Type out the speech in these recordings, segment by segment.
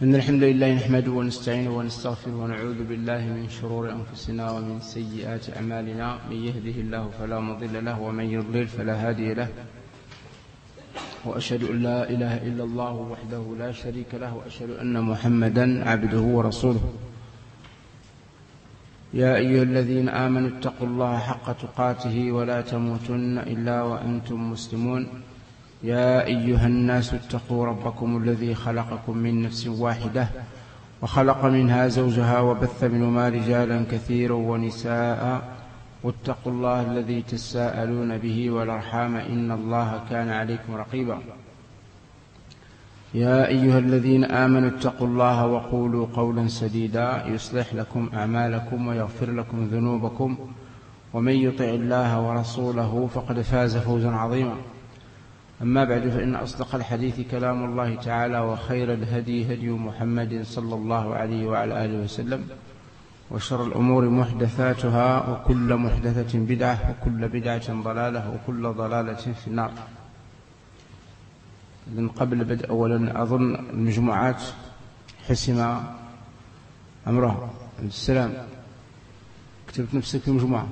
إن الحمد لله نحمده ونستعينه ونستغفره ونعوذ بالله من شرور أنفسنا ومن سيئات أعمالنا. من يهده الله فلا مضل له ومن يضلل فلا هادي له، وأشهد أن لا إله إلا الله وحده لا شريك له، وأشهد أن محمدا عبده ورسوله. يا أيها الذين آمنوا اتقوا الله حق تقاته ولا تموتن إلا وأنتم مسلمون. يا أيها الناس اتقوا ربكم الذي خلقكم من نفس واحدة وخلق منها زوجها وبث منهما رجالا كثيرا ونساء، واتقوا الله الذي تساءلون به والأرحام إن الله كان عليكم رقيبا. يا أيها الذين آمنوا اتقوا الله وقولوا قولا سديدا يصلح لكم أعمالكم ويغفر لكم ذنوبكم، ومن يطع الله ورسوله فقد فاز فوزا عظيما. أما بعد، فإن أصدق الحديث كلام الله تعالى، وخير الهدي هدي محمد صلى الله عليه وعلى آله وسلم، وشر الأمور محدثاتها، وكل محدثة بدعة، وكل بدعة ضلالة، وكل ضلالة في النار. من قبل بدء أولا أظن المجموعات حسم أمرها. السلام، كتبت نفسك في مجموعة؟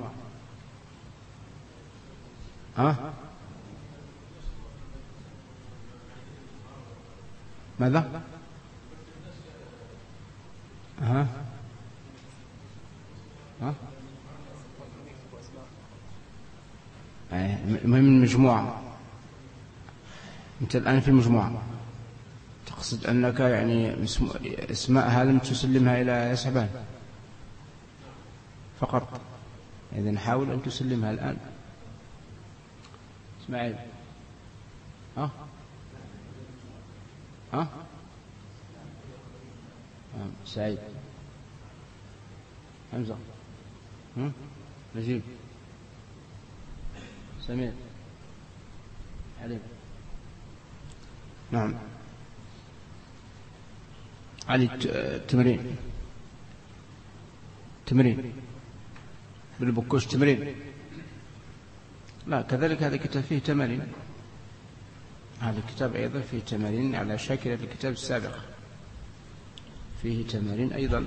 ماذا؟ المهم المجموعة. أنت الآن في مجموعة، تقصد أنك يعني اسماءها لم تسلمها إلى شعبان فقط. إذن حاول أن تسلمها الآن. اسماعيل، سعيد، حمزة، نجيب، سمير، علي. نعم، علي. تمرين بالبكوش، تمرين. لا، كذلك هذا الكتاب فيه تمارين. هذا الكتاب أيضا فيه تمارين على شكل الكتاب السابق، فيه تمارين أيضا.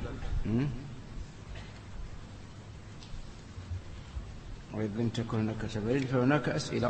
وإذا لم تكن هناك تمارين فهناك أسئلة.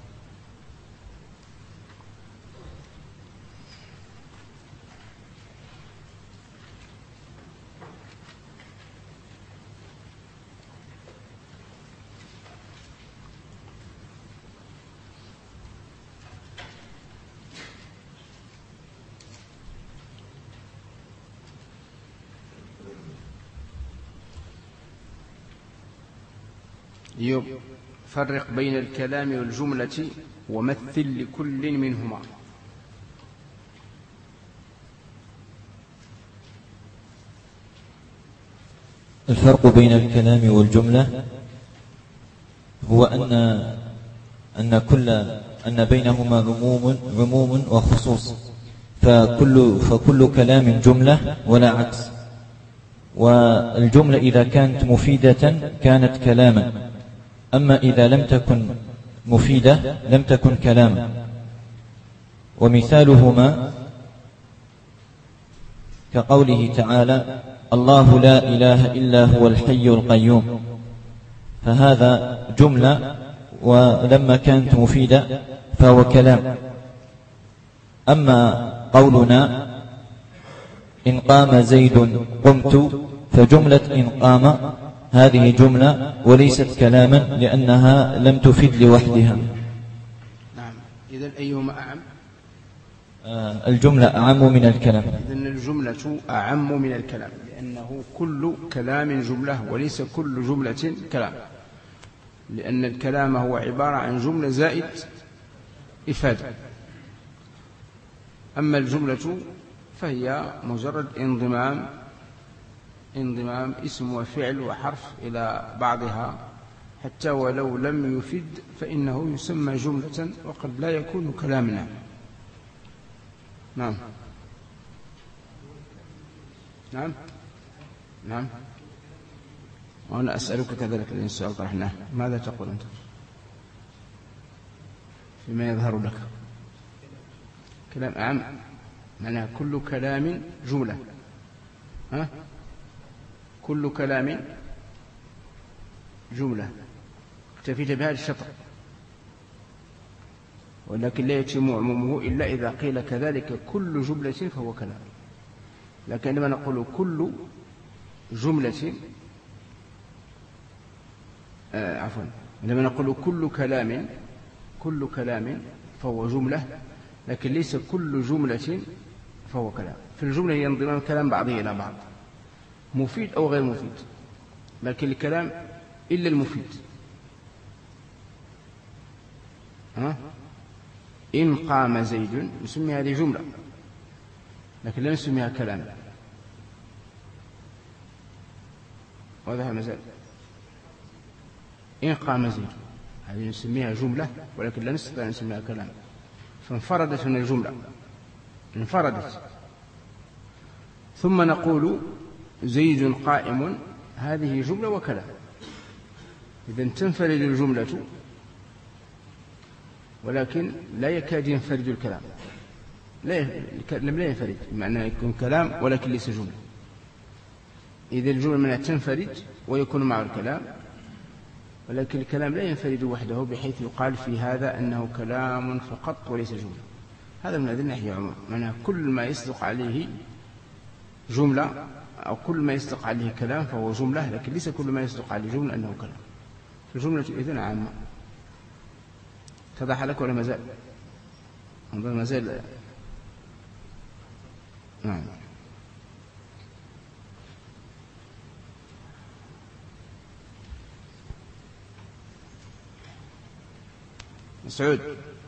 فرق بين الكلام والجملة ومثل لكل منهما. الفرق بين الكلام والجملة هو أن بينهما عموم وخصوص، فكل كلام جملة ولا عكس. والجملة إذا كانت مفيدة كانت كلاما، أما إذا لم تكن مفيدة لم تكن كلاما. ومثالهما كقوله تعالى: الله لا إله إلا هو الحي القيوم، فهذا جملة، ولما كانت مفيدة فهو كلام. أما قولنا: إن قام زيد قمت، فجملة إن قام هذه جملة وليست كلاما، لأنها لم تفيد لوحدها. نعم. إذن أيهما أعم؟ الجملة أعم من الكلام. إذن الجملة أعم من الكلام، لأنه كل كلام جملة وليس كل جملة كلام، لأن الكلام هو عبارة عن جملة زائد إفادة. أما الجملة فهي مجرد انضمام اسم وفعل وحرف إلى بعضها، حتى ولو لم يفد فإنه يسمى جملة، وقد لا يكون كلامنا. نعم. نعم. نعم. وأنا أسألك كذلك الإن سؤال طرحناه، ماذا تقول أنت فيما يظهر لك؟ كلام أعم. معناها كل كلام جملة. كل كلام جملة، اكتفيت بهذا الشطر، ولكن لا يتم عمومه إلا إذا قيل كذلك كل جملة فهو كلام. لكن عندما نقول كل جملة عندما نقول كل كلام فهو جملة، لكن ليس كل جملة فهو كلام. في الجملة هي انضمام كلام بعضه إلى بعض، مفيد أو غير مفيد، لكن الكلام إلا المفيد. إن قام زيد نسمي هذه جملة، لكن لا نسميها كلام. وهذا مازال إن قام زيد هذه نسميها جملة، ولكن لا نستطيع أن نسميها كلام، فانفردت من الجملة، انفردت. ثم نقول زيد قائم، هذه جملة وكلام. إذن تنفرد الجملة، ولكن لا يكاد ينفرد الكلام. لا ينفرد، بمعنى يكون كلام ولكن ليس جملة. إذا الجملة منها تنفرد ويكون معه الكلام، ولكن الكلام لا ينفرد وحده بحيث يقال في هذا أنه كلام فقط وليس جملة. هذا من هذه الناحية عموما، معناها كل ما يصدق عليه جملة أو كل ما يصدق عليه كلام فهو جملة، لكن ليس كل ما يصدق عليه جملة أنه كلام. فالجملة إذن عامة. اتضح لك ولا مازال؟ مازال. نعم. مسعود،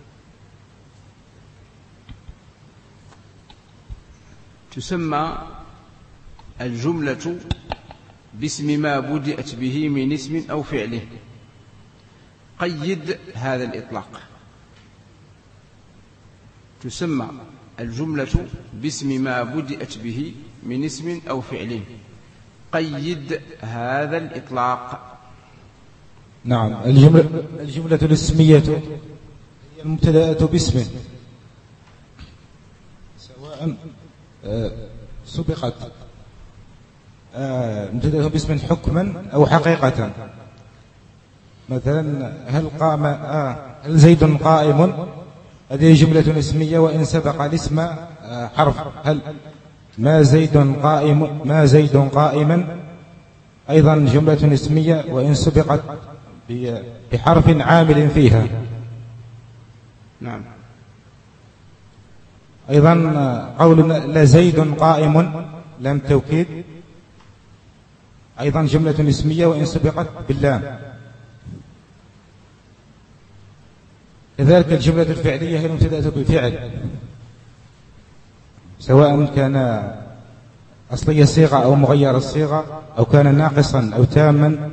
تسمى الجملة باسم ما بدأت به من اسم أو فعله. قيد هذا الإطلاق. تسمى الجملة باسم ما بدأت به من اسم أو فعله. قيد هذا الإطلاق. نعم. الجملة الاسمية هي المبتدأة باسم، سواء سبقت مبتدأة باسم حكما أو حقيقة. مثلا هل زيد قائم، هذه جملة اسمية وإن سبق الاسم حرف. هل ما زيد قائما أيضا جملة اسمية وإن سبقت بحرف عامل فيها. نعم. أيضا قول لا زيد قائم لام توكيد أيضا جملة اسمية وإن سبقت باللام. كذلك الجملة الفعلية هي المبتدأة بفعل، سواء كان أصلي الصيغة أو مغير الصيغة، أو كان ناقصا أو تاما،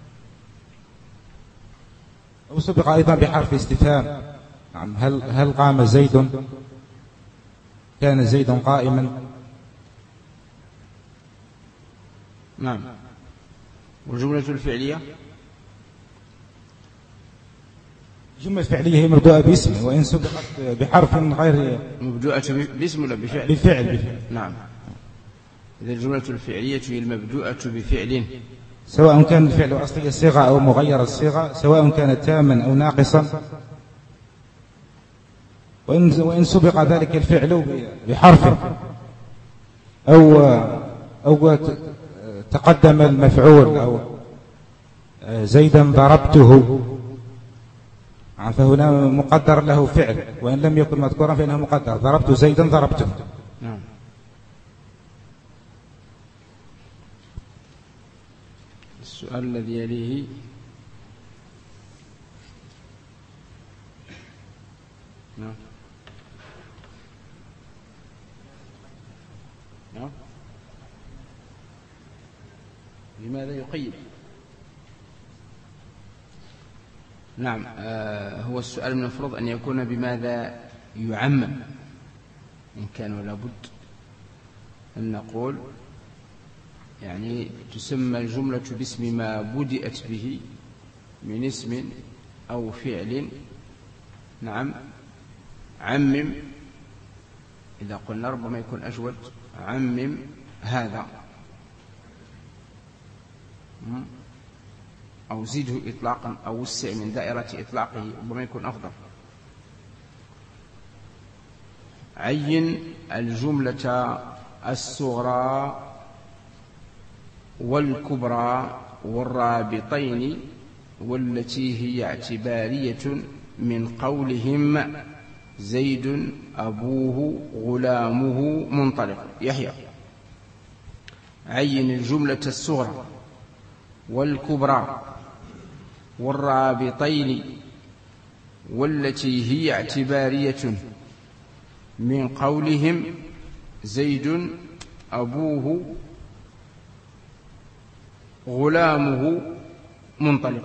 أو سبق أيضا بحرف استفهام. نعم. هل قام زيد، كان زيد قائما. نعم. والجملة الفعلية، الجملة الفعلية هي مبدوءة باسم وإن سبقت بحرف غير. مبدوءة باسم ولا بفعل؟ بفعل. نعم. إذا الجملة الفعلية هي المبدوءة بفعل، سواء كان الفعل أصلي الصيغة أو مغير الصيغة، سواء كان تاما أو ناقصا، وإن سبق ذلك الفعل بحرف أو تقدم المفعول، أو زيدا ضربته، فهنا مقدر له فعل، وإن لم يكن مذكورا فإنه مقدر. ضربت زيدا ضربته. نعم. السؤال الذي يليه: نعم. نعم. لماذا يقيد؟ نعم. هو السؤال من المفروض أن يكون بماذا يعمم، إن كان ولا بد أن نقول يعني تسمى الجملة باسم ما بدأت به من اسم أو فعل. نعم. عمم إذا قلنا ربما يكون أجود عمم هذا أو زده إطلاقا أو وسع من دائرة إطلاقه، ربما يكون أفضل. عين الجملة الصغرى والكبرى والرابطين والتي هي اعتبارية من قولهم زيد أبوه غلامه منطلق. يحيى. عين الجملة الصغرى والكبرى والرابطين والتي هي اعتبارية من قولهم زيد أبوه غلامه منطلق.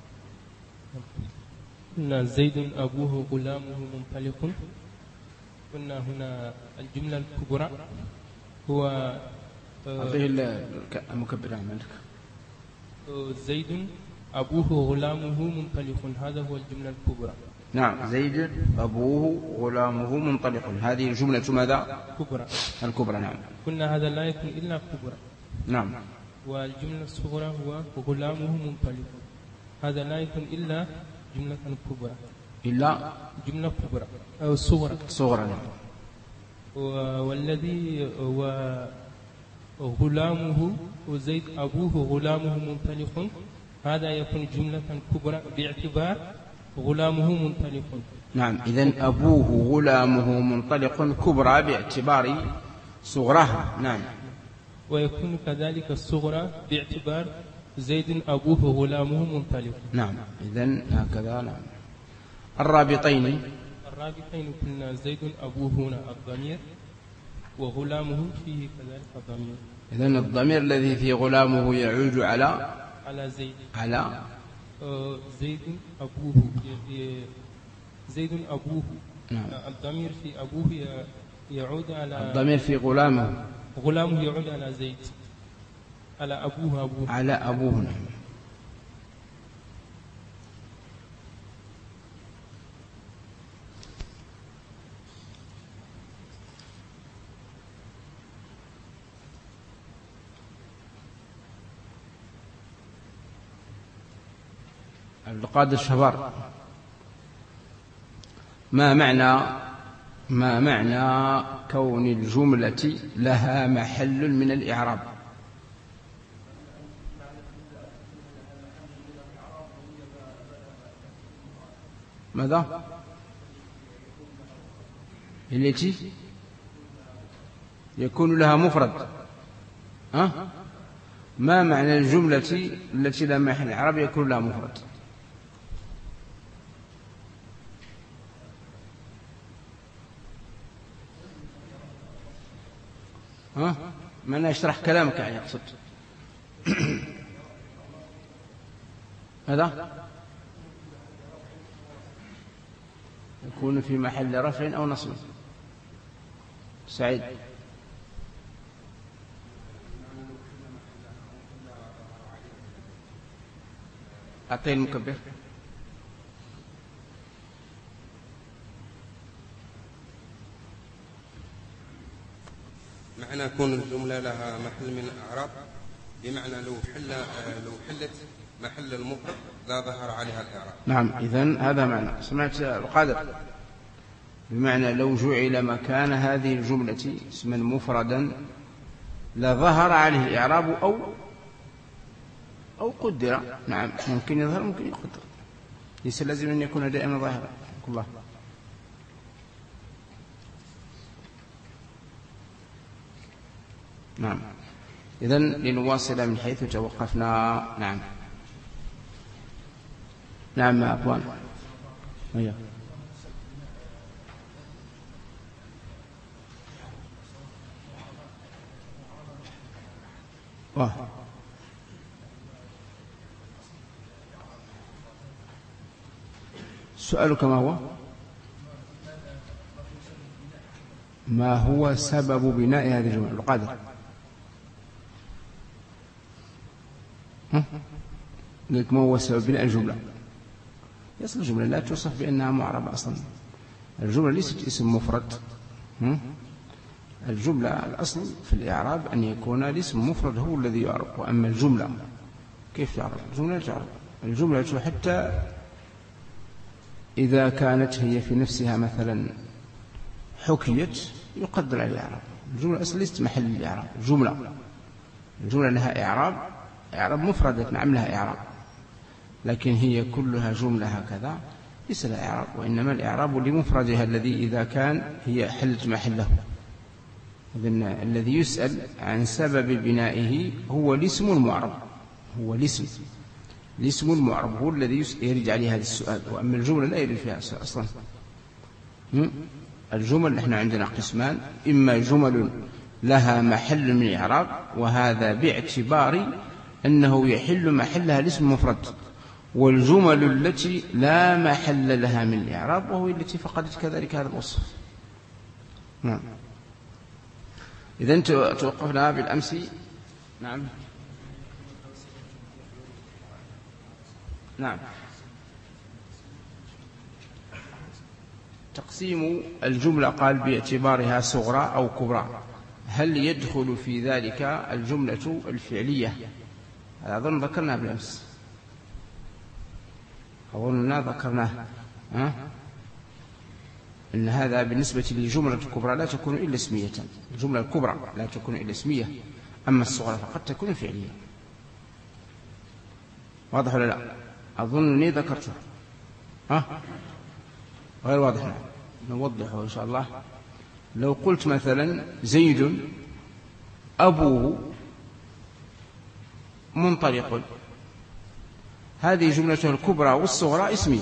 قلنا زيد أبوه غلامه منطلق. قلنا هنا الجملة الكبرى هو أعطيه المكبر عملك. زيد أبوه غلامه منطلق، هذا هو الجملة الكبرى. نعم، زيد أبوه غلامه منطلق، هذه الجملة ماذا؟ كبرى. الكبرى. نعم. قلنا هذا لا يكون إلا كبرى. نعم. والجملة الصغرى هو غلامه منطلق، هذا لا يكون إلا جملة كبرى، إلا جملة كبرى أو صغرى. نعم. والذي هو غلامه وزيد أبوه غلامه منطلق، هذا يكون جملة كبرى باعتبار غلامه منطلق. نعم، إذن أبوه غلامه منطلق كبرى باعتبار صغرها. نعم. ويكون كذلك الصغرى باعتبار زيد أبوه غلامه منطلق. نعم، إذن هكذا. نعم. الرابطين قلنا زيد أبوه هنا الضمير وغلامه فيه كذلك الضمير. إذن الضمير الذي في غلامه يعود على زيد، على زيد أبوه. زيد أبوه. نعم. الضمير في أبوه يعود على الضمير في غلامه يعود على زيد، على أبوه. على أبوه. نعم. القاضي الشهبار، ما معنى كون الجملة لها محل من الإعراب؟ ماذا؟ التي يكون لها مفرد. ما معنى الجملة التي لها محل إعراب يكون لها مفرد؟ من يشرح كلامك يعني يقصد هذا يكون في محل رفع أو نصب. سعيد. أعطيه المكبر. معنى كون الجملة لها محل من الإعراب بمعنى لو حلت محل المفرد لا ظهر عليها الإعراب. نعم، إذن هذا معنى. سمعت القادر؟ بمعنى لو جعل مكان هذه الجملة اسما مفردا لظهر عليه الإعراب أو قدر. نعم، ممكن يظهر ممكن يقدر، ليس لازم أن يكون دائما ظاهرا. الله. نعم. إذن لنواصل من حيث توقفنا. نعم. نعم يا أخوان. سؤالك ما هو؟ ما هو سبب بناء هذه الجملة؟ القادر قلت ما هو سبب بناء الجملة؟ يصل الجملة لا توصف بأنها معربة أصلا. الجملة ليست اسم مفرد، الجملة الأصل في الإعراب أن يكون الاسم مفرد هو الذي يعرب، وأما الجملة كيف تعرب؟ الجملة تعرب. الجملة حتى إذا كانت هي في نفسها مثلا حكيت يقدر على الإعراب. الجملة أصل ليست محل الإعراب. الجملة لها إعراب مفردة، نعم لها إعراب، لكن هي كلها جملة هكذا ليس لها إعراب، وإنما الإعراب لمفردها الذي إذا كان هي حلت محله. إذن الذي يسأل عن سبب بنائه هو الاسم المعرب، هو الاسم المعرب هو الذي يرد عليه هذا السؤال، وأما الجملة لا يرد فيها أصلا. الجمل نحن عندنا قسمان: إما جمل لها محل من الإعراب، وهذا باعتبار أنه يحل محلها الاسم المفرد، والجمل التي لا محل لها من الإعراب وهو التي فقدت كذلك هذا الوصف. نعم. إذن توقفنا بالأمس. نعم. تقسيم الجملة قال باعتبارها صغرى أو كبرى. هل يدخل في ذلك الجملة الفعلية؟ هذا أظن ذكرناه بالأمس، أظننا ذكرناه، إن هذا بالنسبة للجملة الكبرى لا تكون إلا اسمية. الجملة الكبرى لا تكون إلا اسمية، أما الصغرى فقد تكون فعلية. واضح ولا لا؟ أظنني ذكرته. غير واضح؟ نوضحه إن شاء الله. لو قلت مثلا زيد أبوه منطلق، هذه جملته الكبرى والصغرى اسمية.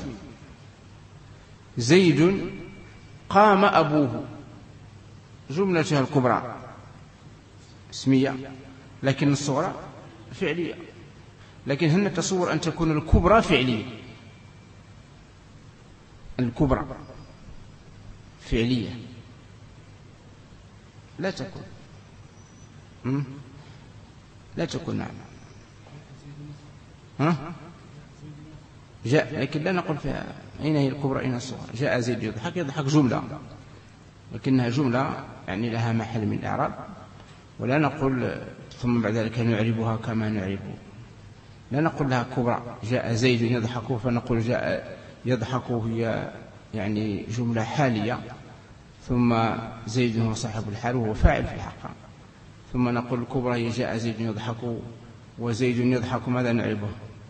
زيد قام أبوه، جملته الكبرى اسمية، لكن الصغرى فعلية. لكن هل نتصور أن تكون الكبرى فعلية؟ الكبرى فعلية لا تكون. لا تكون. نعم. جاء، لكن لا نقول فيها أين هي الكبرى أين الصغرى. جاء زيد يضحك جملة، لكنها جملة يعني لها محل من الإعراب، ولا نقول ثم بعد ذلك نعربها كما نعرب. لا نقول لها كبرى. جاء زيد يضحك فنقول جاء يضحك هي يعني جملة حالية، ثم زيد هو صاحب الحال وهو فاعل في الحق، ثم نقول الكبرى هي جاء زيد يضحك وزيد يضحك. ماذا نعربه؟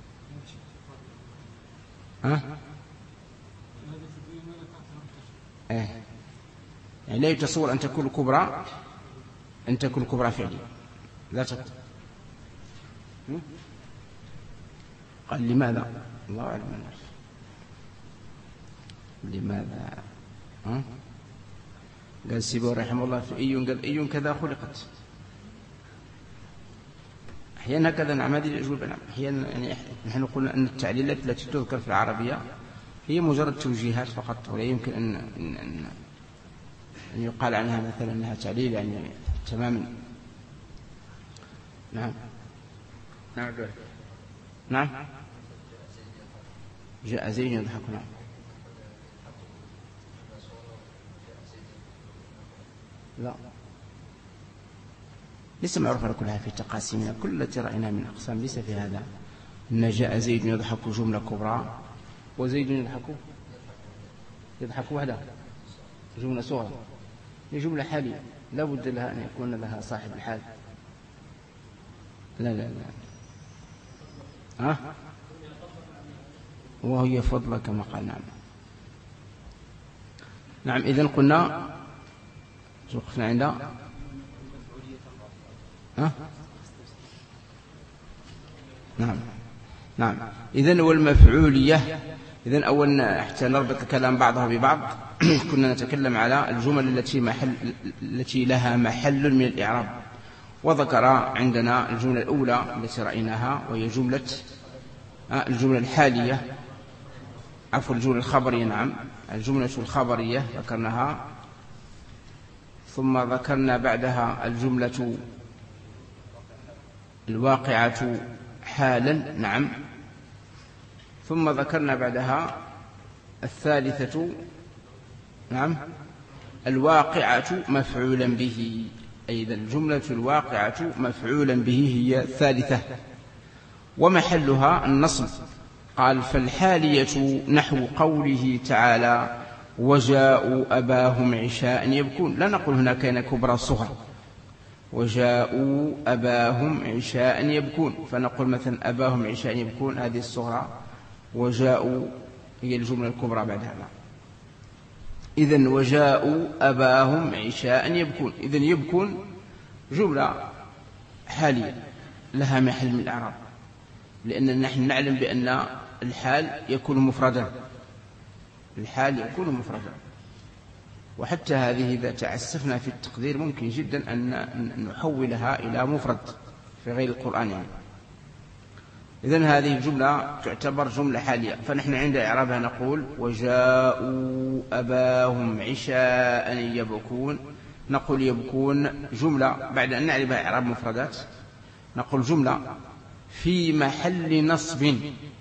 يعني لا يتصور أن تكون الكبرى فعلية، لا تكون. قال لماذا؟ الله أعلم. لماذا؟ قال سيبوي رحمه الله في قال أي كذا خلقت. أحيانا هكذا. نعم، هذه الأجوبة. نعم، أحيانا يعني نحن قلنا أن التعليلات التي تذكر في العربية هي مجرد توجيهات فقط، ولا يمكن أن يقال عنها مثلا أنها تعليل يعني تماما. نعم. نعم. جاء زيد يضحك. نعم. لا، ليس معروفا كلها في تقاسيمنا. كل التي رأينا من أقسام ليس في هذا. إن جاء زيد يضحك جملة كبرى، وزيد يضحك وحده جملة صغرى. هي جملة حالية لا بد لها أن يكون لها صاحب الحال. لا وهي فضل كما قال. نعم. إذن قلنا وقفنا عند نعم. إذن والمفعولية. إذن أولا حتى نربط الكلام بعضها ببعض كنا نتكلم على الجمل التي لها محل من الإعراب، وذكر عندنا الجملة الأولى التي رأيناها وهي الجملة الحالية، الجملة الخبرية. نعم، الجملة الخبرية ذكرناها، ثم ذكرنا بعدها الجملة الواقعة حالا. نعم. ثم ذكرنا بعدها الثالثة. نعم، الواقعة مفعولا به، أيضا الجملة الواقعة مفعولا به هي الثالثة، ومحلها النصب. قال فالحالية نحو قوله تعالى وجاءوا أباهم عشاء يبكون، لا نقول هنا كان كبرى صغرى، وجاءوا أباهم عشاء يبكون، فنقول مثلا أباهم عشاء يبكون هذه الصغرى، وجاءوا هي الجملة الكبرى بعدها. إذن وجاءوا أباهم عشاء يبكون، إذن يبكون جملة حالية لها محل من الإعراب، لأن نحن نعلم بأن الحال يكون مفردا، الحال يكون مفردا، وحتى هذه إذا تعسفنا في التقدير ممكن جدا أن نحولها إلى مفرد في غير القرآن يعني. إذن هذه الجملة تعتبر جملة حالية، فنحن عند إعرابها نقول وجاءوا أباهم عشاء يبكون، نقول يبكون جملة بعد أن نعرفها إعراب مفردات، نقول جملة في محل نصب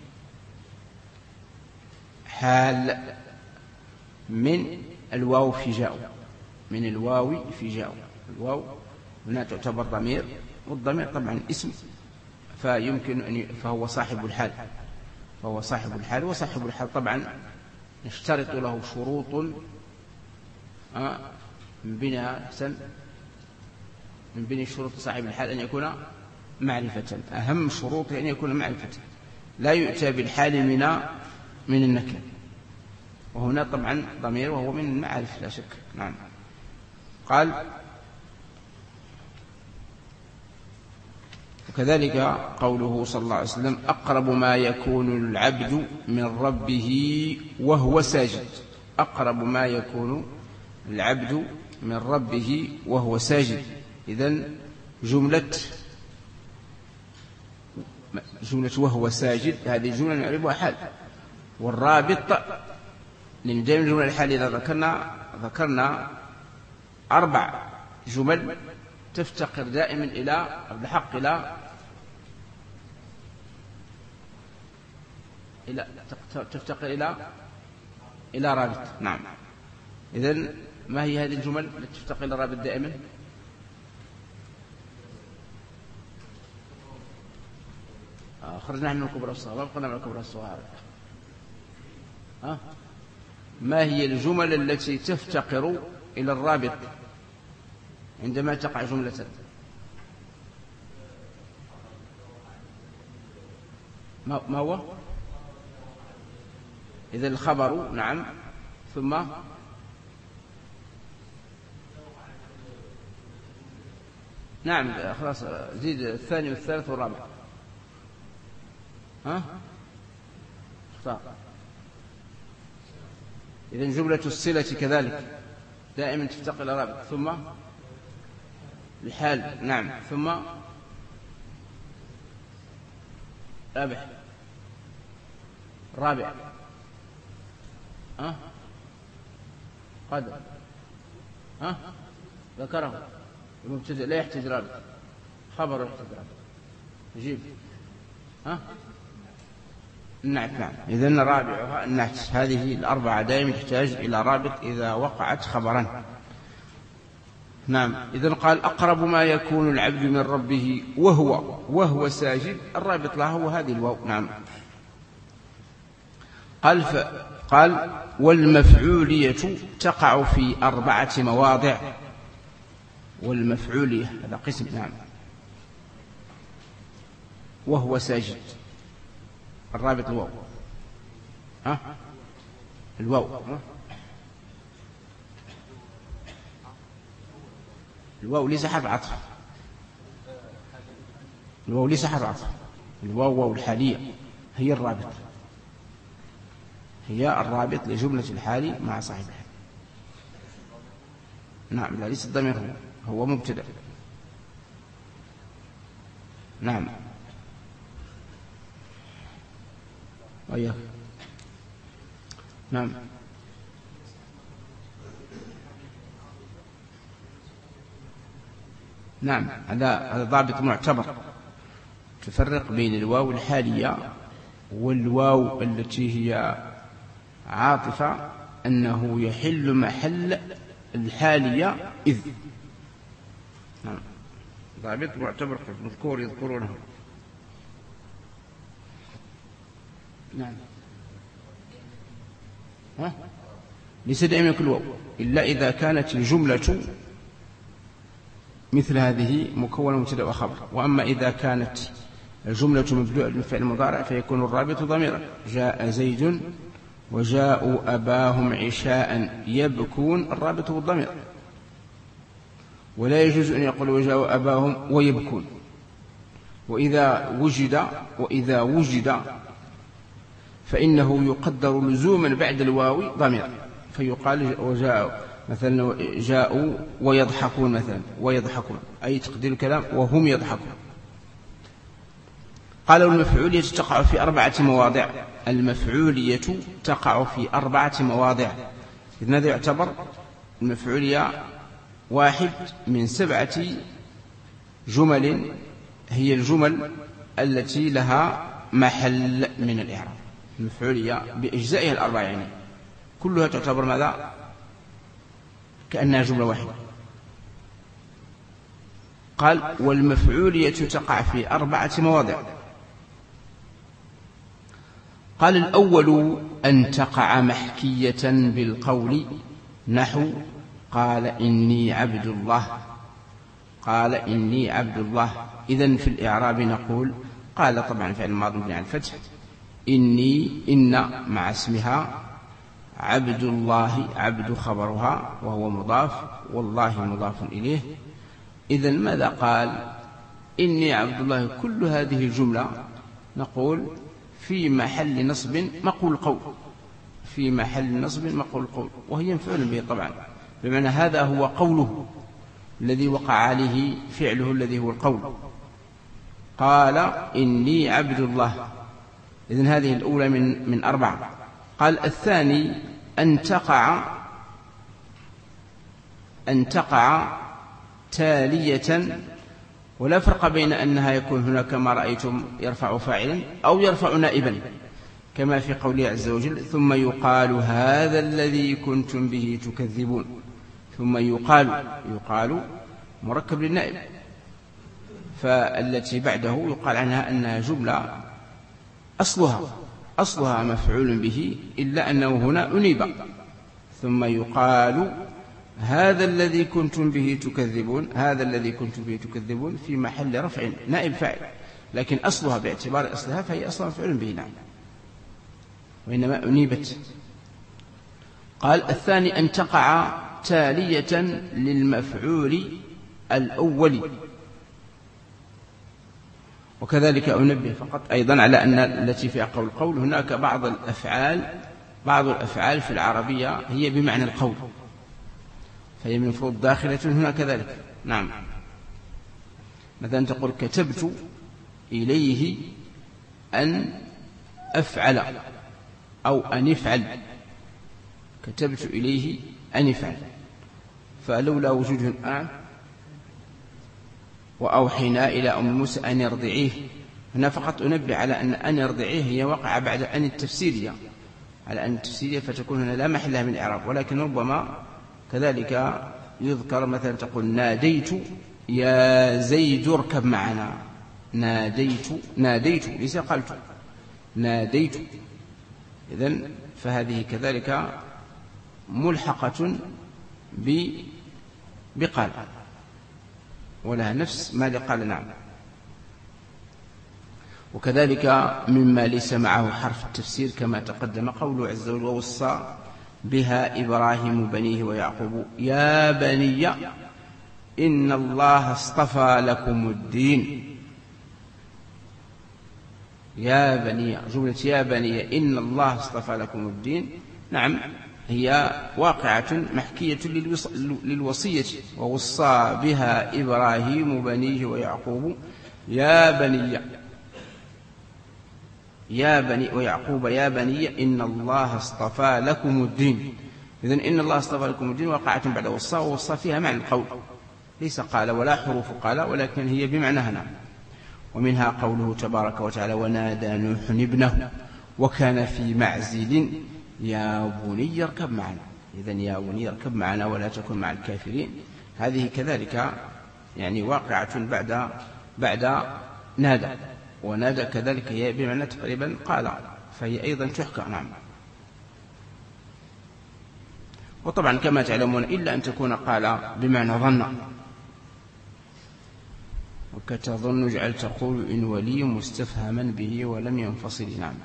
حال من الواو في جاءوا، من الواو في جاءوا، الواو هنا تعتبر ضمير، والضمير طبعا اسم، فيمكن أن فهو صاحب الحال، فهو صاحب الحال، وصاحب الحال طبعا نشترط له شروط من بينها أحسن، من بين شروط صاحب الحال أن يكون معرفة، أهم شروط أن يكون معرفة، لا يؤتى بالحال من النكرة، وهنا طبعا ضمير وهو من المعارف لا شك. نعم. قال وكذلك قوله صلى الله عليه وسلم أقرب ما يكون العبد من ربه وهو ساجد، أقرب ما يكون العبد من ربه وهو ساجد. إذن جملة وهو ساجد هذه الجملة نعرفها حال، والرابط لأن دائما الجملة الحال إذا ذكرنا 4 جمل تفتقر دائما إلى الحق تفتقر إلى رابط. نعم. إذن ما هي هذه الجمل التي تفتقر إلى رابط دائما؟ خرجنا من الكبرى الصغار وابقنا من الكبرى الصغار. ما هي الجمل التي تفتقر إلى الرابط عندما تقع جملة؟ ما هو؟ إذا الخبر نعم، ثم نعم خلاص زيد الثاني والثالث والرابع. اختار. إذن جملة الصلة كذلك دائما تفتقر إلى رابط، ثم الحال نعم، ثم رابع قدر ذكره المبتدأ لا يحتاج رابط، خبر يحتاج رابط، جيب النعت. نعم. إذن رابعها النعت، هذه الأربعة دائما تحتاج إلى رابط إذا وقعت خبرا. نعم. إذن قال أقرب ما يكون العبد من ربه وهو ساجد، الرابط له هو هذه الواو. نعم. قال والمفعولية تقع في 4 مواضع، والمفعولية هذا قسم. نعم. وهو ساجد الرابط الواو، الواو ليس حرف عطف، الواو ليس حرف عطف، الواو الحالية هي الرابط، هي الرابط لجملة الحال مع صاحبها. نعم. لا ليس الضمير، هو مبتدأ. نعم. وياه. نعم. نعم. هذا ضابط معتبر، تفرق بين الواو الحالية والواو التي هي عاطفة، أنه يحل محل الحالية إذ. نعم. ضابط معتبر مذكور يذكرونه. نعم. ليس دائما كل واو إلا إذا كانت الجملة مثل هذه مكونة مبتدأ وخبر. وأما إذا كانت الجملة مبدوءة بالفعل المضارع فيكون الرابط ضميرا. جاء زيد وجاءوا أباهم عشاء يبكون، الرابط بالضمير. ولا يجوز أن يقول وجاءوا أباهم ويبكون. وإذا وجد فإنه يقدر لزوما بعد الواو ضمير، فيقال وجاءوا مثلا جاءوا ويضحكون مثلا، ويضحكون أي تقدير الكلام وهم يضحكون. قالوا المفعولية تقع في 4 مواضع. المفعولية تقع في 4 مواضع. إذن ماذا يعتبر؟ المفعولية واحد من 7 جمل هي الجمل التي لها محل من الإعراب. المفعولية بأجزائها ال4 يعني كلها تعتبر ماذا؟ كأنها جملة واحدة. قال والمفعولية تقع في 4 مواضع. قال الأول أن تقع محكية بالقول، نحو قال إني عبد الله. قال إني عبد الله. إذن في الإعراب نقول قال طبعا فعل ماضي مبني على الفتح، إني إن مع اسمها، عبد الله عبد خبرها وهو مضاف، والله مضاف إليه. إذن ماذا قال؟ إني عبد الله. كل هذه الجملة نقول في محل نصب مقول قول، في محل نصب مقول قول، وهي مفعول به طبعا، بمعنى هذا هو قوله الذي وقع عليه فعله الذي هو القول. قال إني عبد الله. إذن هذه الأولى من 4. قال الثاني أن تقع تالية، ولا فرق بين أنها يكون هنا كما رأيتم يرفع فاعلا أو يرفع نائبا، كما في قوله عز وجل ثم يقال هذا الذي كنتم به تكذبون. ثم يقال مركب للنائب، فالتي بعده يقال عنها أنها جملة أصلها مفعول به، إلا أنه هنا أنيب. ثم يقال هذا الذي كنتم به تكذبون. هذا الذي كنتم به تكذبون في محل رفع نائب فاعل، لكن أصلها باعتبار أصلها فهي أصلا مفعول به نعم، وإنما أنيبت. قال الثاني أن تقع تالية للمفعول الأول. وكذلك أنبه فقط أيضا على أن التي فيها قول هناك بعض الأفعال في العربية هي بمعنى القول، فهي من المفروض داخلة هنا كذلك. نعم، مثلا تقول كتبت إليه أن أفعل أو أن يفعل. كتبت إليه أن يفعل، فلولا وجوده الآن وأوحينا إلى أم موسى أن يرضعيه. هنا فقط أنبه على أن يرضعيه هي وقع بعد أن التفسيرية، على أن التفسيرية فتكون هنا لا محلها من الإعراب، ولكن ربما كذلك يذكر مثلا تقول ناديت يا زيد اركب معنا. ناديت ليس قلت، ناديت. إذن فهذه كذلك ملحقة بقال، ولها نفس ما لقال. نعم. وكذلك مما ليس معه حرف التفسير كما تقدم قوله عز وجل ووصى بها إبراهيم بنيه ويعقوب يا بني إن الله اصطفى لكم الدين. يا بني، جملة يا بني إن الله اصطفى لكم الدين، نعم هي واقعة محكية للوصية. ووصى بها إبراهيم بنيه ويعقوب يا بني ويعقوب يا بني إن الله اصطفى لكم الدين. إذن إن الله اصطفى لكم الدين واقعة بعد وصى، ووصى فيها معنى القول، ليس قال ولا حروف قال، ولكن هي بمعنى هنا. ومنها قوله تبارك وتعالى ونادى نوح ابنه وكان في معزل يا بني اركب معنا. إذن يا بني اركب معنا ولا تكن مع الكافرين، هذه كذلك يعني واقعة بعد نادى، ونادى كذلك هي بمعنى تقريبا قال، فهي أيضا تحكى. نعم. وطبعا كما تعلمون إلا أن تكون قال بمعنى ظن، وكتظن جعل تقول إن ولي مستفهما به ولم ينفصل. نعم.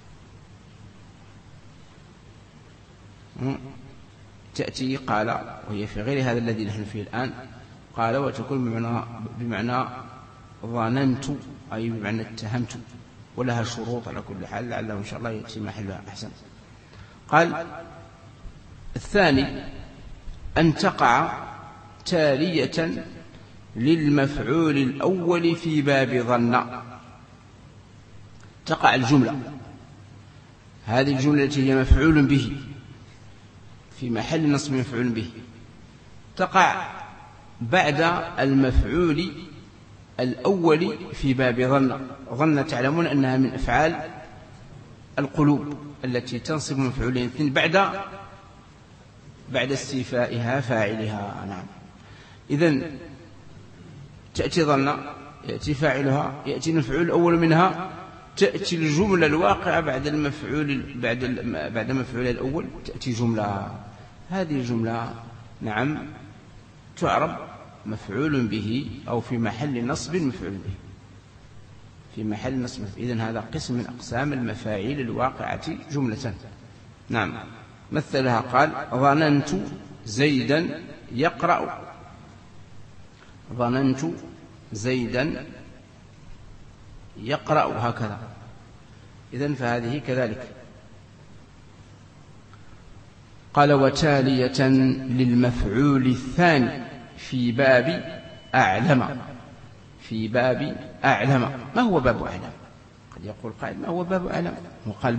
تأتي قال وهي في غير هذا الذي نحن فيه الآن، قال وتكون بمعنى ظننت، أي بمعنى اتهمت، ولها شروط على كل حال، لعله إن شاء الله يأتي محلها أحسن. قال الثاني أن تقع تالية للمفعول الأول في باب ظن. تقع الجملة، هذه الجملة التي هي مفعول به في محل نصب مفعول به، تقع بعد المفعول الأول في باب ظن. ظن تعلمون أنها من أفعال القلوب التي تنصب مفعولين اثنين بعد استيفائها فاعلها. نعم. إذن تأتي ظن، يأتي فاعلها، يأتي المفعول الأول منها، تأتي الجملة الواقعة بعد المفعول بعد المفعول الأول، تأتي جملة. هذه الجملة نعم تعرب مفعول به أو في محل نصب مفعول به، في محل نصب. إذن هذا قسم من أقسام المفاعيل الواقعة جملة. نعم. مثلها قال ظننت زيدا يقرأ، ظننت زيدا يقرأ، هكذا. إذن فهذه كذلك. قال وتالية للمفعول الثاني في باب أعلم. في باب أعلم. ما هو باب أعلم؟ قد يقول قائل ما هو باب أعلم؟ وقال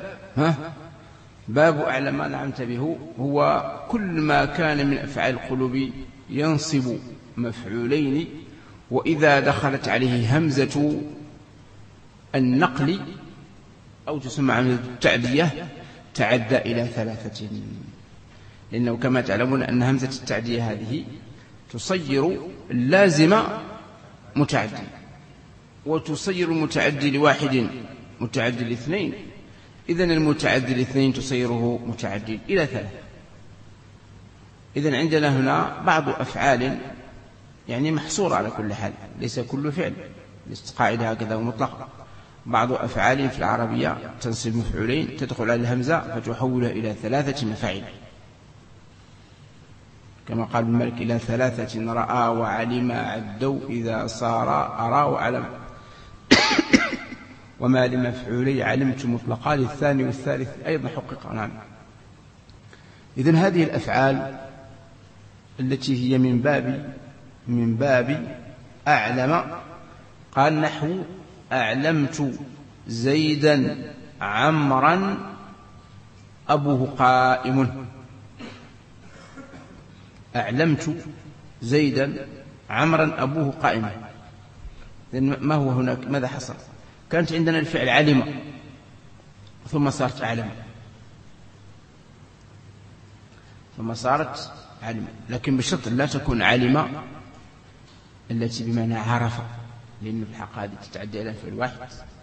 باب أعلم. نعم انتبهوا، هو كل ما كان من أفعال القلوب ينصب مفعولين، وإذا دخلت عليه همزة النقل أو تسمى همزة التعدية تعدى إلى ثلاثة، لأنه كما تعلمون أن همزة التعدية هذه تصير اللازم متعدي، وتصير المتعدي لواحد متعدي لاثنين، إذن المتعدي لاثنين تصيره متعدي إلى ثلاثة. إذن عندنا هنا بعض أفعال يعني محصورة على كل حال، ليس كل فعل، ليست قاعدة هكذا ومطلقة. بعض أفعال في العربية تنصب مفعولين، تدخل على الهمزة فتحولها إلى ثلاثة مفاعيل، كما قال ابن مالك إلى ثلاثة رأى وعلم عدوا إذا صار أرى وعلم. وما لمفعولي علمت مطلقا للثاني والثالث أيضا حقق. نعم. إذن هذه الأفعال التي هي من باب أعلم، قال نحو أعلمت زيدا عمرا أبوه قائم. أعلمت زيدا عمرا أبوه قائم. ما هو هناك؟ ماذا حصل؟ كانت عندنا الفعل علم ثم صارت أعلم، ثم صارت علم، لكن بشرط لا تكون علم التي بمعنى عرف، لأن الحق هذه تتعدى إلى فعل واحد.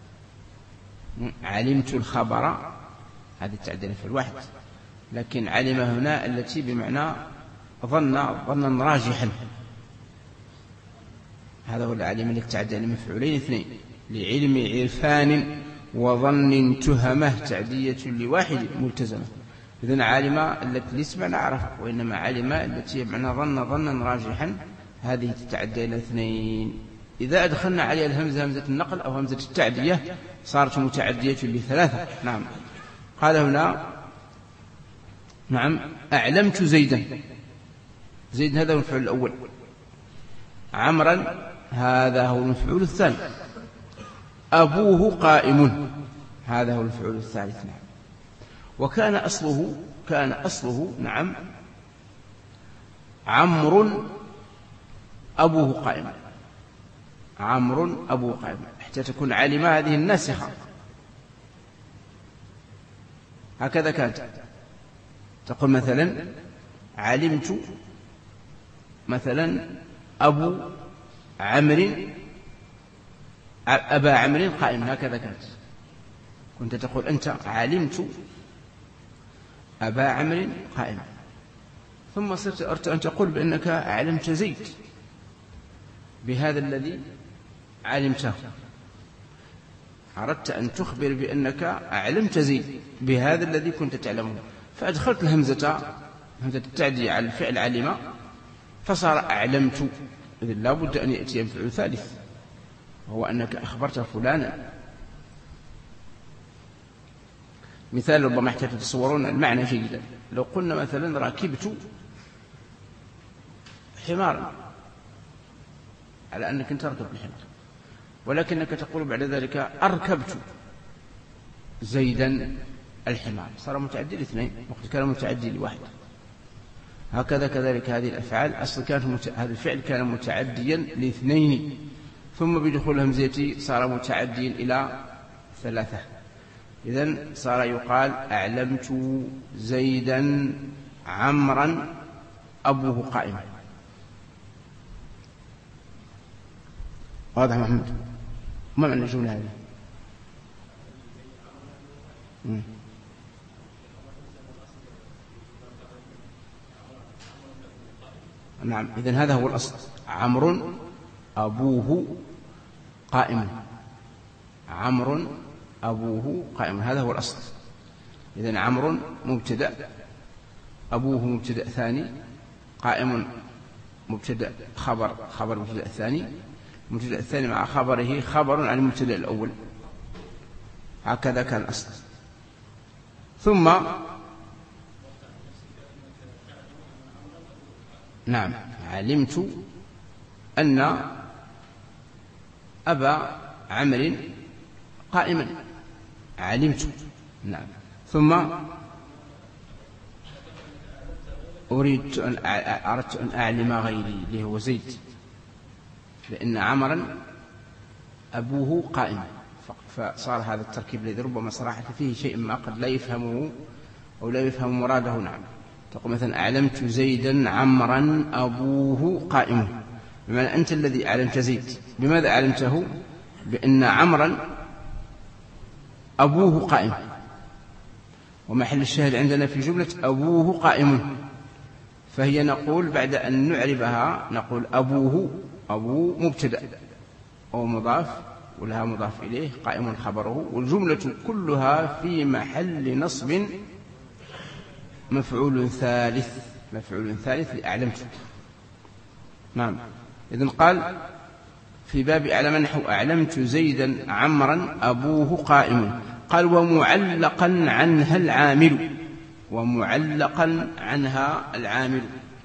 علمت الخبر هذه تتعدى إلى فعل واحد، لكن علم هنا التي بمعنى ظنا راجحا، هذا هو العلم الذي تتعدى إلى مفعولين اثنين، لعلم عرفان وظن تهمه تعدية لواحد ملتزمة. إذن علم التي ليس معنى عرف، وإنما علم التي معنى ظنا راجحا، هذه تتعدى إلى اثنين. إذا أدخلنا عليها الهمزة همزة النقل أو همزة التعدية صارت متعدية لثلاثة. نعم. قال هنا نعم أعلمت زيدا، زيد هذا هو المفعول الأول، عمرا هذا هو المفعول الثاني، أبوه قائم هذا هو المفعول الثالث. نعم. وكان أصله نعم عمرو أبوه قائم، عمرو أبوه قائم، حتى تكون علم هذه الناسخة، هكذا كانت. تقول مثلا علمت مثلا أبا عمرو قائم، هكذا كنت تقول أنت علمت أبا عمرو قائم، ثم صرت أردت أن تقول بأنك علمت زيد بهذا الذي علمته، أردت أن تخبر بأنك علمت زيد بهذا الذي كنت تعلمه، فأدخلت همزة التعدية على الفعل علم فصار أعلمت. إذن لا بد أن يأتي بفعل ثالث، وهو أنك أخبرت فلانا. مثال ربما حتى تتصورون المعنى جيدا، لو قلنا مثلا ركبت حمارا، على أنك أنت تركب الحمار، ولكنك تقول بعد ذلك أركبت زيدا الحمار، صار متعدي لاثنين وقد كان متعدي لواحد. هكذا كذلك هذه الأفعال أصل هذا الفعل كان متعديا لاثنين، ثم بدخول همزة صار متعديا إلى ثلاثة. إذن صار يقال أعلمت زيدا عمرا أبوه قائم. واضح محمد؟ ما معنى الجملة هذه؟ نعم، إذن هذا هو الأصل، عمرو أبوه قائم، عمرو أبوه قائم، هذا هو الأصل. إذن عمرو مبتدأ، أبوه مبتدأ ثاني، قائم مبتدأ خبر مبتدأ الثاني، المبتدأ الثاني مع خبره خبر عن المبتدأ الأول، هكذا كان الأصل. ثم نعم علمت أن أبا عمرو قائما، علمت. نعم. ثم أردت أن أعلم غيري اللي هو زيد، لأن عمرا أبوه قائم، فصار هذا التركيب الذي ربما صراحة فيه شيء ما قد لا يفهمه أو لا يفهم مراده. نعم، تقول مثلا أعلمت زيدا عمرا أبوه قائم، بمعنى أنت الذي أعلمت زيد. بماذا أعلمته؟ بأن عمرا أبوه قائم، ومحل الشاهد عندنا في جملة أبوه قائم، فهي نقول بعد أن نعربها نقول أبوه مبتدأ أو مضاف ولها مضاف إليه، قائم خبره، والجملة كلها في محل نصب مفعول ثالث لأعلمت. نعم. إذن قال في باب أعلم نحو أعلمت زيدا عمرا أبوه قائم. قال ومعلقا عنها العامل.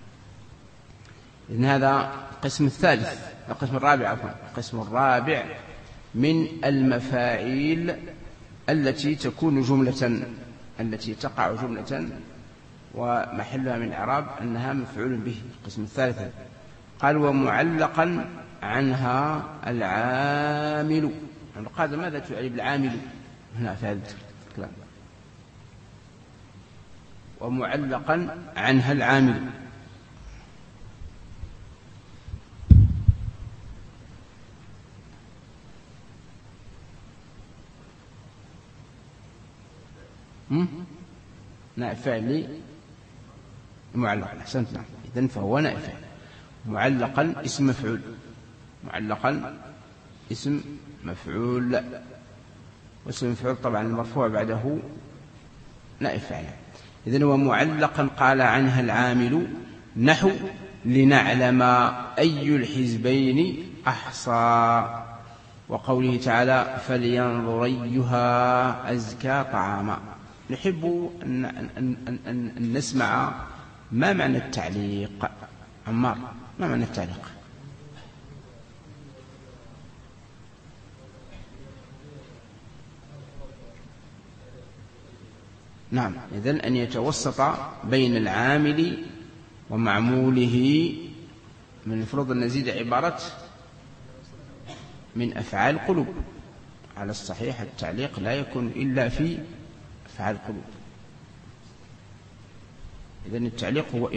إذن هذا القسم الثالث، القسم الرابع من المفاعيل التي تكون جملة، التي تقع جملة ومحلها من الإعراب أنها مفعول به. القسم الثالث قال ومعلقا عنها العامل. قال ماذا تعرب العامل هنا في هذا الكلام؟ ومعلقا عنها العامل. نائب فاعل معلق. أحسنت. نعم. إذن فهو نائب فاعل. معلقا اسم مفعول، معلقا اسم مفعول، واسم مفعول طبعا المرفوع بعده نائب فاعل. إذن ومعلقا قال عنها العامل نحو لنعلم أي الحزبين أحصى، وقوله تعالى فلينظر أيها أزكى طعاما. نحب أن نسمع ما معنى التعليق. عمار، ما معنى التعليق؟ نعم، إذن أن يتوسط بين العامل ومعموله. من المفروض أن نزيد عبارة من أفعال القلوب. على الصحيح التعليق لا يكون إلا في أفعال القلوب. إذن التعليق هو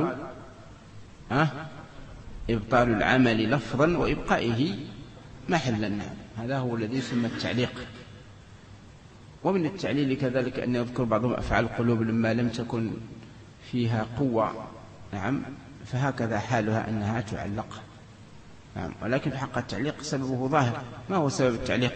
إبطال العمل لفظا وإبقائه محلا. نعم، هذا هو الذي يسمى التعليق. ومن التعليل كذلك أن يذكر بعضهم أفعال القلوب لما لم تكن فيها قوة. نعم، فهكذا حالها أنها تعلق. نعم، ولكن في حق التعليق سببه ظاهر. ما هو سبب التعليق؟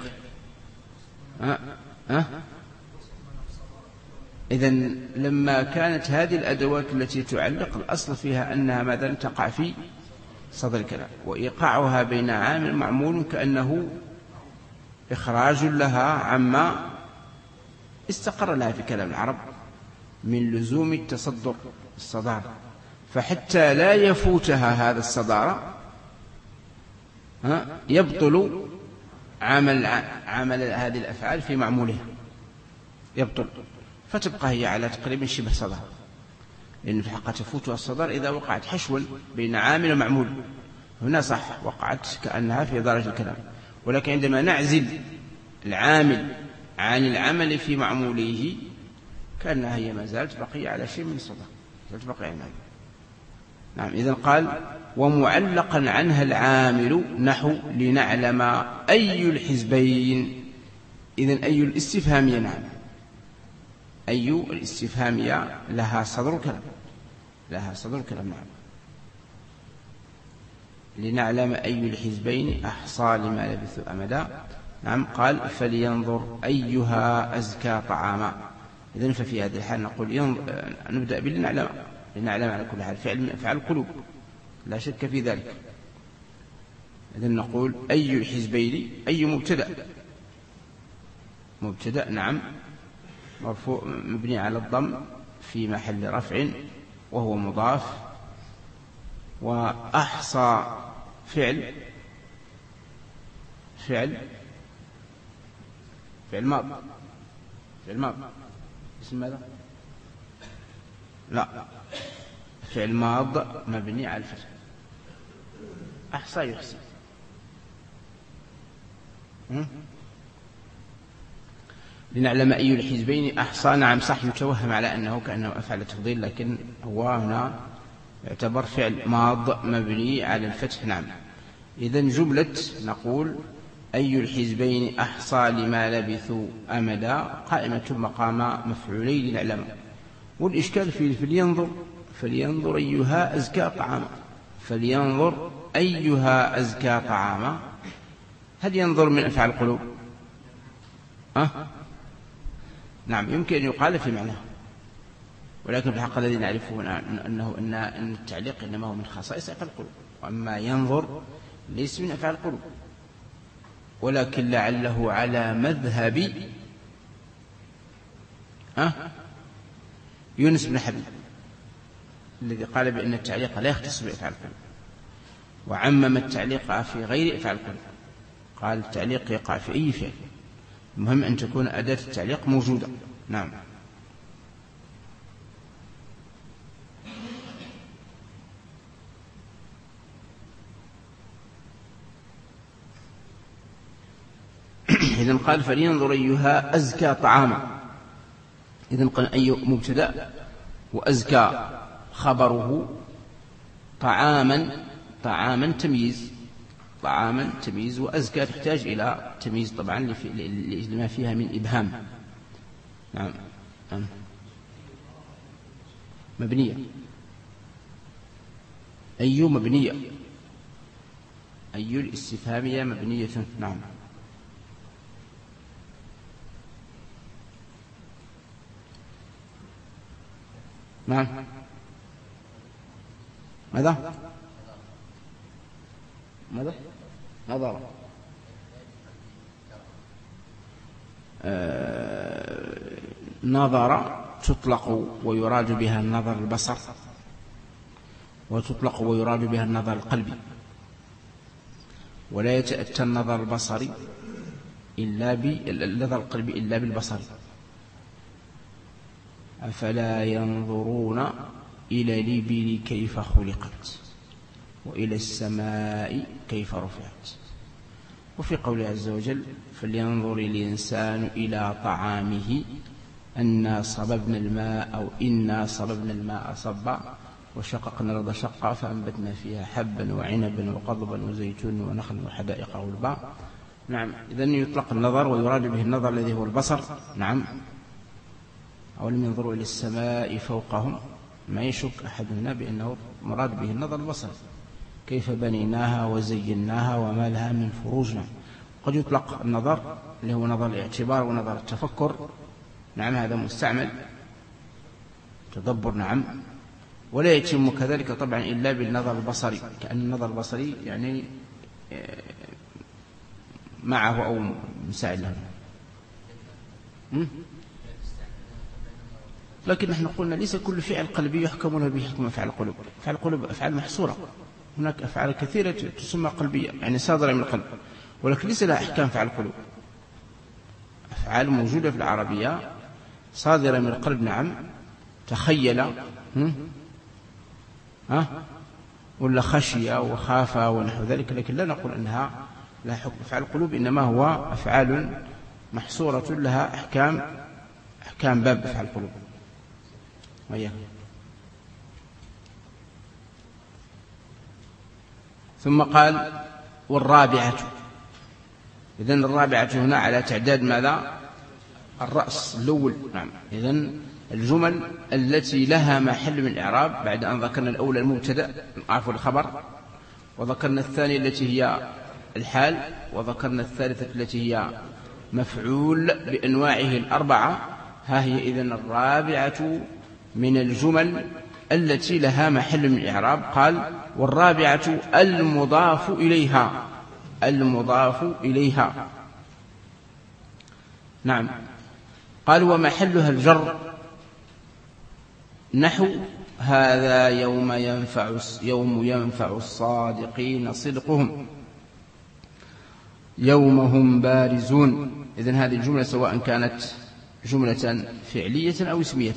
إذن لما كانت هذه الأدوات التي تعلق الأصل فيها أنها ماذا تقع في صدر الكلام، وإيقاعها بين عامل معمول كأنه إخراج لها عما استقر لها في كلام العرب من لزوم التصدر الصدارة، فحتى لا يفوتها هذا الصدارة يبطل عمل هذه الأفعال في معمولها، يبطل، فتبقى هي على تقريبا شبه صدارة، لأن في حقها تفوتها الصدارة إذا وقعت حشوا بين عامل ومعمول. هنا صح وقعت كأنها في درجة الكلام، ولكن عندما نعزل العامل عن العمل في معموله كأنها هي ما زالت بقية على شيء من الصدارة، زالت بقية عمل. نعم، إذن قال ومعلقا عنها العامل نحو لنعلم أي الحزبين. إذن أي الاستفهامية، نعم، أي الاستفهامية لها صدر كلام، لها صدر كلام. نعم، لنعلم أي الحزبين أحصى لما لبثوا أمدا. نعم، قال فلينظر أيها أزكى طعاما. إذن ففي هذه الحال نقول نبدأ بلنعلم، لنعلم على كل حال فعل القلوب لا شك في ذلك. إذن نقول أي الحزبين، أي مبتدأ نعم، مرفوع مبني على الضم في محل رفع وهو مضاف، وأحصى فعل ماض اسم ماذا؟ لا، فعل ماض مبني على الفتح. أحصى يحصي. لنعلم أي الحزبين أحصى. نعم صح، يتوهم على أنه كأنه أفعل تفضيل، لكن هو هنا يعتبر فعل ماض مبني على الفتح. نعم، إذن جملة نقول أي الحزبين أحصى لما لبثوا أمدا قائمة مقام مفعولي لنعلم. والإشكال في فلينظر أيها أزكى طعاما، فلينظر أيها أزكى طعاما. هل ينظر من أفعال القلوب؟ نعم، يمكن أن يقال في معناه، ولكن في الحق الذي نعرفه أن التعليق إنما هو من خصائص أفعال القلوب، وأما ينظر ليس من أفعال القلوب، ولكن لعله على مذهب يونس بن حبيب الذي قال بأن التعليق لا يختص بأفعال القلوب، وعمم التعليق في غير أفعال القلوب، قال التعليق يقع في أي فعل، المهم أن تكون أداة التعليق موجودة. نعم، إذن قال فلينظر أيها أزكى طعاما. إذن قال أي مبتدأ، وأزكى خبره، طعاما تمييز، وأزكى تحتاج إلى تمييز طبعا لما فيها من إبهام. نعم، مبنية، أي مبنية، أي الاستفهامية مبنية. نعم، نعم، ماذا؟ نظر. نظر تطلق ويراد بها النظر البصر، وتطلق ويراد بها النظر القلبي، ولا يتأتى النظر البصري النظر القلبي إلا بالبصر. أفلا ينظرون إلى الإبل كيف خلقت وإلى السماء كيف رفعت. وفي قوله عز وجل فلينظر الإنسان إلى طعامه أنا صببنا الماء أو إنا صببنا الماء صبا وشققنا الأرض شقا فأنبتنا فيها حبا وعنبا وقضبا وزيتون ونخلا وحدائق غلبا. نعم، إذن يطلق النظر ويراد به النظر الذي هو البصر. نعم، أولم ينظروا إلى السماء فوقهم، ما يشك أحد هنا بأنه مراد به النظر البصري، كيف بنيناها وزيناها وما لها من فروج. قد يطلق النظر اللي هو نظر الاعتبار ونظر التفكر. نعم، هذا مستعمل تدبر. نعم، ولا يتم كذلك طبعا إلا بالنظر البصري، كأن النظر البصري يعني معه أو مساعد له. لكن نحن قلنا ليس كل فعل قلبي يحكم له به حكم أفعال القلوب. أفعال القلوب أفعال محصورة، هناك أفعال كثيرة تسمى قلبية يعني صادرة من القلب، ولكن ليس لها أحكام فعل القلوب. أفعال موجودة في العربية صادرة من القلب. نعم، تخيل ولا خشية وخاف ونحو ذلك، لكن لا نقول أنها لها حكم أفعال القلوب، إنما هو أفعال محصورة لها أحكام باب أفعال القلوب. وياه. ثم قال والرابعة. إذن الرابعة هنا على تعداد ماذا؟ الرأس الأول. نعم، إذن الجمل التي لها محل من الإعراب بعد أن ذكرنا الأولى المبتدأ عفوا الخبر، وذكرنا الثانية التي هي الحال، وذكرنا الثالثة التي هي مفعول بأنواعه الأربعة. ها هي إذن الرابعة من الجمل التي لها محل من الإعراب. قال والرابعة المضاف إليها. المضاف إليها. نعم، قال ومحلها الجر نحو هذا يوم ينفع الصادقين صدقهم يوم هم بارزون. إذن هذه الجملة سواء كانت جملة فعلية أو اسمية.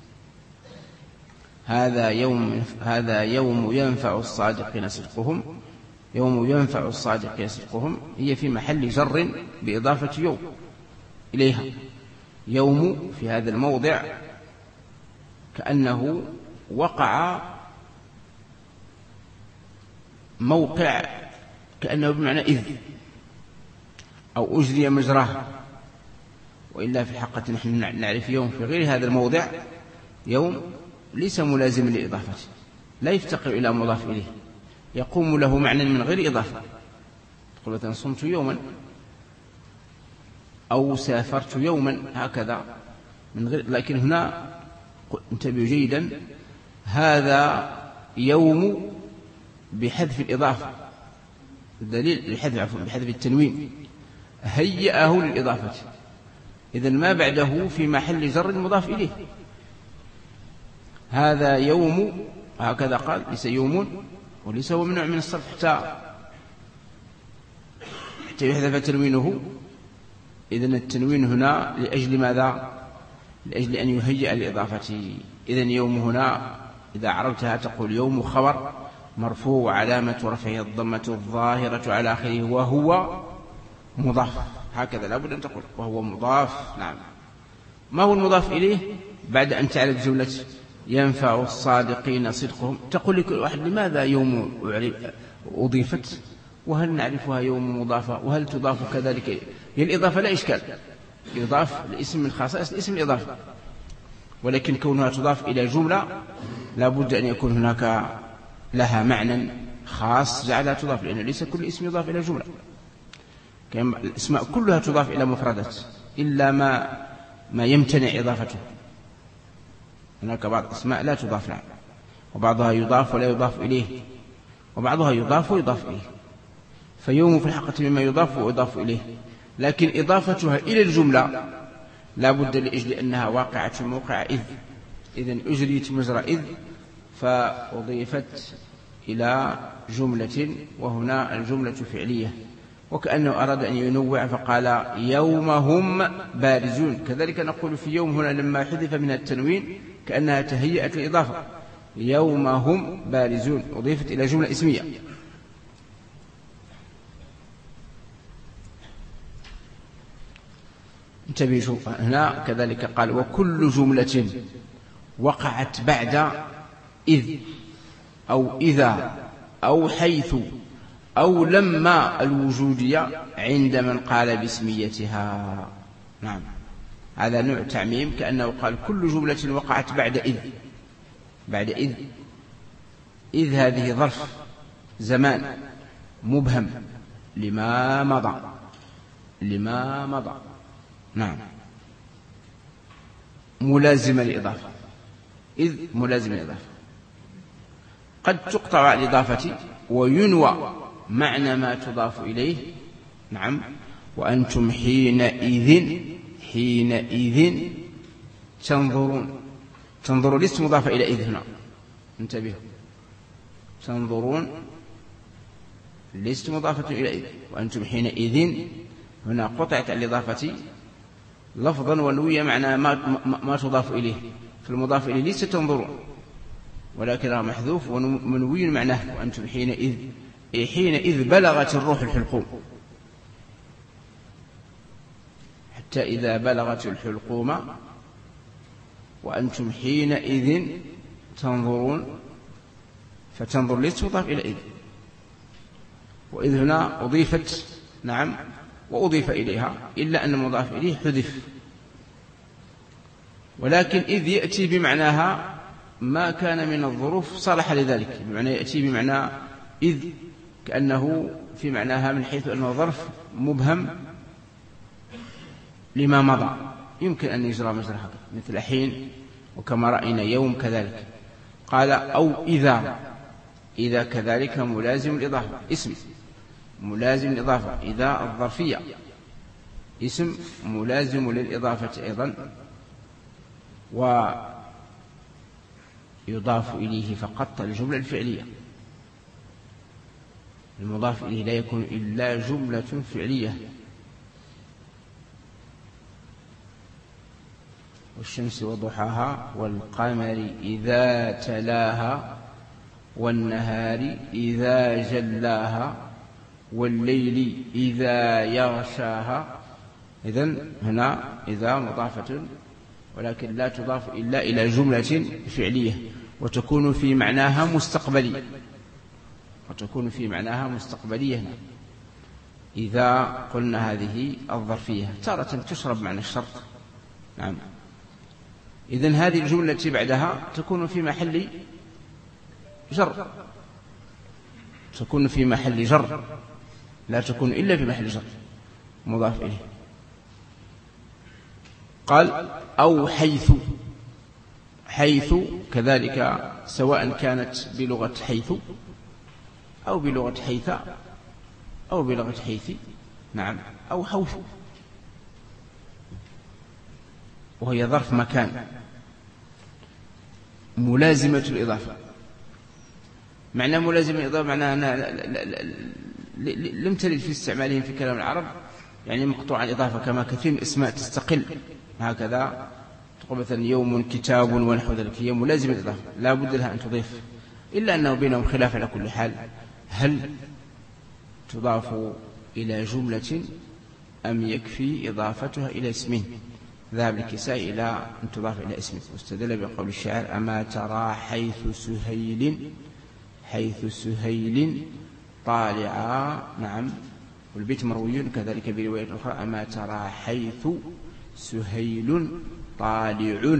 هذا يوم ينفع الصادقين صدقهم، يوم ينفع الصادقين صدقهم هي في محل جر بإضافة يوم إليها. يوم في هذا الموضع كأنه وقع موقع، كأنه بمعنى إذ أو أجري مجراه، وإلا في الحقيقة نحن نعرف يوم في غير هذا الموضع يوم ليس ملازم للإضافة، لا يفتقر إلى مضاف إليه، يقوم له معنى من غير إضافة. تقول مثلا صمت يوما أو سافرت يوما هكذا من غير. لكن هنا انتبهوا جيدا، هذا يوم بحذف الإضافة، الدليل بحذف التنوين هيئه للإضافة. إذن ما بعده في محل جر مضاف إليه. هذا يوم هكذا قال، ليس يوم وليس هو منوع من الصرف حتى يحذف تنوينه. إذن التنوين هنا لأجل ماذا؟ لأجل أن يهيئ الإضافة. إذن يوم هنا إذا عرفتها تقول يوم خبر مرفوع وعلامة رفعه الضمة الظاهرة على آخره وهو مضاف، هكذا لابد أن تقول وهو مضاف. نعم، ما هو المضاف إليه؟ بعد أن تعرف جملة ينفع الصادقين صدقهم تقول لكل واحد لماذا يوم أضيفت، وهل نعرفها يوم مضافة، وهل تضاف كذلك؟ هي الإضافة لا إشكال، يضاف الاسم من خصائص الاسم الإضافة، ولكن كونها تضاف إلى جملة لابد أن يكون هناك لها معنى خاص جعلها تضاف، لأن ليس كل اسم يضاف إلى جملة. الاسماء كلها تضاف إلى مفردات إلا ما يمتنع إضافته. هناك بعض الاسماء لا تضاف لها، وبعضها يضاف ولا يضاف إليه، وبعضها يضاف ويضاف إليه. فيوم في الحقيقة مما يضاف ويضاف إليه، لكن إضافتها إلى الجملة لا بد لأجل أنها واقعة في موقع إذ. إذن أجريت مجرى إذ فأضيفت إلى جملة، وهنا الجملة فعلية، وكأنه أراد أن ينوع فقال يوم هم بارزون. كذلك نقول في يوم هنا لما حذف منها التنوين كأنها تهيئت الإضافة، يوم هم بارزون أضيفت إلى جملة اسمية. انتبهوا هنا كذلك قال وكل جملة وقعت بعد إذ أو إذا أو حيث أو لما الوجودية عند من قال باسميتها. نعم، هذا نوع تعميم، كأنه قال كل جملة وقعت بعد إذ. بعد إذ هذه ظرف زمان مبهم لما مضى. نعم، ملازمة للإضافة. إذ ملازمة للإضافة. قد تقطع الإضافة وينوى معنى ما تضاف إليه. نعم، وأنتم حينئذ تنظرون. لست مضافة إلى إذ هنا، انتبهوا، تنظرون لست مضافة إلى إذ، وأنتم حينئذ هنا قطعت الإضافة لفظا ونوي معنى ما تضاف إليه. في المضاف إليه ليس تنظرون، ولكنه محذوف ومنوي معناه. وأنتم حينئذ بلغت الروح الحلقوم، حتى إذا بلغت الحلقوم وأنتم حينئذ تنظرون. فتنظر ليس تضاف إلى إذ، وإذ هنا أضيفت. نعم، وأضيف إليها، إلا أن المضاف إليه حذف. ولكن إذ يأتي بمعناها ما كان من الظروف صالح لذلك، بمعنى يأتي بمعنى إذ كأنه في معناها من حيث أنه ظرف مبهم لما مضى، يمكن أن يجرى مجرى حقا، مثل حين وكما رأينا يوم كذلك. قال أو إذا كذلك ملازم الإضافة، اسم ملازم الإضافة. إذا الظرفية اسم ملازم للإضافة أيضا، ويضاف إليه فقط الجملة الفعلية. المضاف إليه لا يكون إلا جملة فعلية. والشمس وضحاها والقمر إذا تلاها والنهار إذا جلاها والليل إذا يغشاها. إذن هنا إذا مضافة، ولكن لا تضاف إلا إلى جملة فعلية، وتكون في معناها مستقبلية. إذا قلنا هذه الظرفية تارة تشرب معنى الشرط. نعم، إذن هذه الجملة التي بعدها تكون في محل جر، لا تكون إلا في محل جر مضاف إليه. قال أو حيث كذلك، سواء كانت بلغة حيث أو بلغة حيث أو بلغة حيث. نعم، أو حوث، وهي ظرف مكان ملازمة الإضافة. معنى ملازمة الإضافة معناها لم ترد في استعمالهم في كلام العرب، يعني مقطوع الإضافة، كما كثير من الأسماء تستقل هكذا، تقول مثلا يوم كتاب ونحو ذلك، هي ملازمة الإضافة لا بد لها أن تضيف، إلا أنه بينهم خلاف على كل حال، هل تضاف إلى جملة أم يكفي إضافتها إلى اسم؟ ذهب الكسائي إلى أن تضاف إلى اسم، واستدل بقول الشاعر أما ترى حيث سهيل طالعا. نعم، والبيت مروي كذلك برواية أخرى أما ترى حيث سهيل طالع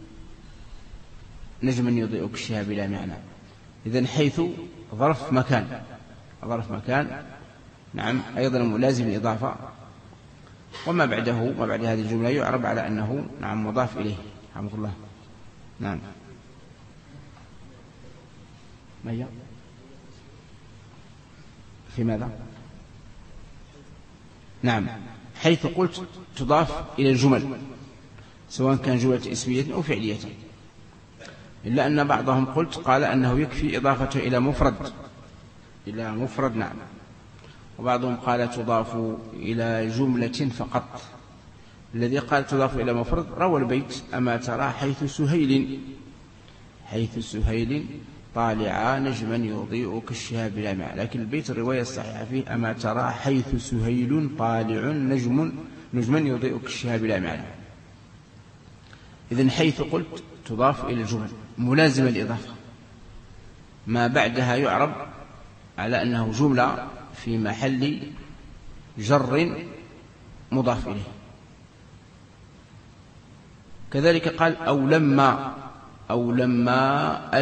نجما يضيء كالشهاب بلا معنى. إذن حيث ظرف مكان. نعم، أيضا ملازم الإضافة، وما بعد هذه الجملة يعرب على أنه نعم مضاف إليه. رحمه الله. نعم، ما هي في ماذا؟ نعم، حيث قلت تضاف إلى الجمل، سواء كان جملة اسمية أو فعلية، إلا أن بعضهم قال أنه يكفي إضافته إلى مفرد. نعم، وبعضهم قال تضاف إلى جملة فقط. الذي قال تضاف إلى مفرد روى البيت أما ترى حيث سهيل طالعا نجما يضيء كالشهاب بلا معنى، لكن البيت الرواية الصحيحة فيه أما ترى حيث سهيل طالع نجم نجما يضيء كالشهاب لا معنى. إذن حيث قلت تضاف إلى الجمل ملازمة الإضافة، ما بعدها يعرب على أنه جملة في محل جر مضاف إليه. كذلك قال أو لما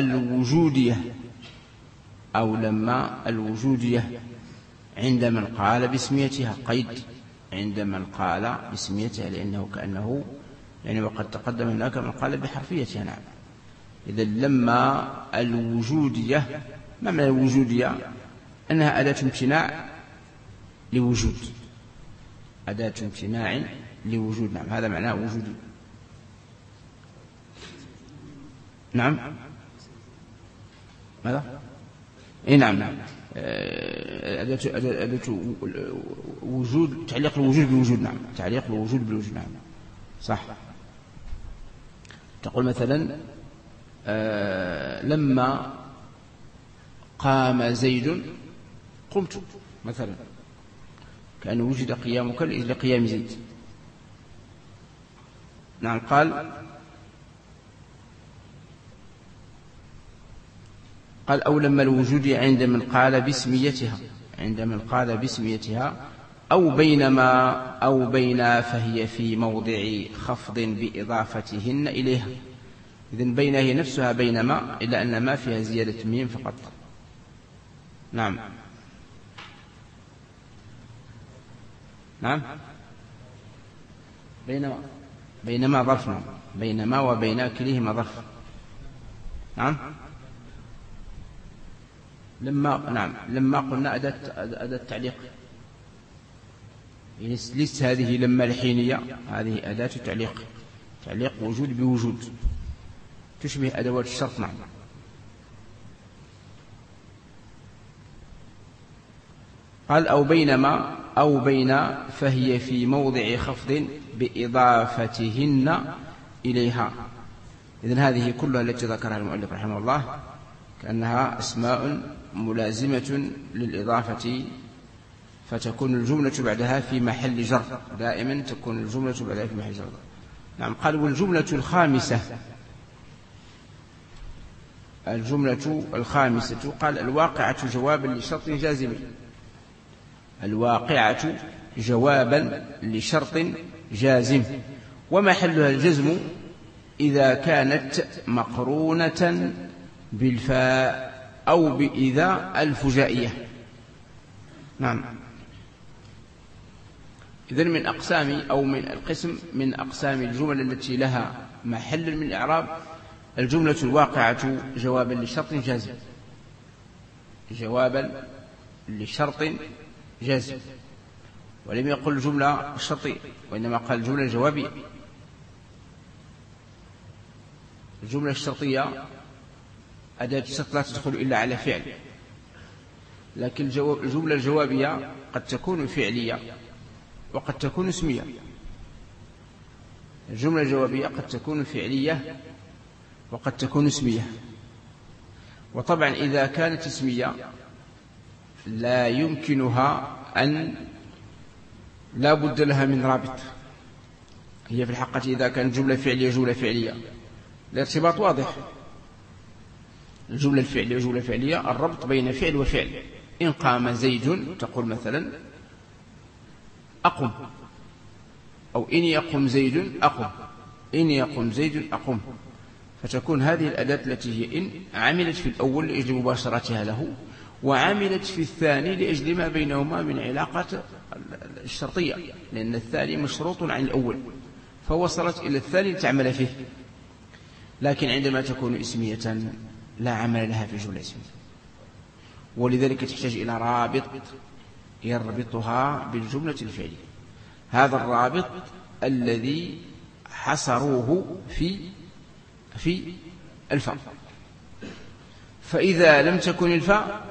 الوجودية عند من قال باسميتها، قيد عند من قال باسميتها، لأنه كأنه يعني وقد تقدم هناك من قال بحرفيتها. نعم. إذا لما الوجودية، ما معنى الوجودية؟ أنها أداة امتناع لوجود، أداة امتناع لوجود. نعم، هذا معناه وجودي. نعم، ماذا؟ نعم أداة وجود، تعليق الوجود بالوجود. نعم، تعليق الوجود بالوجود. نعم، صح. تقول مثلا لما قام زيد قمت مثلا، كأنه وجد قيامك لقيام زيد. نعم. قال أو لما الوجود عند من قال باسميتها أو بين فهي في موضع خفض بإضافتهن إليها. إذن بين هي نفسها بينما، إلا أن ما فيها زيادة ميم فقط. نعم. بينما ظرف. نعم، بينما وبين كليهما ظرف. نعم. لما قلنا أداة تعليق، يعني ليست هذه لما الحينية، هذه أداة تعليق وجود بوجود، تشبه أدوات الشرط. نعم. قال أو بين فهي في موضع خفض بإضافتهن إليها. إذن هذه كلها التي ذكرها المؤلف رحمه الله كأنها أسماء ملازمة للإضافة، فتكون الجملة بعدها في محل جر، دائما تكون الجملة بعدها في محل جر. نعم. قال والجملة الخامسة قال الواقعة جوابا لشرط جازم. الواقعة جوابا لشرط جازم، ومحلها الجزم إذا كانت مقرونة بالفاء أو بإذا الفجائية. نعم. إذن من أقسام أو من القسم من أقسام الجمل التي لها محل من الإعراب الجملة الواقعة جوابا لشرط جازم، جوابا لشرط جازم، ولم يقل جملة شرطية، وإنما قال جملة جوابية. الجملة الشرطية أداة الشرط لا تدخل إلا على فعل، لكن الجملة الجوابية قد تكون فعلية وقد تكون اسمية. الجملة الجوابية قد تكون فعلية وقد تكون اسمية. وطبعا إذا كانت اسمية لا يمكنها أن لا بد لها من رابط. هي في الحقيقة إذا كانت جملة فعلية الارتباط واضح. الجملة الفعلية الربط بين فعل وفعل. إن قام زيد تقول مثلا أقم، أو إن يقم زيد أقم، إن يقم زيد أقم. فتكون هذه الأداة التي هي إن عملت في الأول لأجل مباشرتها له، وعملت في الثاني لأجل ما بينهما من علاقة الشرطية، لأن الثاني مشروط عن الأول، فوصلت إلى الثاني لتعمل فيه. لكن عندما تكون اسمية لا عمل لها في جملة اسمية، ولذلك تحتاج إلى رابط يربطها بالجملة الفعلية. هذا الرابط الذي حصروه في الفاء. فإذا لم تكن الفاء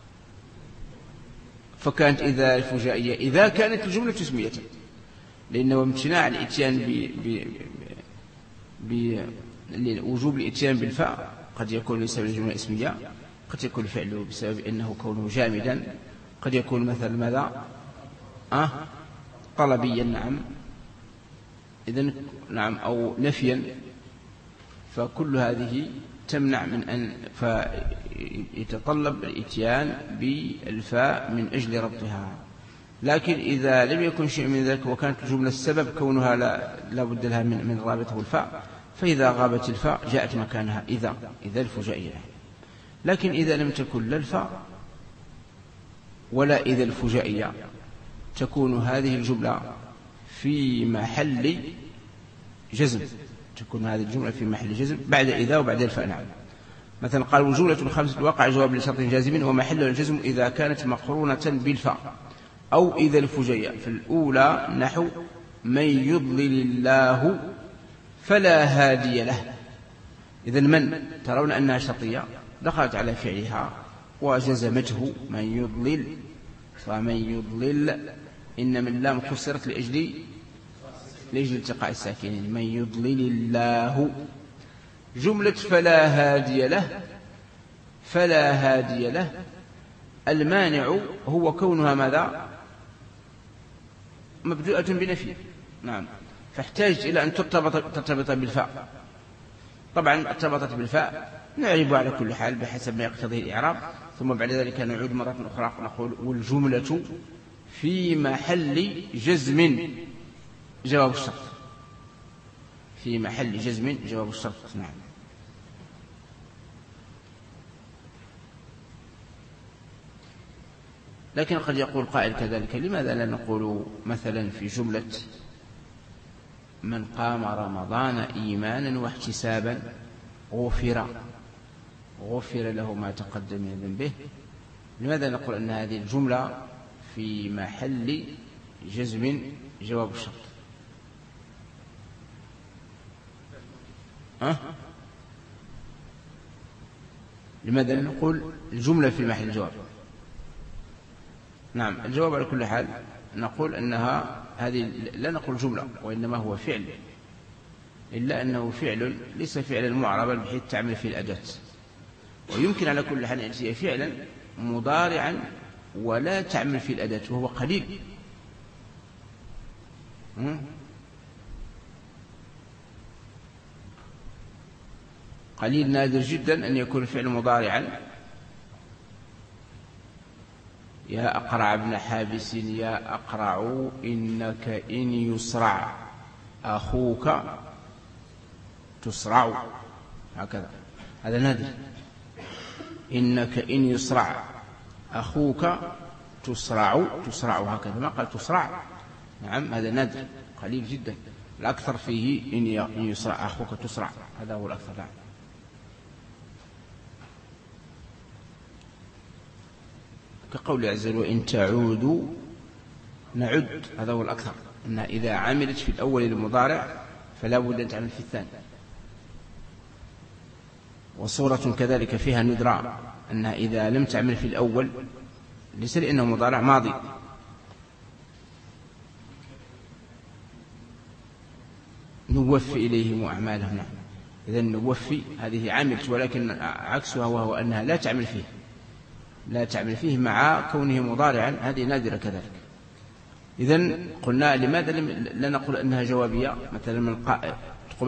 فكانت إذا الفجائية إذا كانت الجملة اسمية، لأنه امتناع الاتيان بوجوب الاتيان بالفاء قد يكون بسبب الجملة اسمية، قد يكون فعله بسبب أنه كونه جامدا، قد يكون مثلا ماذا طلبيا. نعم، إذن نعم أو نفيا، فكل هذه تمنع من أن فيتطلب الإتيان بالفاء من أجل ربطها. لكن إذا لم يكن شيء من ذلك وكانت الجملة السبب كونها لا بد لها من رابطه الفاء، فإذا غابت الفاء جاءت مكانها إذا الفجائية. لكن إذا لم تكن لا الفاء ولا إذا الفجائية تكون هذه الجملة في محل جزم، تكون هذه الجملة في محل جزم بعد إذا وبعد الفاء. نعم. مثلا قال والجملة الخامسة الواقع جواب لشرط جازم ومحل الجزم إذا كانت مقرونة بالفاء أو إذا الفجائية. في الأولى نحو من يضلل الله فلا هادي له. إذن من ترون أنها شرطية دخلت على فعلها وجزمته من يضلل، ومن يضلل إن من اللام كسرت لأجل التقاء الساكنين. من يضلل الله. جملة فلا هادي له، فلا هادي له المانع هو كونها ماذا؟ مبدوءة بنفي. نعم. فاحتاج إلى أن ترتبط بالفاء. طبعا ارتبطت بالفاء نعرب على كل حال بحسب ما يقتضيه الإعراب، ثم بعد ذلك نعود مرة أخرى نقول والجملة في محل جزم جواب الشرط. في محل جزم جواب الشرط. نعم. لكن قد يقول قائل كذلك لماذا لا نقول مثلا في جملة من قام رمضان إيمانا واحتسابا غفر له ما تقدم من ذنبه. لماذا نقول أن هذه الجملة في محل جزم جواب الشرط؟ لماذا نقول الجملة في محل الجواب؟ نعم. الجواب على كل حال نقول أنها هذه لا نقول جملة وإنما هو فعل، إلا أنه فعل ليس فعلا معربا بحيث تعمل فيه الأداة، ويمكن على كل حال أن يأتي فعلا مضارعا ولا تعمل فيه الأداة، وهو قليل. قليل نادر جدا أن يكون الفعل مضارعا. يا أقرع ابن حابس يا أقرع إنك إن يسرع أخوك تسرع، هكذا. هذا نادر. إنك إن يسرع أخوك تسرع هكذا، ما قال تسرع. نعم. هذا نادر قليل جدا. الأكثر فيه إن يسرع أخوك تسرع، هذا هو الأكثر. نعم. كقول عز وجل وإن تعودوا نعد، هذا هو الأكثر. أن إذا عملت في الأول المضارع فلا بد أن تعمل في الثاني. وصورة كذلك فيها ندرة أنها إذا لم تعمل في الأول ليس لأنه مضارع ماضي، نوفي إليهم أعمالهم. نعم. إذن نوفي هذه عملت، ولكن عكسها وهو أنها لا تعمل فيه مع كونه مضارعا، هذه نادرة كذلك. إذن قلنا لماذا لا نقول أنها جوابية؟ مثلا من قائل تقول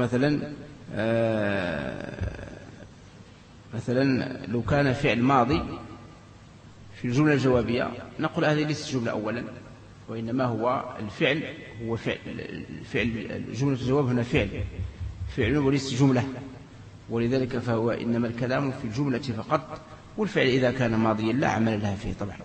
مثلا لو كان فعل ماضي في الجملة الجوابية نقول هذه ليست جملة أولا، وإنما هو الفعل هو فعل جملة الجواب هنا فعل وليس جملة، ولذلك فهو إنما الكلام في الجملة فقط، والفعل إذا كان ماضيا لا عمل لها فيه طبعا.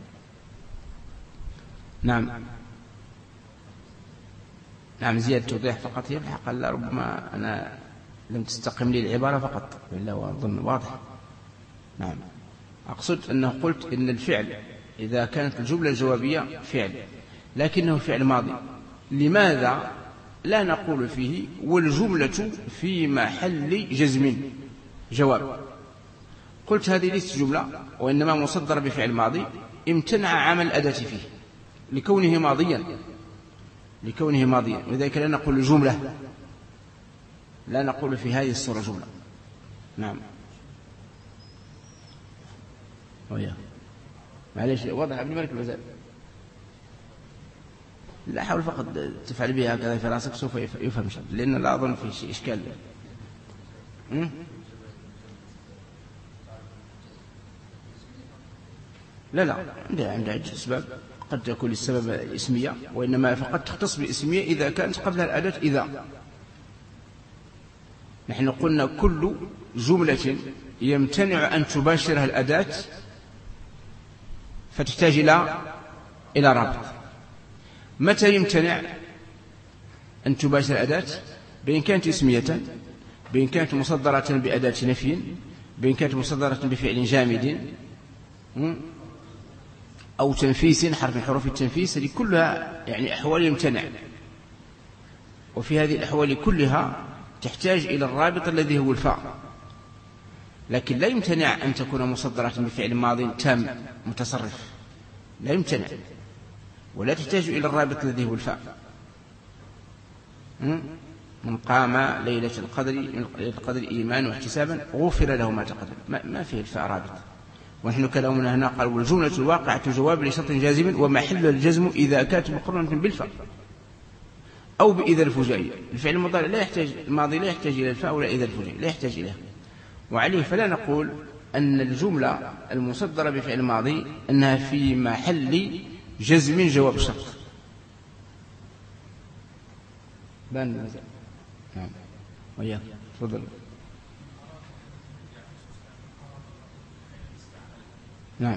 نعم. زيادة توضيح فقط يلحق، ربما أنا لم تستقم لي العبارة فقط، إلا وأظن واضح. نعم. أقصد أنه قلت إن الفعل إذا كانت الجملة الجوابية فعل لكنه فعل ماضي، لماذا لا نقول فيه والجملة في محل جزم جواب؟ قلت هذه ليست جملة وإنما مصدر بفعل ماضي امتنع عمل الأداة فيه لكونه ماضيا، ولذلك لا نقول جملة، لا نقول في هذه الصورة جملة. نعم. معليش واضح ابن مالك الوزاري. لا، حاول فقط تفعل بها هكذا في راسك سوف يفهم شيء، لأن لا أظن في شيء إشكال. لا عندها عدة أسباب، قد تكون السبب اسمية، وإنما فقط تختص بالاسمية إذا كانت قبلها الأداة إذا. نحن قلنا كل جملة يمتنع أن تباشرها الأداة فتحتاج إلى رابط. متى يمتنع أن تباشر الأداة؟ بإن كانت اسمية، بإن كانت مصدرة بأداة نفي، بإن كانت مصدرة بفعل جامد، أو تنفيس حرف من حروف التنفيس. هذه كلها يعني أحوال يمتنع، وفي هذه الأحوال كلها تحتاج إلى الرابط الذي هو الفاء. لكن لا يمتنع أن تكون مصدرة بفعل ماض تام متصرف، لا يمتنع، ولا تحتاج إلى الرابط الذي هو الفاء. من قام ليلة القدر إيمانا واحتسابا غفر له ما تقدم، ما فيه الفاء رابط. ونحن كلامنا هنا قال والجملة الواقعة جواب لشرط جازم ومحل الجزم إذا كانت مقرنة بالفاء أو بإذا الفجائية. الفعل المضارع لا يحتاج، الماضي لا يحتاج إلى الفاء ولا إذا الفجائية لا يحتاج إليها. وعليه فلا نقول أن الجملة المصدرة بفعل الماضي أنها في محل جزم جواب الشرط. نعم وياك تفضل. نعم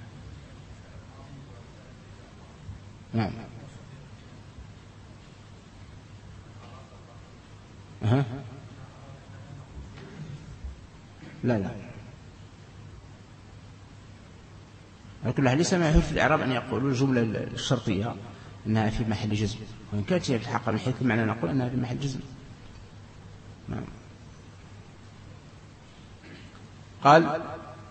لا على كل حال ليس ما يحل في الإعراب أن يقولوا الجملة الشرطية أنها في محل جزم، وإن كانت هي في الحقيقة من حيث المعنى نقول أنها في محل جزم. نعم. قال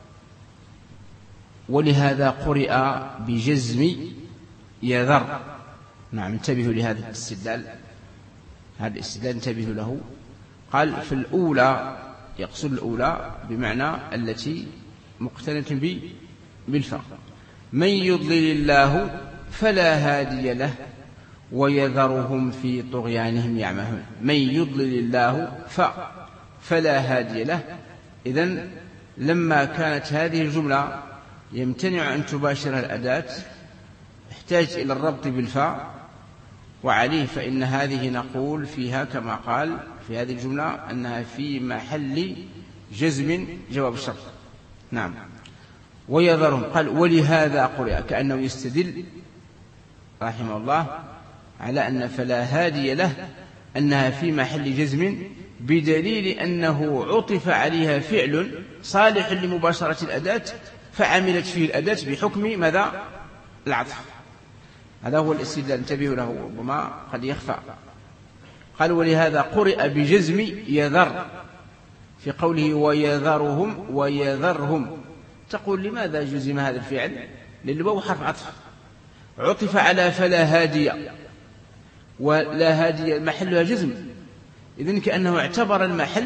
ولهذا قرئ بجزم يذر. نعم انتبهوا لهذا الاستدلال، هذا الاستدلال انتبهوا له. قال في الأولى يقصد الأولى بمعنى التي مقترنة بالفاء. من يضلل الله فلا هادي له ويذرهم في طغيانهم يعمهون. من يضلل الله فلا هادي له. إذن لما كانت هذه الجملة يمتنع أن تباشرها الأداة احتاج إلى الربط بالفاء، وعليه فإن هذه نقول فيها كما قال في هذه الجملة أنها في محل جزم جواب الشرط. نعم. ويذرهم قال ولهذا قرئ، كأنه يستدل رحمه الله على أن فلا هادي له أنها في محل جزم، بدليل أنه عطف عليها فعل صالح لمباشرة الأداة فعملت فيه الأداة بحكم ماذا؟ العطف. هذا هو الاستدلال، انتبهوا له وما قد يخفى. قال ولهذا قرئ بجزم يذر في قوله ويذرهم. تقول لماذا جزم هذا الفعل؟ للواو حرف عطف عطف على فلا هادي، ولا هادي محلها جزم، إذن كأنه اعتبر المحل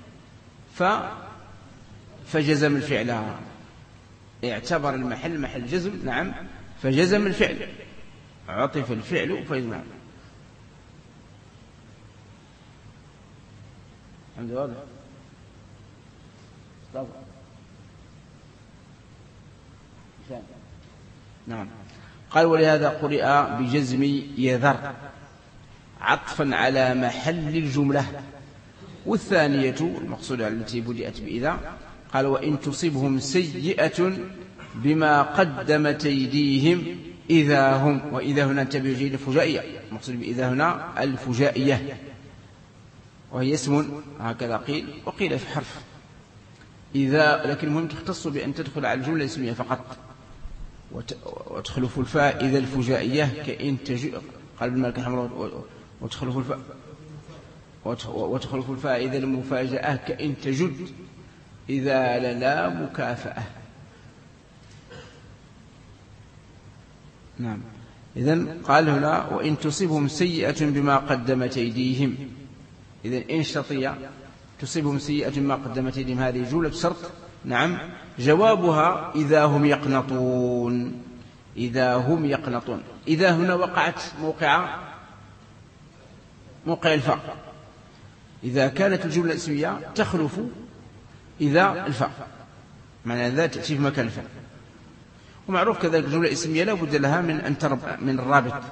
فجزم الفعل، اعتبر المحل محل جزم. نعم فجزم الفعل، عطف الفعل فيجمع. الحمد لله واضح. نعم. قال ولهذا قرئ بجزم يذر عطفا على محل الجملة. والثانية المقصودة التي بدأت بإذا قال وإن تصبهم سيئة بما قدمت أيديهم إذا هم. وإذا هنا انتبهوا جيد الفجائية، المقصود بإذا هنا الفجائية، وهي اسم هكذا قيل، وقيل في حرف إذا، لكن المهم تختص بأن تدخل على الجملة الاسمية فقط، وتخلف الفاء إذا الفجائية كإن قال ابن مالك حمراء وتخلف الفاء إذا المفاجأة كإن تجد إذا لا مكافأة. نعم. إذن قال هنا وإن تصيبهم سيئة بما قدمت أيديهم. إذن إن شرطية تصيبهم سيئة بما قدمت أيديهم، هذه جملة شرط. نعم. جوابها إذا هم يقنطون. إذا هم يقنطون. إذا هنا وقعت موقع الفاء. إذا كانت الجملة الاسمية تخلف إذا الفاء، معنى ذا تأتي في مكان الفاء. ومعروف كذلك الجملة الاسمية لا بد لها من الرابط.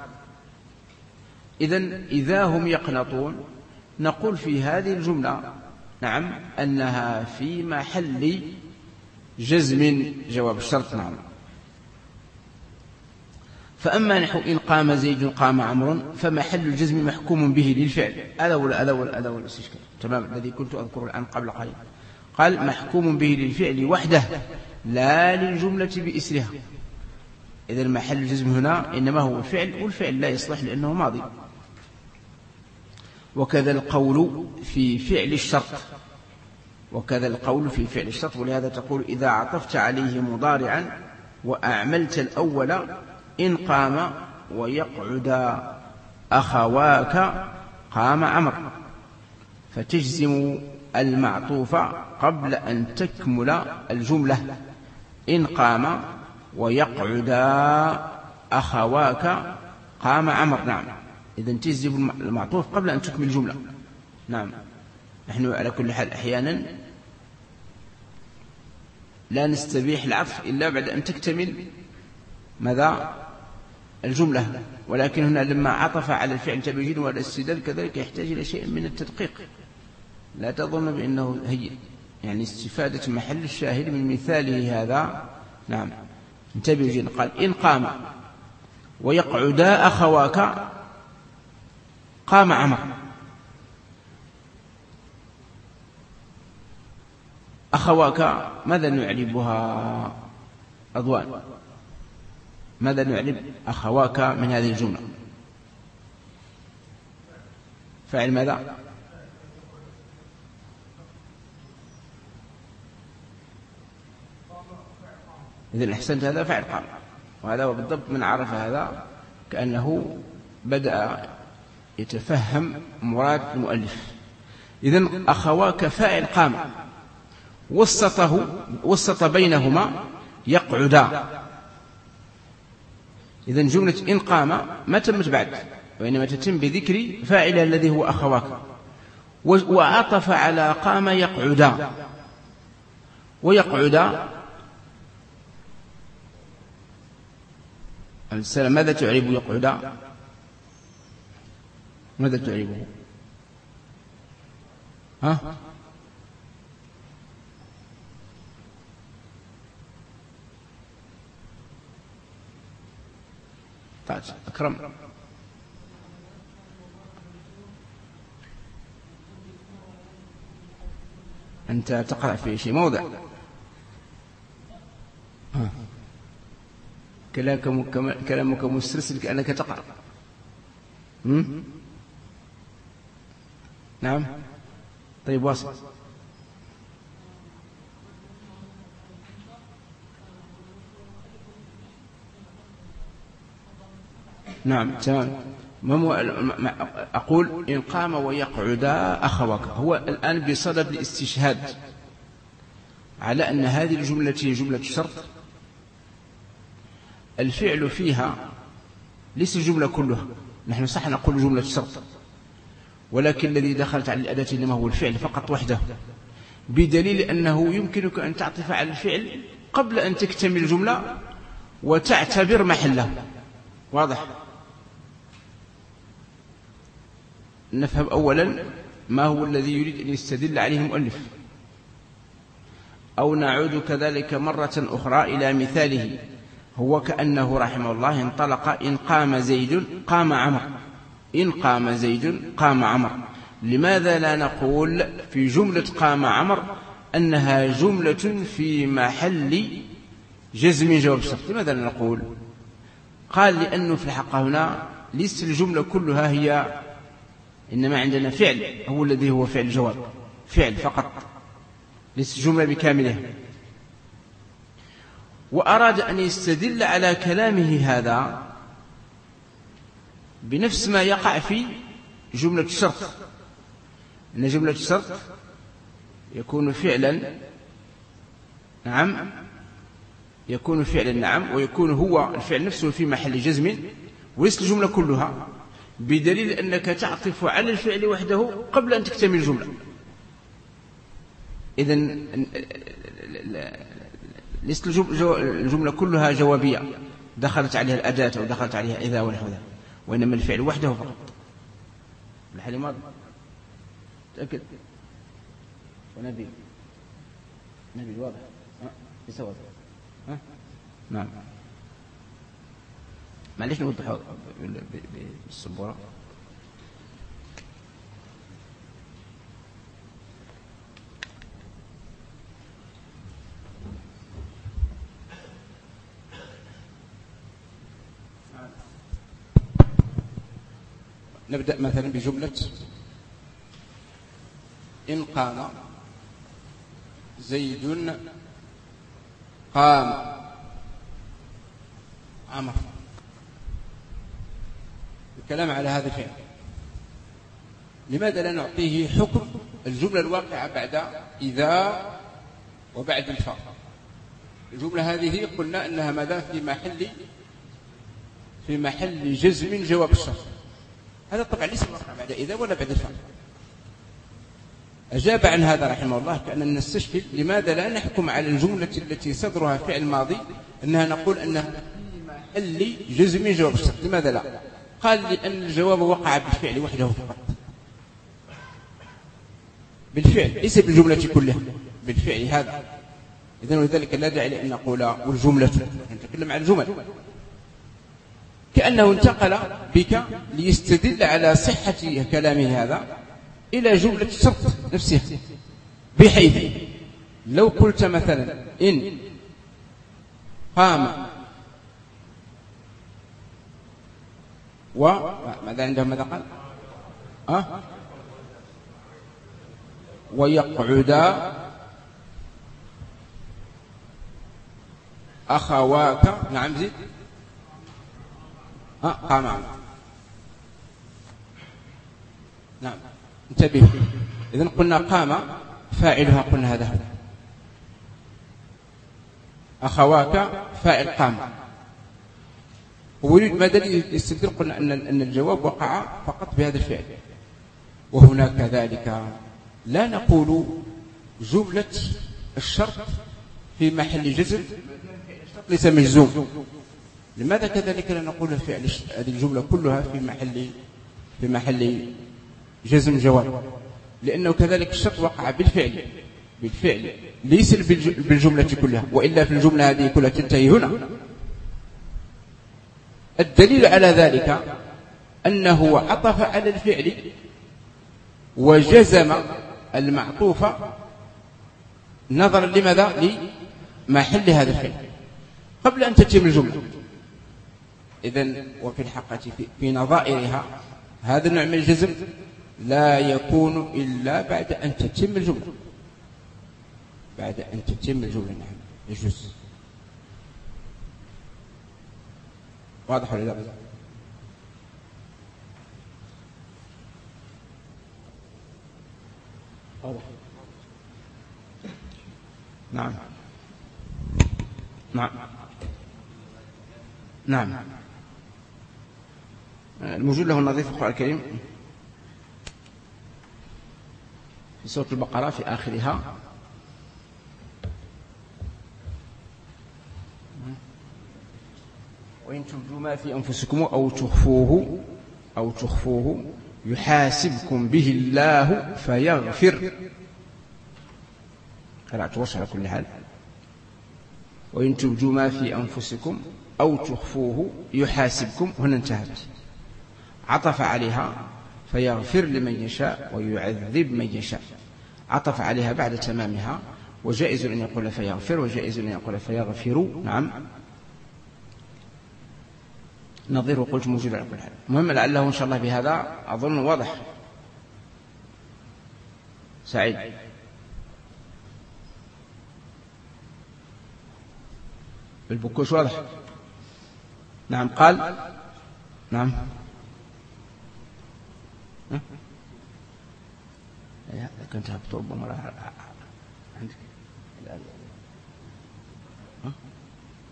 إذا هم يقنطون نقول في هذه الجملة نعم أنها في محل جزم جواب الشرط. نعم. فأما نحو إن قام زيد قام عمرو فمحل الجزم محكوم به للفعل. هذا هو الاستشكال تمام الذي كنت أذكره الآن قبل قليل. قال محكوم به للفعل وحده لا للجملة بإسرها. إذا محل الجزم هنا إنما هو الفعل، والفعل لا يصلح لأنه ماضي. وكذا القول في فعل الشرط. ولهذا تقول إذا عطفت عليه مضارعا وأعملت الأول إن قام ويقعد أخواك قام عمر، فتجزم المعطوف قبل أن تكمل الجملة إن قام ويقعد أخواك قام عمر. نعم. إذن تجزم المعطوف قبل أن تكمل الجملة. نعم. نحن على كل حال أحيانا لا نستبيح العطف إلا بعد أن تكتمل ماذا الجملة، ولكن هنا لما عطف على الفعل تبجيل والاستدلال كذلك يحتاج إلى شيء من التدقيق. لا تظن بأنه هي يعني استفادة محل الشاهد من مثاله هذا. نعم. انتبهوا جيدا. قال إن قام ويقعدا أخواك قام عمر. أخواك ماذا نعربها أضوان؟ ماذا نعرب أخواك من هذه الجملة؟ فاعل ماذا؟ إذن أحسنت، هذا فاعل قام، وهذا بالضبط من عرف هذا كأنه بدأ يتفهم مراد المؤلف. إذن أخواك فاعل قام، وسط بينهما يقعدا. إذن جملة إن قام ما تمت بعد، وإنما تتم بذكر فاعل الذي هو أخواك، وعطف على قام يقعدا. ويقعدا السلام ماذا تعرب يقعدا؟ ماذا تعربه؟ ها؟ طيب أكرم، أنت تقرأ في شيء موضع. كلامك مسترسل كأنك تقرأ. نعم. طيب واصل. نعم تمام. أقول إن قام ويقعدا أخواك، هو الآن بصدد الاستشهاد على أن هذه الجملة هي جملة شرط. الفعل فيها ليس الجملة كلها، نحن صح نقول جملة شرط، ولكن الذي دخلت على الأداة إنما هو الفعل فقط وحده، بدليل أنه يمكنك أن تعطف على الفعل قبل أن تكتمل الجملة وتعتبر محله. واضح؟ نفهم أولا ما هو الذي يريد أن يستدل عليه المؤلف، أو نعود كذلك مرة أخرى إلى مثاله. هو كأنه رحمه الله انطلق إن قام زيد قام عمر، إن قام زيد قام عمر. لماذا لا نقول في جملة قام عمر أنها جملة في محل جزم جواب الشرط؟ لماذا لا نقول؟ قال لأنه في الحقيقة هنا ليس الجملة كلها هي، إنما عندنا فعل هو الذي هو فعل الجواب، فعل فقط، ليس الجملة بكاملها. وأراد أن يستدل على كلامه هذا بنفس ما يقع في جملة الشرط، أن جملة الشرط يكون فعلا نعم يكون فعلا نعم، ويكون هو الفعل نفسه في محل جزم وليس الجملة كلها، بدليل أنك تعطف على الفعل وحده قبل أن تكتمل الجملة. إذن ليست الجملة كلها جوابية دخلت عليها الأداة أو دخلت عليها إذا ونحو ذلك، وإنما الفعل وحده فقط. الحالي ماضي تأكد ونبي واضح ليس واضح. نعم معليش نوضح بالسبورة. نبدأ مثلا بجملة إن قام زيد قام عمر. الكلام على هذا الفعل، لماذا لا نعطيه حكم الجملة الواقعة بعد إذا وبعد الفاء؟ الجملة هذه قلنا أنها ماذا في محل جزم جواب الشرط. هذا طبعا ليس واقع بعد إذا ولا بعد الفاء. أجاب عن هذا رحمه الله كأننا نستشكل لماذا لا نحكم على الجملة التي صدرها فعل ماضي أنها نقول أنها في محل جزم جواب الشرط. لماذا لا؟ قال لأن الجواب وقع بالفعل وحده فقط، بالفعل ليس بالجملة كلها، بالفعل هذا. إذن ولذلك لا داعي لأن نقول والجملة، نتكلم عن الجمل. كأنه انتقل بك ليستدل على صحة كلامه هذا إلى جملة الشرط نفسها، بحيث لو قلت مثلا إن قام وماذا عندهم ماذا قال ويقعد أخواك. نعم زيد قام. نعم انتبه. إذن قلنا قام فاعلها، قلنا هذا أخواك فاعل قام. ويريد ماذا يستدل؟ قلنا أن الجواب وقع فقط بهذا الفعل. وهنا كذلك لا نقول جملة الشرط في محل جزم ليس مجزوم. لماذا كذلك لا نقول فعل هذه الجملة كلها في محل جزم جواب؟ لأنه كذلك الشرط وقع بالفعل ليس بالجملة كلها، وإلا في الجملة هذه كلها تنتهي هنا. الدليل على ذلك أنه عطف على الفعل وجزم المعطوف نظرا لماذا؟ لمحل هذا الفعل قبل أن تتم الجملة. إذن وفي الحقيقة في نظائرها هذا النوع من الجزم لا يكون إلا بعد أن تتم الجملة. بعد أن تتم الجملة نعم يجوز. واضح ولا لا؟ واضح. نعم نعم نعم. الموجود له النظير في القرآن الكريم في سورة البقرة في آخرها وإن تبدوا ما في أنفسكم أو تخفوه يحاسبكم به الله فيغفر. قرأت ورش على كل حال. وإن تبدوا ما في أنفسكم أو تخفوه يحاسبكم، هنا انتهت. عطف عليها فيغفر لمن يشاء ويعذب من يشاء، عطف عليها بعد تمامها. وجائز أن يقول فيغفر، وجائز أن يقول فيغفر. نعم نظير قلت موجود على كل حال. المهم لعله إن شاء الله بهذا أظن واضح. سعيد بالبكوش واضح. نعم قال نعم كنت هبط ربما عندك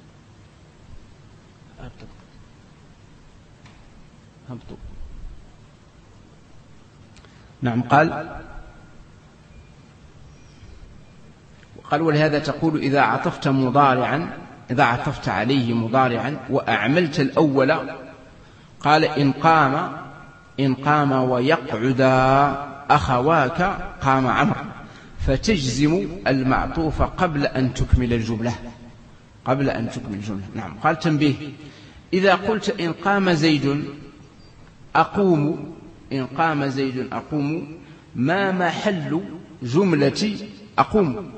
هبطوا. نعم. قال ولهذا تقول إذا عطفت عليه مضارعا وأعملت الأول، قال إن قام ويقعدا أخواك قام عمرو، فتجزم المعطوف قبل أن تكمل الجملة. نعم. قال تنبيه: إذا قلت إن قام زيد أقوم، ما محل جملة أقوم؟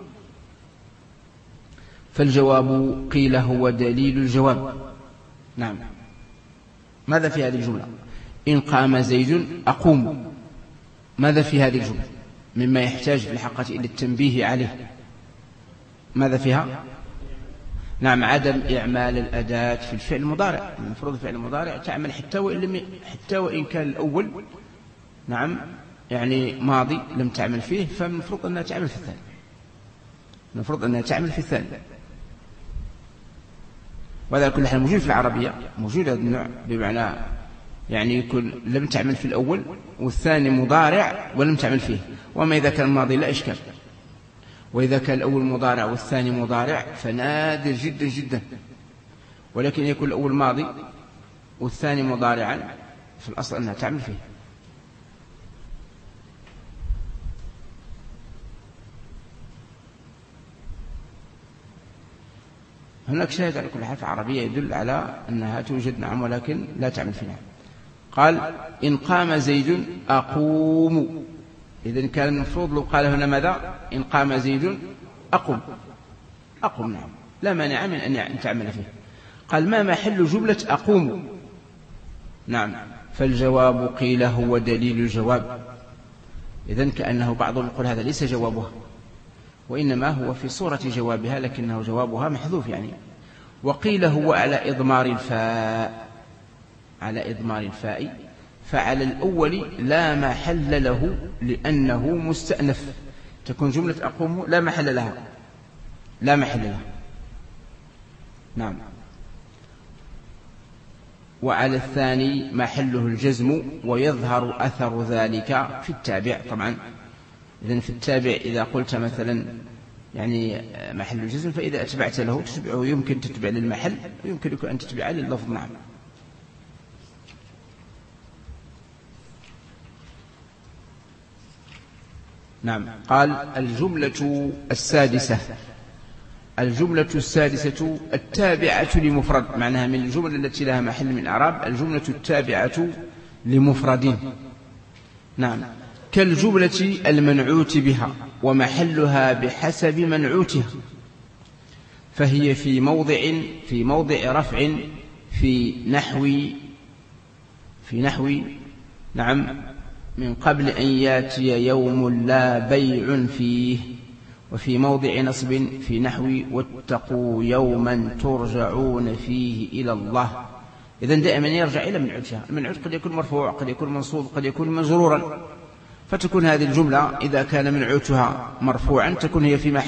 فالجواب قيل هو دليل الجواب. نعم. ماذا في هذه الجملة؟ إن قام زيد أقوم، ماذا في هذه الجملة مما يحتاج في الحقيقة إلى التنبيه عليه؟ ماذا فيها؟ نعم، عدم إعمال الأداة في الفعل المضارع. المفروض الفعل المضارع تعمل حتى وإن كان الأول نعم يعني ماضي لم تعمل فيه، فالمفروض أنها تعمل في الثاني. وهذا كل حال موجود في العربية، موجود هذا النوع، بمعنى يعني يكون لم تعمل في الأول والثاني مضارع ولم تعمل فيه. وما إذا كان ماضي لا إشكال، وإذا كان الأول مضارع والثاني مضارع فنادر جدا جدا. ولكن يكون الأول ماضي والثاني مضارعا في الأصل أنها تعمل فيه. هناك شاهد على كل حال في العربية يدل على أنها توجد نعم، ولكن لا تعمل فيها. قال إن قام زيد أقوم، إذن كان المفروض لو قال هنا ماذا؟ إن قام زيد أقوم. نعم، لا مانع من أن تعمل فيه. قال ما محل جملة أقوم؟ نعم، فالجواب قيل هو دليل الجواب. إذن كأنه بعضهم يقول هذا ليس جوابها، وإنما هو في صورة جوابها، لكنه جوابها محذوف يعني. وقيل هو على إضمار الفاء، فعلى الأول لا محل له لأنه مستأنف، تكون جملة أقوم لا محل لها. نعم. وعلى الثاني محله الجزم، ويظهر أثر ذلك في التابع. طبعا إذن في التابع إذا قلت مثلا يعني محل الجزم، فإذا أتبعت له تتبعه، يمكن تتبع للمحل ويمكنك أن تتبع لللفظ. نعم. نعم. قال الجملة السادسة التابعة لمفرد، معناها من الجمل التي لها محل من إعراب، الجملة التابعة لمفرد. نعم، كالجملة المنعوت بها ومحلها بحسب منعوتها، فهي في موضع رفع في نحو نعم من قبل أن ياتي يوم لا بيع فيه، وفي موضع نصب في نحو واتقوا يوما ترجعون فيه إلى الله. إذن دائما يرجع إلى منعوتها. المنعوت قد يكون مرفوع، قد يكون منصوب، قد يكون مجرورا، فتكون هذه الجملة إذا كان منعوتها مرفوعا تكون هي في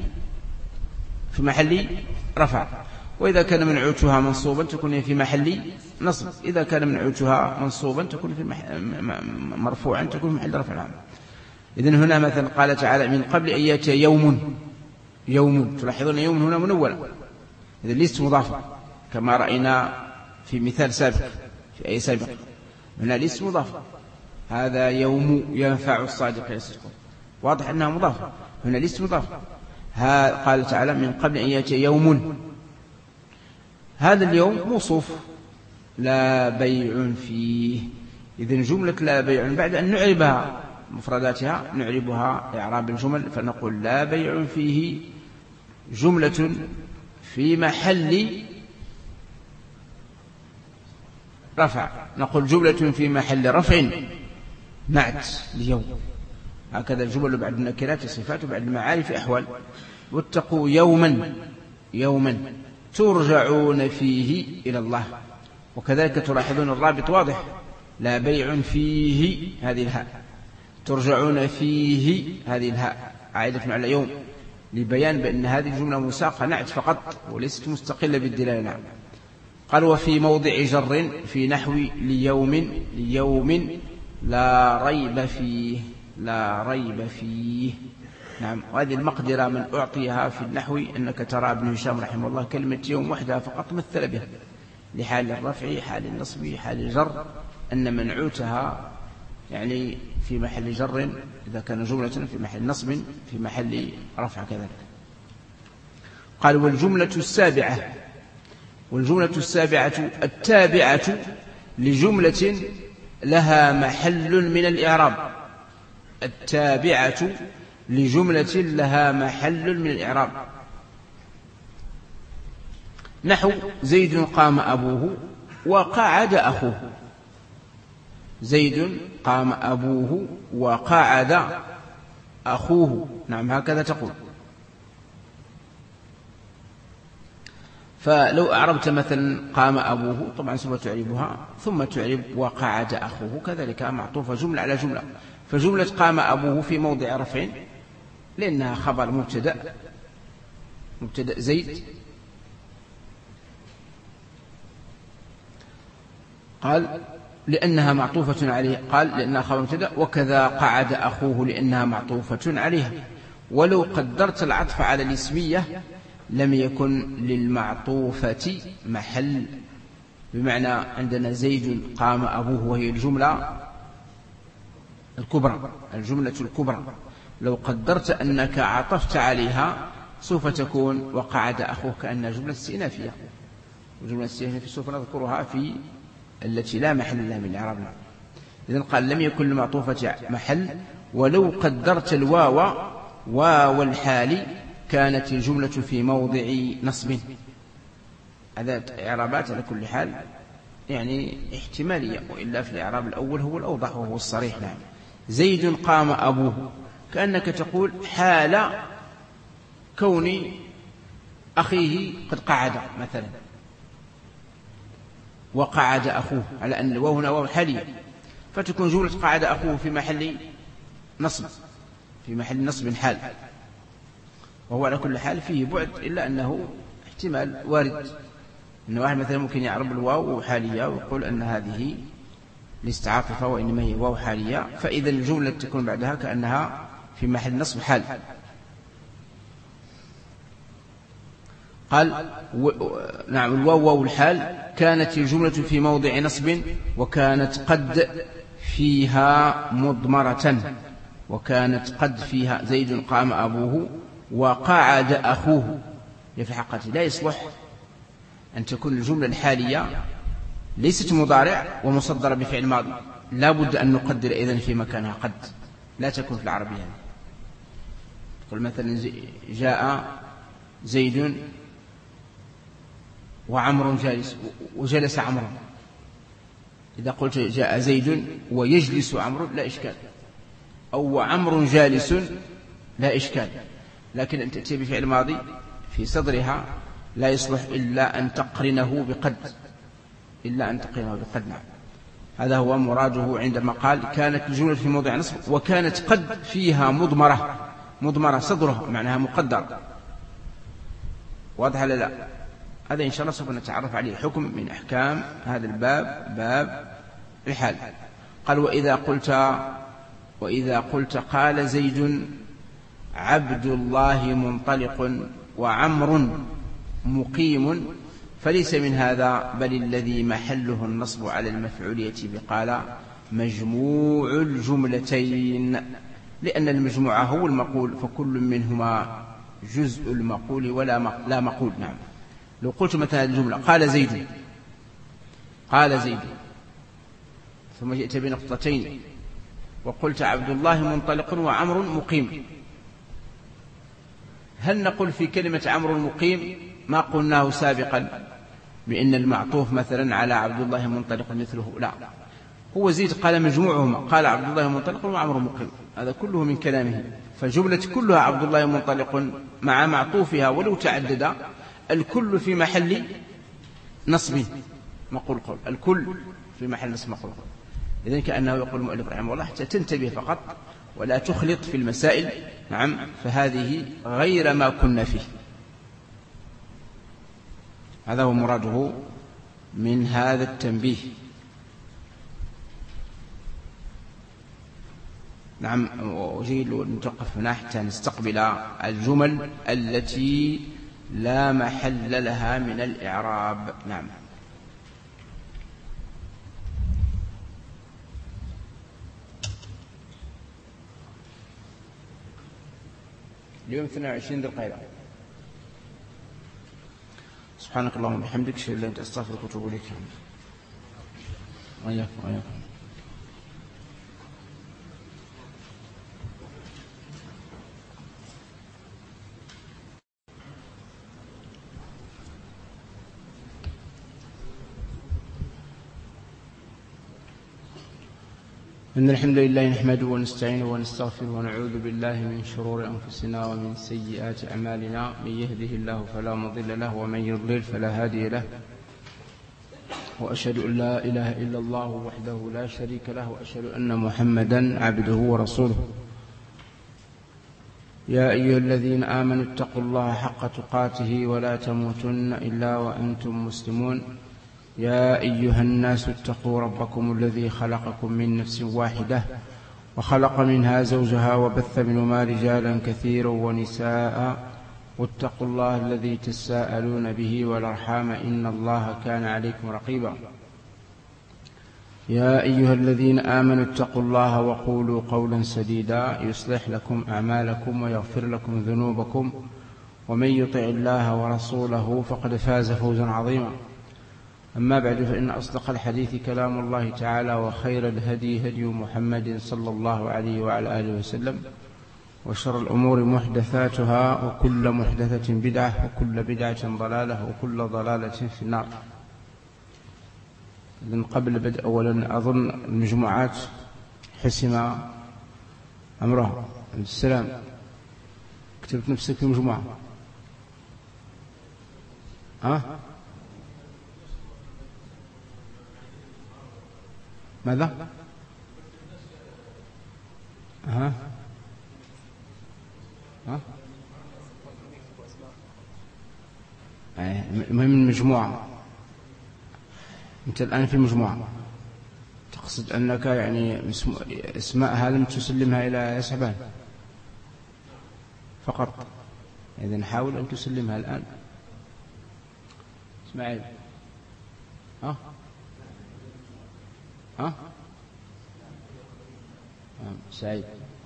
محل رفع، وإذا كان منعوتها منصوبا تكون هي في محل نصب، إذا كان منعوتها منصوبا تكون في مرفوعا تكون في محل رفع. إذن هنا مثلا قال تعالى من قبل أن يأتي يوم، تلاحظون يوم هنا منولة، إذا ليست مضافة كما رأينا في مثال سابق في أي سابق، هنا ليست مضافة. هذا يوم ينفع الصادق يصدقون، واضح أنها مضافة، هنا ليست مضافة. قال تعالى من قبل أن يأتي يوم، هذا اليوم موصوف لا بيع فيه. إذن جملة لا بيع بعد أن نعربها مفرداتها نعربها إعراب الجمل، فنقول لا بيع فيه جملة في محل رفع، نقول جملة في محل رفع نعت اليوم. هكذا الجمل بعد النكرات صفات وبعد المعارف أحوال. واتقوا يوما ترجعون فيه إلى الله. وكذلك تلاحظون الرابط واضح، لا بيع فيه هذه الهاء، ترجعون فيه هذه الهاء عائدة على يوم، لبيان بأن هذه الجملة مساقة نعت فقط وليست مستقلة بالدلالة. نعم. قال وفي موضع جر في نحو ليوم لا ريب فيه. نعم. وهذه المقدرة من أعطيها في النحو أنك ترى ابن هشام رحمه الله كلمة يوم وحدها فقط مثل بها لحال الرفع، حال النصب، حال الجر، أن منعوتها يعني في محل جر إذا كان جملة، في محل نصب، في محل رفع كذلك. قال والجملة السابعة التابعة لجملة لها محل من الإعراب. التابعة لجملة لها محل من الإعراب. نحو زيد قام أبوه وقعد أخوه. زيد قام أبوه وقعد أخوه. نعم هكذا تقول. فلو أعربت مثلا قام أبوه طبعا سوف تعربها ثم تعرب وقعد أخوه كذلك معطوفة جملة على جملة. فجملة قام أبوه في موضع رفع لأنها خبر مبتدأ زيد. قال لأنها معطوفة عليه، قال لأنها خبر مبتدأ. وكذا قعد أخوه لأنها معطوفة عليها. ولو قدرت العطف على الاسمية لم يكن للمعطوفة محل. بمعنى عندنا زيد قام أبوه وهي الجملة الكبرى، لو قدرت أنك عطفت عليها سوف تكون وقعد أخوه كأنها جملة استئنافية. والجملة الاستئنافية سوف نذكرها في التي لا محل لها من الإعراب. إذن قال لم يكن للمعطوفة محل. ولو قدرت واو الحال كانت الجملة في موضع نصب. هذا إعرابات على كل حال يعني احتمالية، وإلا في الإعراب الأول هو الأوضح وهو الصريح. نعم. زيد قام أبوه كأنك تقول حال كون أخيه قد قعد مثلا، وقعد أخوه، على أن الواو هنا واو حالية، فتكون جملة قعد أخوه في محل نصب حال. وهو على كل حال فيه بعد، إلا أنه احتمال وارد أن واحد مثلا ممكن يعرب الواو حالية ويقول أن هذه ليست عاطفة وإنما هي واو حالية، فإذا الجملة تكون بعدها كأنها في محل نصب حال. قال نعم الواو الحال كانت الجملة في موضع نصب وكانت قد فيها مضمرة. وكانت قد فيها زيد قام أبوه وقعد أخوه. في الحقيقة لا يصلح أن تكون الجملة الحالية ليست مضارع ومصدرة بفعل ماضي، لا بد أن نقدر إذن في مكانها قد، لا تكون في العربية. تقول مثلا جاء زيد وعمر جالس وجلس عمرو. إذا قلت جاء زيد ويجلس عمرو لا إشكال، أو عمرو جالس لا إشكال، لكن أن تأتي بفعل ماضي في صدرها لا يصلح إلا أن تقرنه بقد، نعم. هذا هو مراده عندما قال كانت الجملة في موضع نصب وكانت قد فيها مضمرة صدرها معناها مقدر. واضح ولا لا؟ هذا إن شاء الله سوف نتعرف عليه حكم من أحكام هذا الباب، باب الحال. قال وإذا قلت قال زيد عبد الله منطلق وعمر مقيم فليس من هذا، بل الذي محله النصب على المفعولية بقال مجموع الجملتين، لأن المجموعة هو المقول، فكل منهما جزء المقول ولا لا مقول. نعم. لو قلت مثلا الجملة قال زيد ثم جئت بنقطتين وقلت عبد الله منطلق وعمر مقيم، هل نقول في كلمة عمرو مقيم ما قلناه سابقا بأن المعطوف مثلا على عبد الله منطلق مثله؟ لا، هو زيد قال مجموعهما، قال عبد الله منطلق وعمرو مقيم، هذا كله من كلامه. فجملة كلها عبد الله منطلق مع معطوفها ولو تعدد، الكل في محل نصب مقول قول، الكل في محل نصب مقول قول. إذن كأنه يقول المؤلف رحمه الله حتى تنتبه فقط ولا تخلط في المسائل. نعم. فهذه غير ما كنا فيه. هذا هو مراده من هذا التنبيه. نعم، وجيد نتوقف هنا حتى نستقبل الجمل التي لا محل لها من الإعراب. نعم. اليوم 22 ذي القعدة. سبحانك اللهم وبحمدك، اشهد ان لا اله الا انت، استغفرك واتوب اليك. وإياكم. إن الحمد لله نحمده ونستعينه ونستغفره ونعوذ بالله من شرور أنفسنا ومن سيئات أعمالنا. من يهده الله فلا مضل له ومن يضلل فلا هادي له، وأشهد أن لا إله إلا الله وحده لا شريك له، وأشهد أن محمدا عبده ورسوله. يا أيها الذين آمنوا اتقوا الله حق تقاته ولا تموتن إلا وأنتم مسلمون. يا أيها الناس اتقوا ربكم الذي خلقكم من نفس واحدة وخلق منها زوجها وبث منهما رجالا كثيرا ونساء، واتقوا الله الذي تساءلون به والأرحام إن الله كان عليكم رقيبا. يا أيها الذين آمنوا اتقوا الله وقولوا قولا سديدا يصلح لكم أعمالكم ويغفر لكم ذنوبكم، ومن يطع الله ورسوله فقد فاز فوزا عظيما. أما بعد، فإن أصدق الحديث كلام الله تعالى، وخير الهدي هدي محمد صلى الله عليه وعلى آله وسلم، وشر الأمور محدثاتها، وكل محدثة بدعة، وكل بدعة ضلالة، وكل ضلالة في النار. إذن قبل بدء أولا أظن المجموعات حسم أمرها. السلام، كتبت نفسك في مجموعة؟ ماذا؟ المهم المجموعة. أنت الآن في المجموعة، تقصد أنك يعني اسماءها لم تسلمها إلى شعبان فقط. إذن حاول أن تسلمها الآن. اسماعيل، سعيد،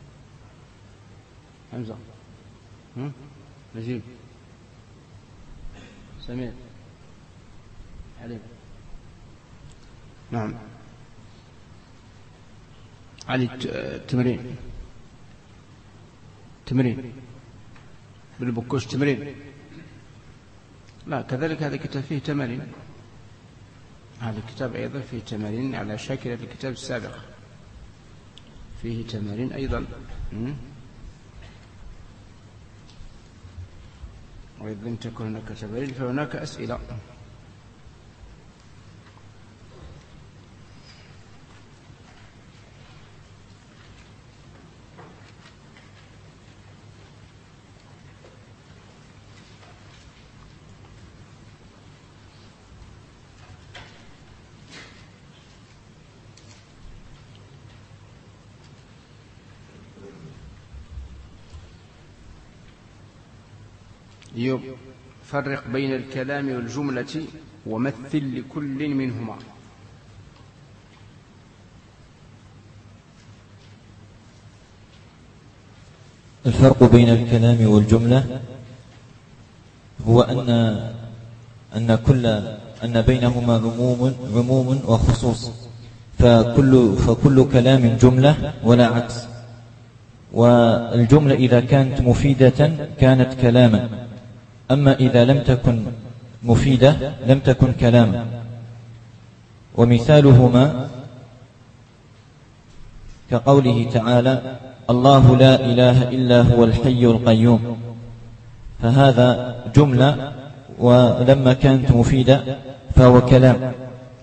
حمزة، نجيب، سمير، علي. نعم. علي، تمرين بالبكوش، تمرين. لا، كذلك هذا الكتاب فيه تمارين. هذا الكتاب أيضا فيه تمارين على شاكلة الكتاب السابق، فيه تمارين أيضا. وإذا لم تكن هناك تمارين فهناك أسئلة. فرق بين الكلام والجملة ومثل لكل منهما. الفرق بين الكلام والجملة هو أن بينهما عموم وخصوص، فكل كلام جملة ولا عكس. والجملة إذا كانت مفيدة كانت كلاما، أما إذا لم تكن مفيدة لم تكن كلاما. ومثالهما كقوله تعالى: الله لا إله إلا هو الحي القيوم، فهذا جملة، ولما كانت مفيدة فهو كلام.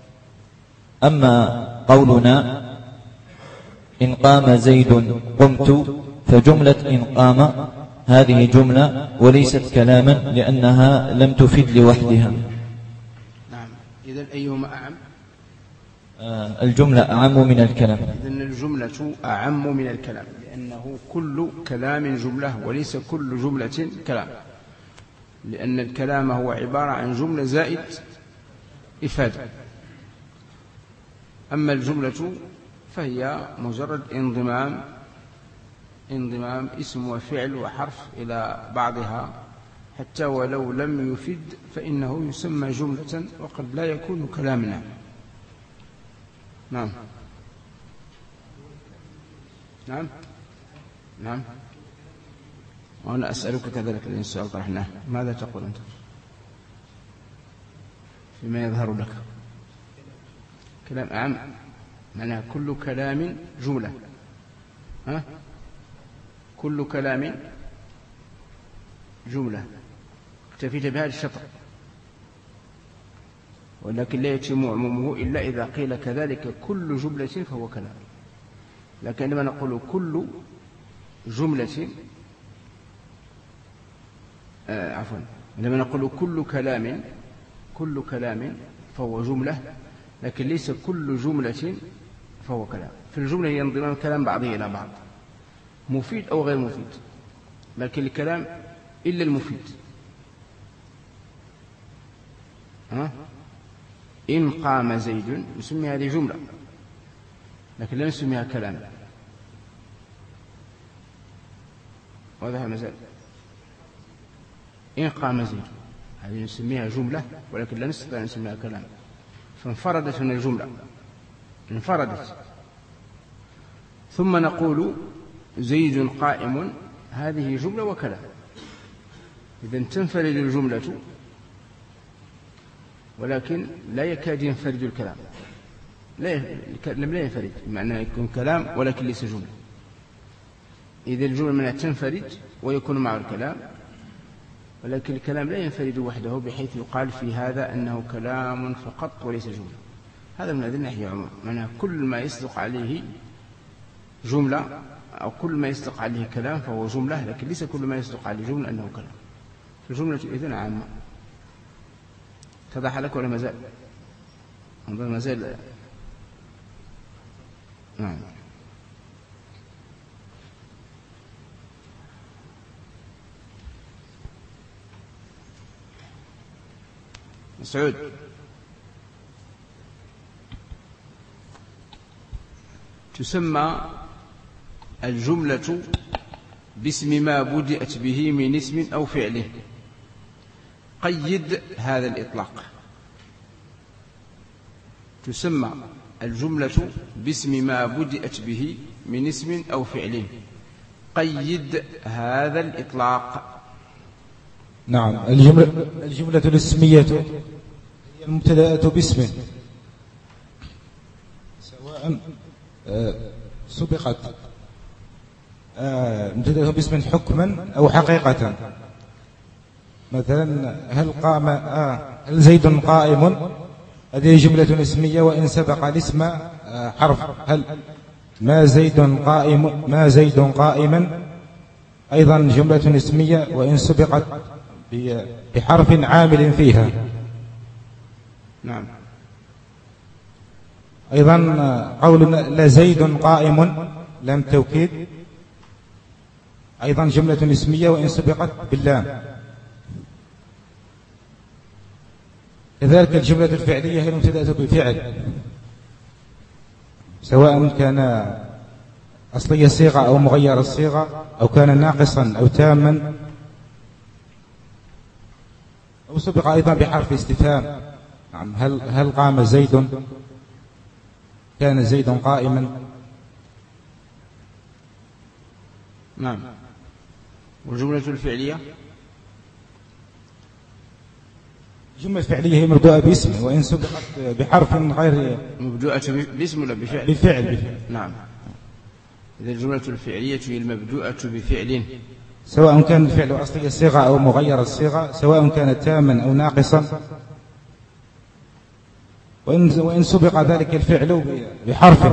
أما قولنا إن قام زيد قمت، فجملة إن قام هذه جملة وليست كلاما، لأنها لم تفيد لوحدها. نعم. إذن أيهما أعم؟ الجملة أعم من الكلام. إذن الجملة أعم من الكلام، لأنه كل كلام جملة وليس كل جملة كلام، لأن الكلام هو عبارة عن جملة زائد إفادة. أما الجملة فهي مجرد انضمام اسم وفعل وحرف إلى بعضها، حتى ولو لم يفد فإنه يسمى جملة وقد لا يكون كلامنا. نعم نعم نعم. وأنا أسألك كذلك لأن السؤال طرحناه، ماذا تقول أنت فيما يظهر لك؟ كلام أعم معناه كل كلام جملة، كل كلام جملة اكتفيت بهذا الشطر، ولكن لا يتم عمومه إلا إذا قيل كذلك كل جملة فهو كلام. لكن عندما نقول كل جملة عندما نقول كل كلام فهو جملة، لكن ليس كل جملة فهو كلام. في الجملة هي انضمام كلام بعضه إلى بعض، مفيد أو غير مفيد، لكن الكلام إلا المفيد. إن قام زيد نسمي هذه جملة، لكن لا نسميها كلام. واضح المسألة؟ إن قام زيد هذه نسميها جملة، ولكن لا نستطيع أن نسميها كلام، فانفردت من الجملة، انفردت. ثم نقول زيد قائم، هذه جملة وكلام. إذن تنفرد الجملة ولكن لا يكاد ينفرد الكلام، لا ينفرد، بمعنى يكون كلام ولكن ليس جملة. إذا الجملة منها تنفرد ويكون معه الكلام، ولكن الكلام لا ينفرد وحده بحيث يقال في هذا أنه كلام فقط وليس جملة. هذا من هذه الناحية عموما، معناها كل ما يصدق عليه جملة أو كل ما يصدق عليه كلام فهو جملة، لكن ليس كل ما يصدق عليه جملة أنه كلام. فالجملة إذن عامة. اتضح لك ولا مازال؟ مازال. نعم. مسعود، تسمى الجملة باسم ما بدأت به من اسم أو فعله. قيد هذا الإطلاق. تسمى الجملة باسم ما بدأت به من اسم أو فعله. قيد هذا الإطلاق. نعم. الجملة الاسمية هي المبتدأة باسم، سواء سبقت مبتدأة باسم حكما أو حقيقة. مثلا هل زيد قائم، هذه جملة اسمية وإن سبق الاسم حرف. هل ما زيد قائما أيضا جملة اسمية وإن سبقت بحرف عامل فيها. نعم. أيضا قول لزيد قائم لام توكيد أيضا جملة اسمية وإن سبقت باللام. كذلك الجملة الفعلية هي المبتدأة بفعل، سواء كان أصلي الصيغة أو مغير الصيغة، أو كان ناقصا أو تاما، أو سبق أيضا بحرف استفهام. نعم. هل قام زيد، كان زيد قائما. نعم. والجملة الفعلية الجملة الفعلية هي مبدوءة باسم وإن سبقت بحرف غير. مبدوءة باسم ولا بفعل؟ بفعل. نعم. إذا الجملة الفعلية هي المبدوءة بفعل، سواء كان الفعل أصلي الصيغة أو مغير الصيغة، سواء كان تاما أو ناقصا، وإن سبق ذلك الفعل بحرف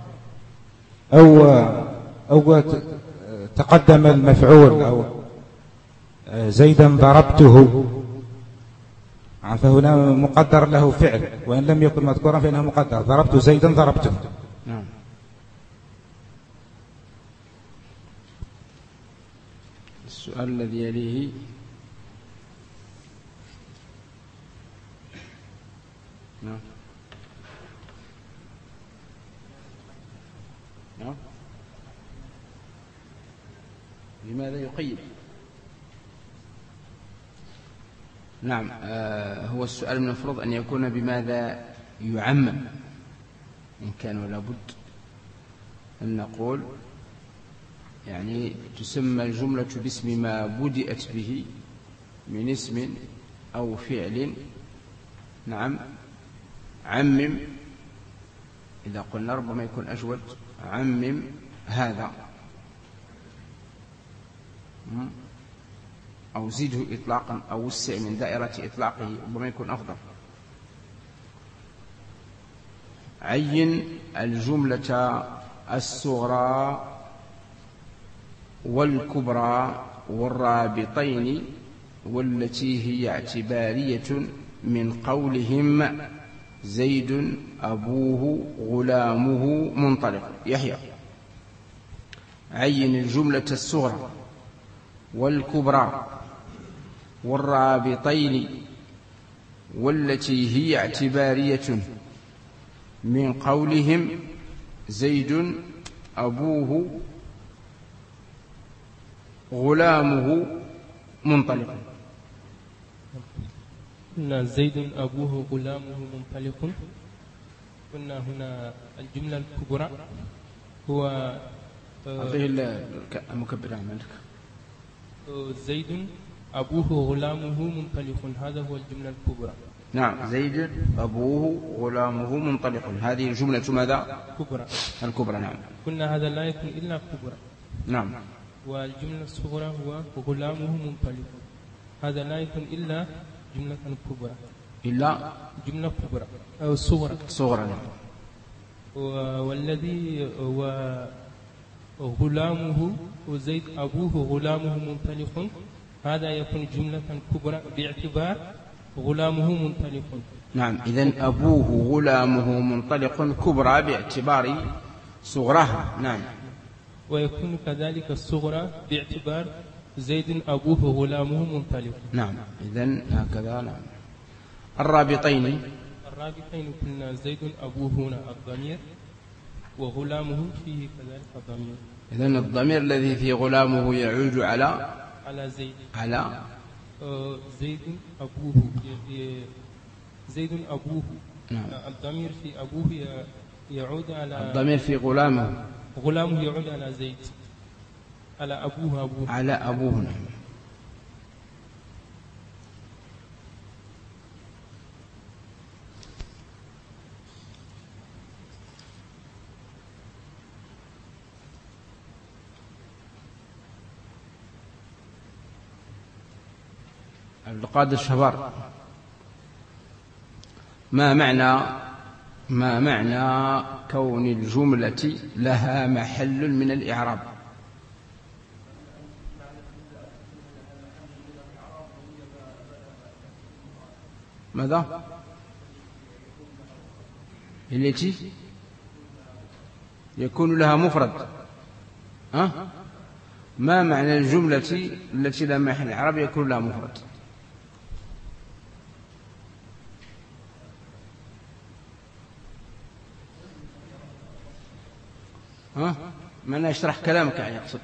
أو تقدم المفعول، أو زيدا ضربته، نعم، فهنا مقدر له فعل، وإن لم يكن مذكورا فإنه مقدر. ضربت زيدا ضربته. نعم. السؤال الذي يليه: نعم. نعم. لماذا يقيد؟ نعم، هو السؤال من المفروض أن يكون بماذا يعمم، إن كان ولا بد أن نقول يعني تسمى الجملة باسم ما بدأت به من اسم أو فعل. نعم، عمم، إذا قلنا ربما يكون أجود، عمم هذا، أو زده إطلاقا، أو وسع من دائرة إطلاقه، ربما يكون أفضل. عين الجملة الصغرى والكبرى والرابطين والتي هي اعتبارية من قولهم زيد أبوه غلامه منطلق. يحيى: عين الجملة الصغرى والكبرى والرابطين والتي هي اعتبارية من قولهم زيد أبوه غلامه منطلق. قلنا زيد أبوه غلامه منطلق. قلنا هنا الجملة الكبرى هو أعطيه المكبر عملك. زيد أبوه غلامه منطلق، هذا هو الجملة الكبرى. نعم، زيد أبوه غلامه منطلق، هذه الجملة ماذا؟ كبرى. الكبرى. نعم. قلنا هذا لا يكون إلا كبرى. نعم. والجملة الصغرى هو غلامه منطلق، هذا لا يكون إلا جملة كبرى، إلا جملة كبرى أو صغرى. نعم. والذي غلامه وزيد أبوه غلامه منطلق، هذا يكون جملة كبرى باعتبار غلامه منطلق. نعم، إذن أبوه غلامه منطلق كبرى باعتبار صغرها. نعم. ويكون كذلك الصغرى باعتبار زيد أبوه غلامه منطلق. نعم، إذن هكذا. نعم. الرابطين كنا زيد أبوه هنا الضمير، وغلامه فيه كذلك الضمير. إذن الضمير الذي في غلامه يعود على زيد، على زيد أبوه. زيد أبوه. نعم. الضمير في أبوه يعود على الضمير في غلامه يعود على زيد، على أبوه. على أبوه. نعم. القاد الشبار: ما معنى كون الجملة لها محل من الإعراب؟ ماذا؟ التي يكون لها مفرد. ما معنى الجملة التي لها محل إعراب يكون لها مفرد؟ من يشرح كلامك يعني يقصد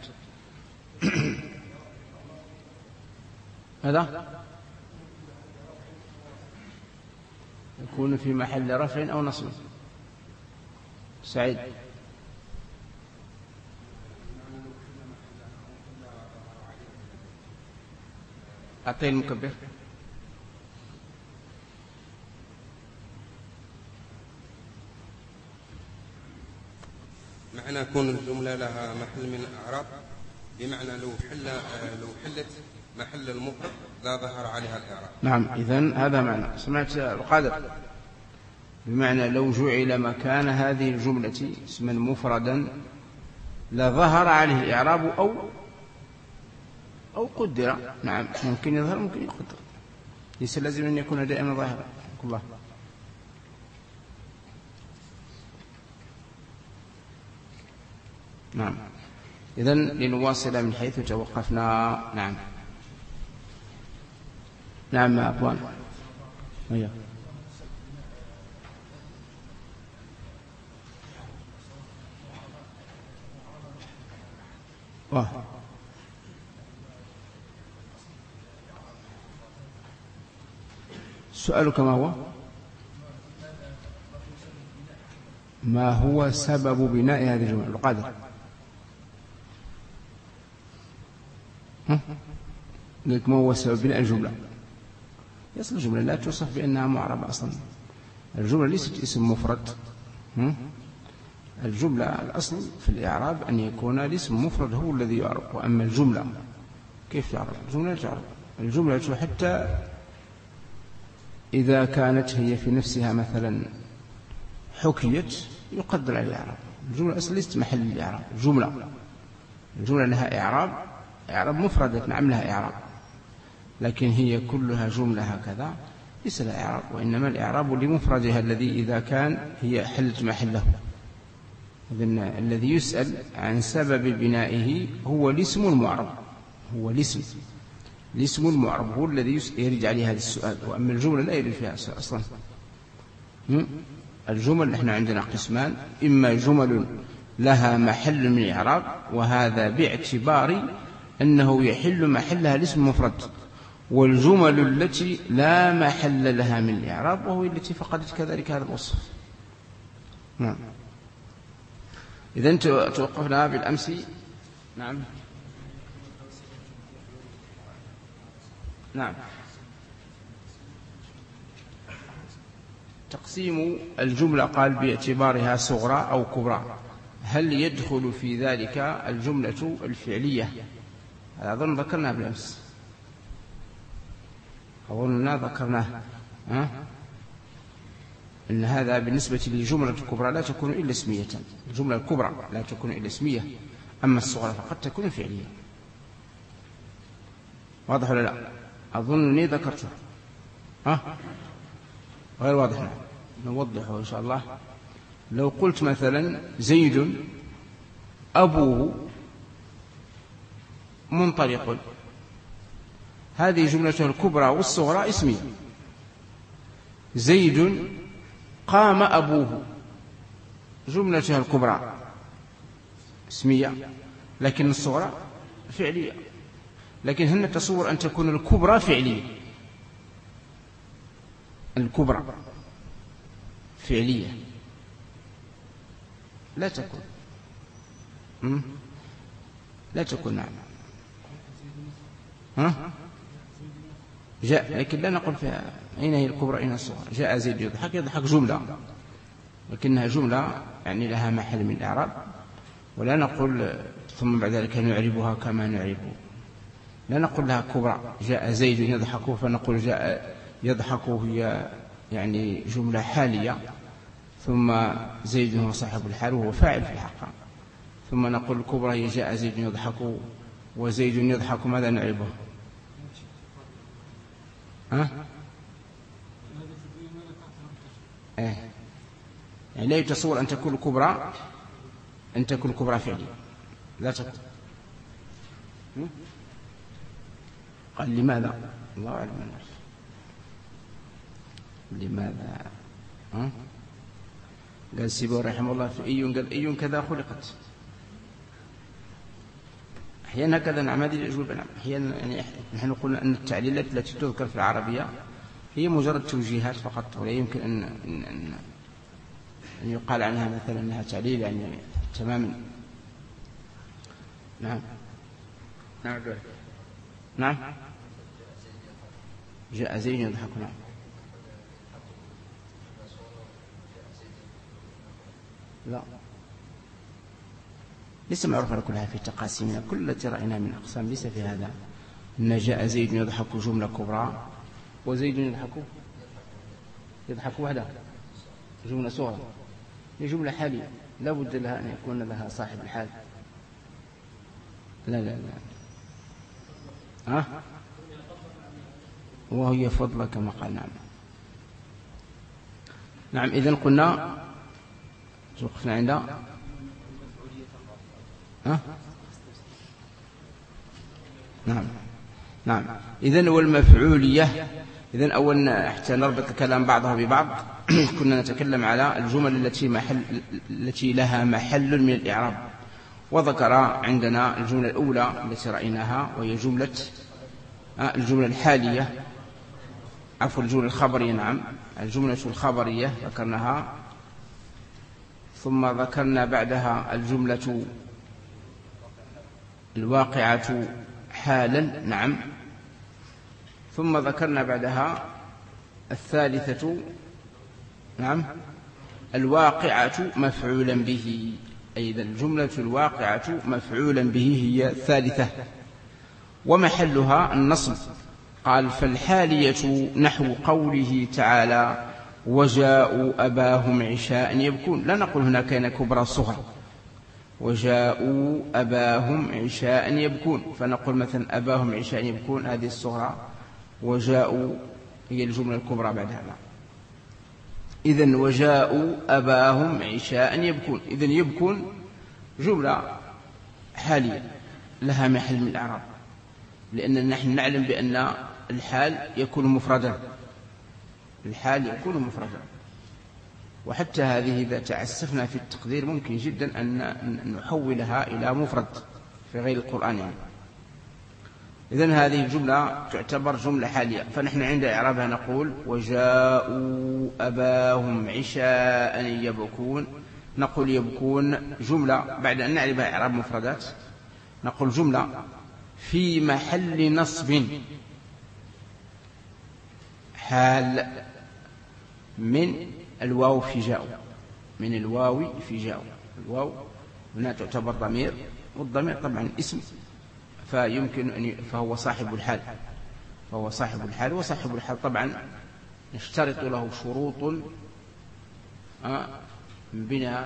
هذا يكون في محل رفع أو نصب. سعيد: أعطيه المكبر. معنى كون الجملة لها محل من الأعراب بمعنى لو حلت محل المفرد لا ظهر عليها الإعراب. نعم، إذن هذا معنى. سمعت القادر؟ بمعنى لو جعل مكان هذه الجملة اسما مفردا لظهر عليه الإعراب أو قدر. نعم، ممكن يظهر ممكن يقدر. ليس لازم أن يكون دائما ظاهرا. الله. نعم. إذن لنواصل من حيث توقفنا. نعم. نعم أبوان. سؤالك ما هو؟ ما هو سبب بناء هذه الجملة؟ القادر لك ما هو سبب بناء الجملة؟ يصل الجملة لا توصف بأنها معربة أصلا. الجملة ليست اسم مفرد. الجملة الأصل في الإعراب أن يكون الاسم مفرد هو الذي يعرب. وأما الجملة كيف تعرب؟ الجملة تعرب. الجملة حتى إذا كانت هي في نفسها مثلا حكيت يقدر على الإعراب. الجملة أصلا ليست محل الإعراب. الجملة لها إعراب مفردة، نعم لها إعراب، لكن هي كلها جملة هكذا ليس لها إعراب، وإنما الإعراب لمفردها الذي إذا كان هي حلت محله. إذن الذي يسأل عن سبب بنائه هو الاسم المعرب، هو الاسم المعرب هو الذي يرد عليه هذا السؤال. وأما الجملة لا يرد فيها أصلا. الجمل نحن عندنا قسمان: إما جمل لها محل من الإعراب، وهذا باعتبار أنه يحل محلها الاسم المفرد، والجمل التي لا محل لها من الإعراب وهو التي فقدت كذلك هذا الوصف. نعم. إذن توقفنا بالأمس. نعم. تقسيم الجملة قال باعتبارها صغرى أو كبرى. هل يدخل في ذلك الجملة الفعلية؟ هذا أظن ذكرناه بالأمس، أظننا ذكرناه إن هذا بالنسبة للجملة الكبرى لا تكون إلا اسمية. الجملة الكبرى لا تكون إلا اسمية، أما الصغرى فقد تكون فعلية. واضح ولا لا؟ أظنني ذكرته. غير واضح؟ نوضحه إن شاء الله. لو قلت مثلا زيد أبوه منطلق، هذه جملته الكبرى والصغرى اسمية. زيد قام أبوه، جملتها الكبرى اسمية، لكن الصغرى فعلية. لكن هل نتصور أن تكون الكبرى فعلية؟ الكبرى فعلية لا تكون. لا تكون. نعم. جاء، لكن لا نقول فيها أين هي الكبرى أين الصغرى. جاء زيد يضحك جملة، لكنها جملة يعني لها محل من الإعراب، ولا نقول ثم بعد ذلك نعربها كما نعرب. لا نقول لها كبرى. جاء زيد يضحك فنقول جاء يضحك هي يعني جملة حالية، ثم زيد هو صاحب الحال وهو فاعل في الحق. ثم نقول الكبرى هي جاء زيد يضحك وزيد يضحك، ماذا نعربه؟ يعني لا يتصور أن تكون الكبرى فعلية، لا تكون. قال لماذا؟ الله أعلم. لماذا؟ قال السيبوي رحمه الله في قال أي كذا خلقت. أحيانا هكذا نعم، هذه الأجوبة. نعم. أحيانا يعني نحن قلنا أن التعليلات التي تذكر في العربية هي مجرد توجيهات فقط، ولا يمكن أن يقال عنها مثلا أنها تعليل يعني تماما. نعم. نعم. جاء زيد يضحك. نعم. لا، ليس معروفة كلها في تقاسيمنا. كل التي رأينا من أقسام ليس في هذا أن جاء زيد يضحك جملة كبرى وزيد يضحك وحده جملة صغرى. هي جملة حالية لا بد لها أن يكون لها صاحب الحال. لا لا لا. وهي فضلة كما قال. نعم. نعم. إذن قلنا وقفنا عند نعم. نعم. إذن والمفعولية. إذن أولا حتى نربط الكلام بعضها ببعض كنا نتكلم على الجمل التي لها محل من الإعراب، وذكر عندنا الجملة الأولى التي رأيناها وهي الجملة الحالية، عفوا الجملة الخبرية. نعم. الجملة الخبرية ذكرناها، ثم ذكرنا بعدها الجملة الواقعة حالا. نعم. ثم ذكرنا بعدها الثالثة. نعم. الواقعة مفعولا به، أيضا الجملة الواقعة مفعولا به هي الثالثة، ومحلها النصب. قال فالحالية نحو قوله تعالى وجاءوا أباهم عشاء يبكون. لا نقول هنا كان كبرى الصغرى، وجاءوا أباهم عشاء يبكون، فنقول مثلا أباهم عشاء يبكون هذه الصغرى، وجاءوا هي الجملة الكبرى بعدها. إذن وجاءوا أباهم عشاء يبكون. إذن يبكون جملة حالية لها محل من الإعراب، لأن نحن نعلم بأن الحال يكون مفردا، الحال يكون مفردا، وحتى هذه إذا تعسفنا في التقدير ممكن جدا أن نحولها إلى مفرد في غير القرآن يعني. إذن هذه الجملة تعتبر جملة حالية، فنحن عند إعرابها نقول وجاءوا أباهم عشاء يبكون. نقول يبكون جملة بعد أن نعرفها إعراب مفردات، نقول جملة في محل نصب حال من الواو في جاءوا، من الواو في جاءوا. الواو هنا تعتبر ضمير، والضمير طبعا اسم، فيمكن أن فهو صاحب الحال، فهو صاحب الحال. وصاحب الحال طبعا نشترط له شروط من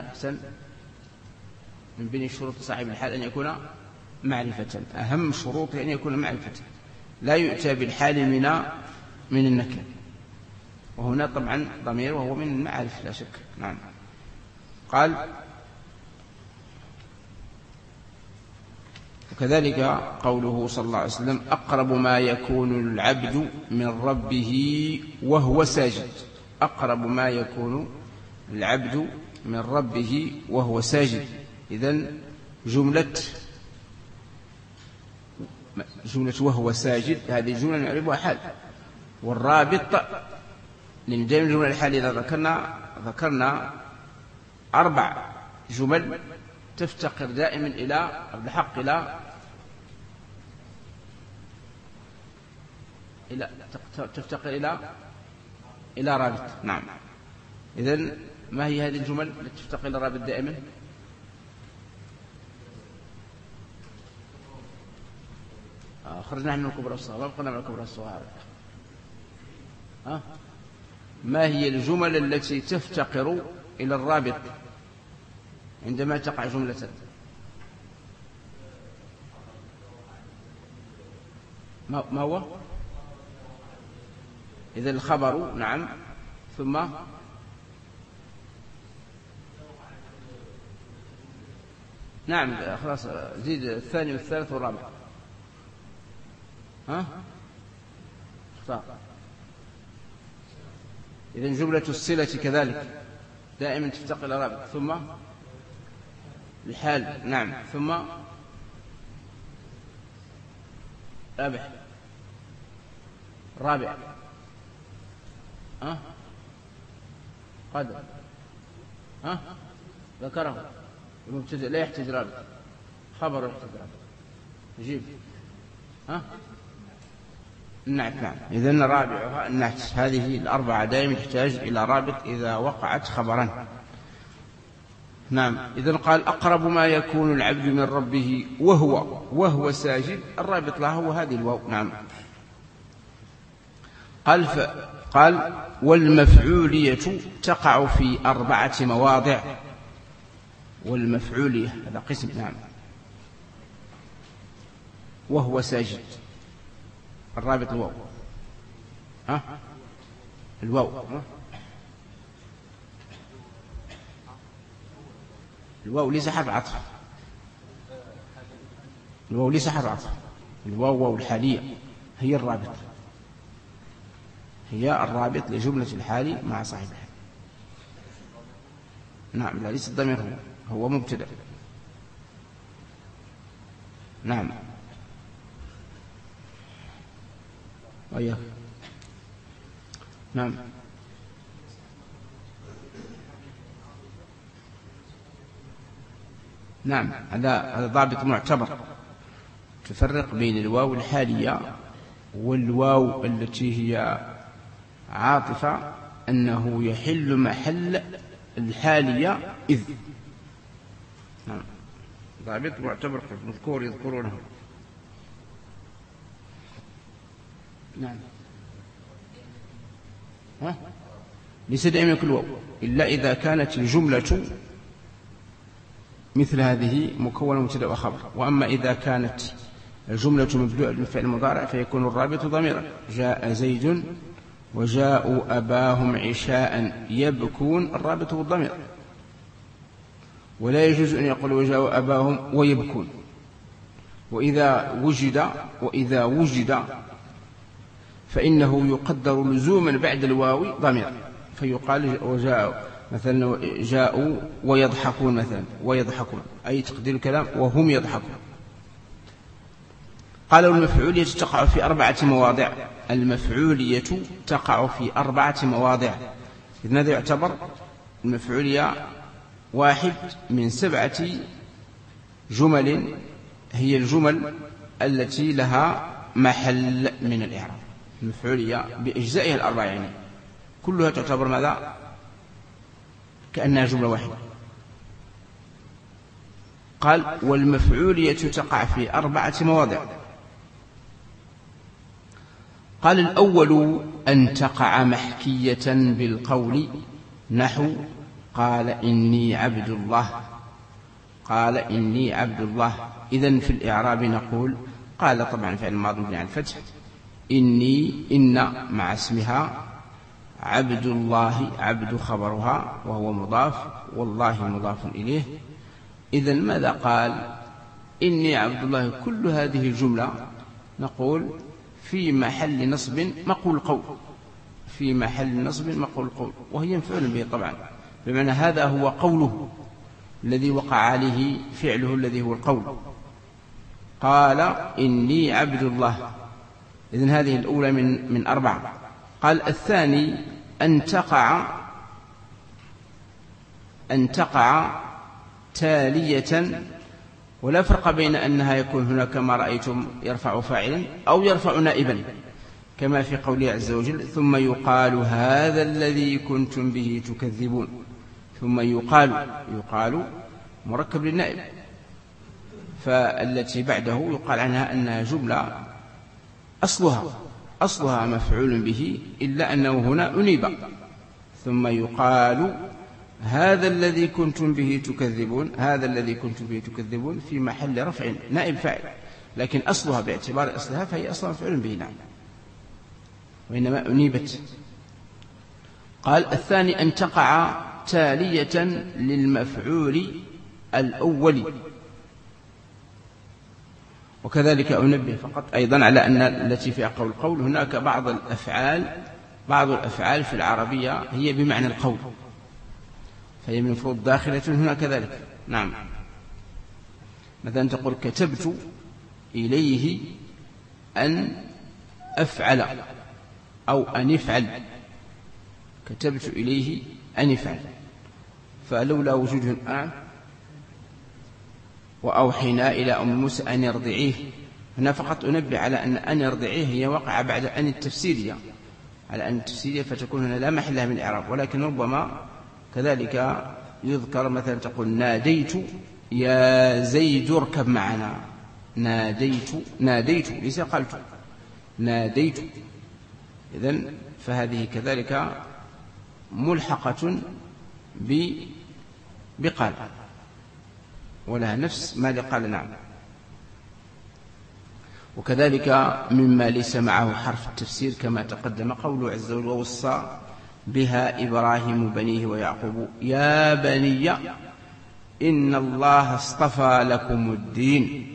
بين شروط صاحب الحال أن يكون معرفة، أهم شروط أن يكون معرفة، لا يؤتى بالحال من النكرة، وهنا طبعا ضمير وهو من المعارف لا شك. نعم. قال وكذلك قوله صلى الله عليه وسلم أقرب ما يكون العبد من ربه وهو ساجد. أقرب ما يكون العبد من ربه وهو ساجد. إذن جملة وهو ساجد هذه الجملة نعرفها حال، والرابط لأن دائما الجملة الحالية إذا ذكرنا 4 جمل تفتقر دائما إلى الحق تفتقر إلى رابط. نعم. إذن ما هي هذه الجمل التي تفتقر إلى رابط دائما؟ خرجنا من الكبرى الصغار وبقنا من الكبرى الصغار. ما هي الجمل التي تفتقر إلى الرابط عندما تقع جملة؟ ما هو؟ إذا الخبر. نعم. ثم نعم خلاص زيد الثاني والثالث والرابع. اختار. إذن جملة الصلة كذلك دائما تفتقر إلى رابط. ثم الحال. نعم. ثم رابع قدر ذكره المبتدأ لا يحتاج رابط، خبر يحتاج رابط. نجيب النعت. نعم. إذن رابعها النعت. هذه الأربعة دائما تحتاج إلى رابط إذا وقعت خبرا. نعم. إذن قال أقرب ما يكون العبد من ربه وهو ساجد، الرابط له هو هذه الواو. نعم. قال والمفعولية تقع في 4 مواضع. والمفعولية هذا قسم. نعم. وهو ساجد الرابط الواو. الواو ليس حرف عطف. الواو ليس حرف عطف. الواو واو الحالية هي الرابط، هي الرابط لجملة الحال مع صاحبها. نعم، لا ليس الضمير، هو مبتدأ. نعم. وياك. نعم. نعم، هذا ضابط معتبر. تفرق بين الواو الحالية والواو التي هي عاطفة، أنه يحل محل الحالية إذ. نعم، ضابط معتبر مذكور يذكرونه. نعم. ليس دائما كل واو، إلا إذا كانت الجملة مثل هذه مكونة مبتدأ وخبر. وأما إذا كانت الجملة مبدوءة بالفعل المضارع فيكون الرابط ضميرا. جاء زيد وجاءوا أباهم عشاء يبكون، الرابط بالضمير. ولا يجوز أن يقول وجاءوا أباهم ويبكون. وإذا وجد فإنه يقدر لزوما بعد الواو ضمير، فيقال وجاءوا مثلا جاءوا ويضحكون مثلا، ويضحكون أي تقدير الكلام وهم يضحكون. قالوا المفعولية تقع في 4 مواضع. المفعولية تقع في 4 مواضع. إذن هذا يعتبر المفعولية واحد من 7 جمل، هي الجمل التي لها محل من الإعراب. المفعولية بأجزائها 4 يعني كلها تعتبر ماذا؟ كأنها جملة واحدة. قال والمفعولية تقع في 4 مواضع. قال الأول أن تقع محكية بالقول، نحو قال إني عبد الله. قال إني عبد الله. إذن في الإعراب نقول قال طبعا فعل الماضي مبني على الفتح، إني إن مع اسمها، عبد الله عبد خبرها وهو مضاف، والله مضاف إليه. إذن ماذا قال؟ إني عبد الله. كل هذه الجملة نقول في محل نصب مقول قول، في محل نصب مقول قول، وهي مفعول به طبعا، بمعنى هذا هو قوله الذي وقع عليه فعله الذي هو القول. قال إني عبد الله. إذن هذه الأولى من 4. قال الثاني أن تقع تالية، ولا فرق بين أنها يكون هنا كما رأيتم يرفع فاعلا أو يرفع نائبا، كما في قوله عز وجل ثم يقال هذا الذي كنتم به تكذبون. ثم يقال مركب للنائب، فالتي بعده يقال عنها أنها جملة أصلها مفعول به، إلا أنه هنا أنيب. ثم يقال هذا الذي كنتم به تكذبون. هذا الذي كنتم به تكذبون في محل رفع نائب فاعل، لكن أصلها باعتبار أصلها فهي أصلا مفعول به، نعم، وإنما أنيبت. قال الثاني أن تقع تالية للمفعول الأول. وكذلك أنبه فقط أيضا على أن التي في قول هناك بعض الأفعال في العربية هي بمعنى القول، فهي من المفروض داخلة هنا كذلك. نعم، مثلا تقول كتبت إليه أن أفعل أو أن يفعل. كتبت إليه أن يفعل، فلولا وجوده الآن وأوحينا إلى أم موسى أن يرضعيه. هنا فقط أنبه على أن يرضعيه هي وقع بعد أن التفسيرية، على أن التفسيرية فتكون هنا لا محل لها من الإعراب، ولكن ربما كذلك يذكر مثلا تقول ناديت يا زيد اركب معنا. ناديت ليس قلت، ناديت. إذن فهذه كذلك ملحقة بقال، ولها نفس ما لقال. نعم. وكذلك مما ليس معه حرف التفسير كما تقدم قوله عز وجل ووصى بها إبراهيم بنيه ويعقوب يا بني إن الله اصطفى لكم الدين.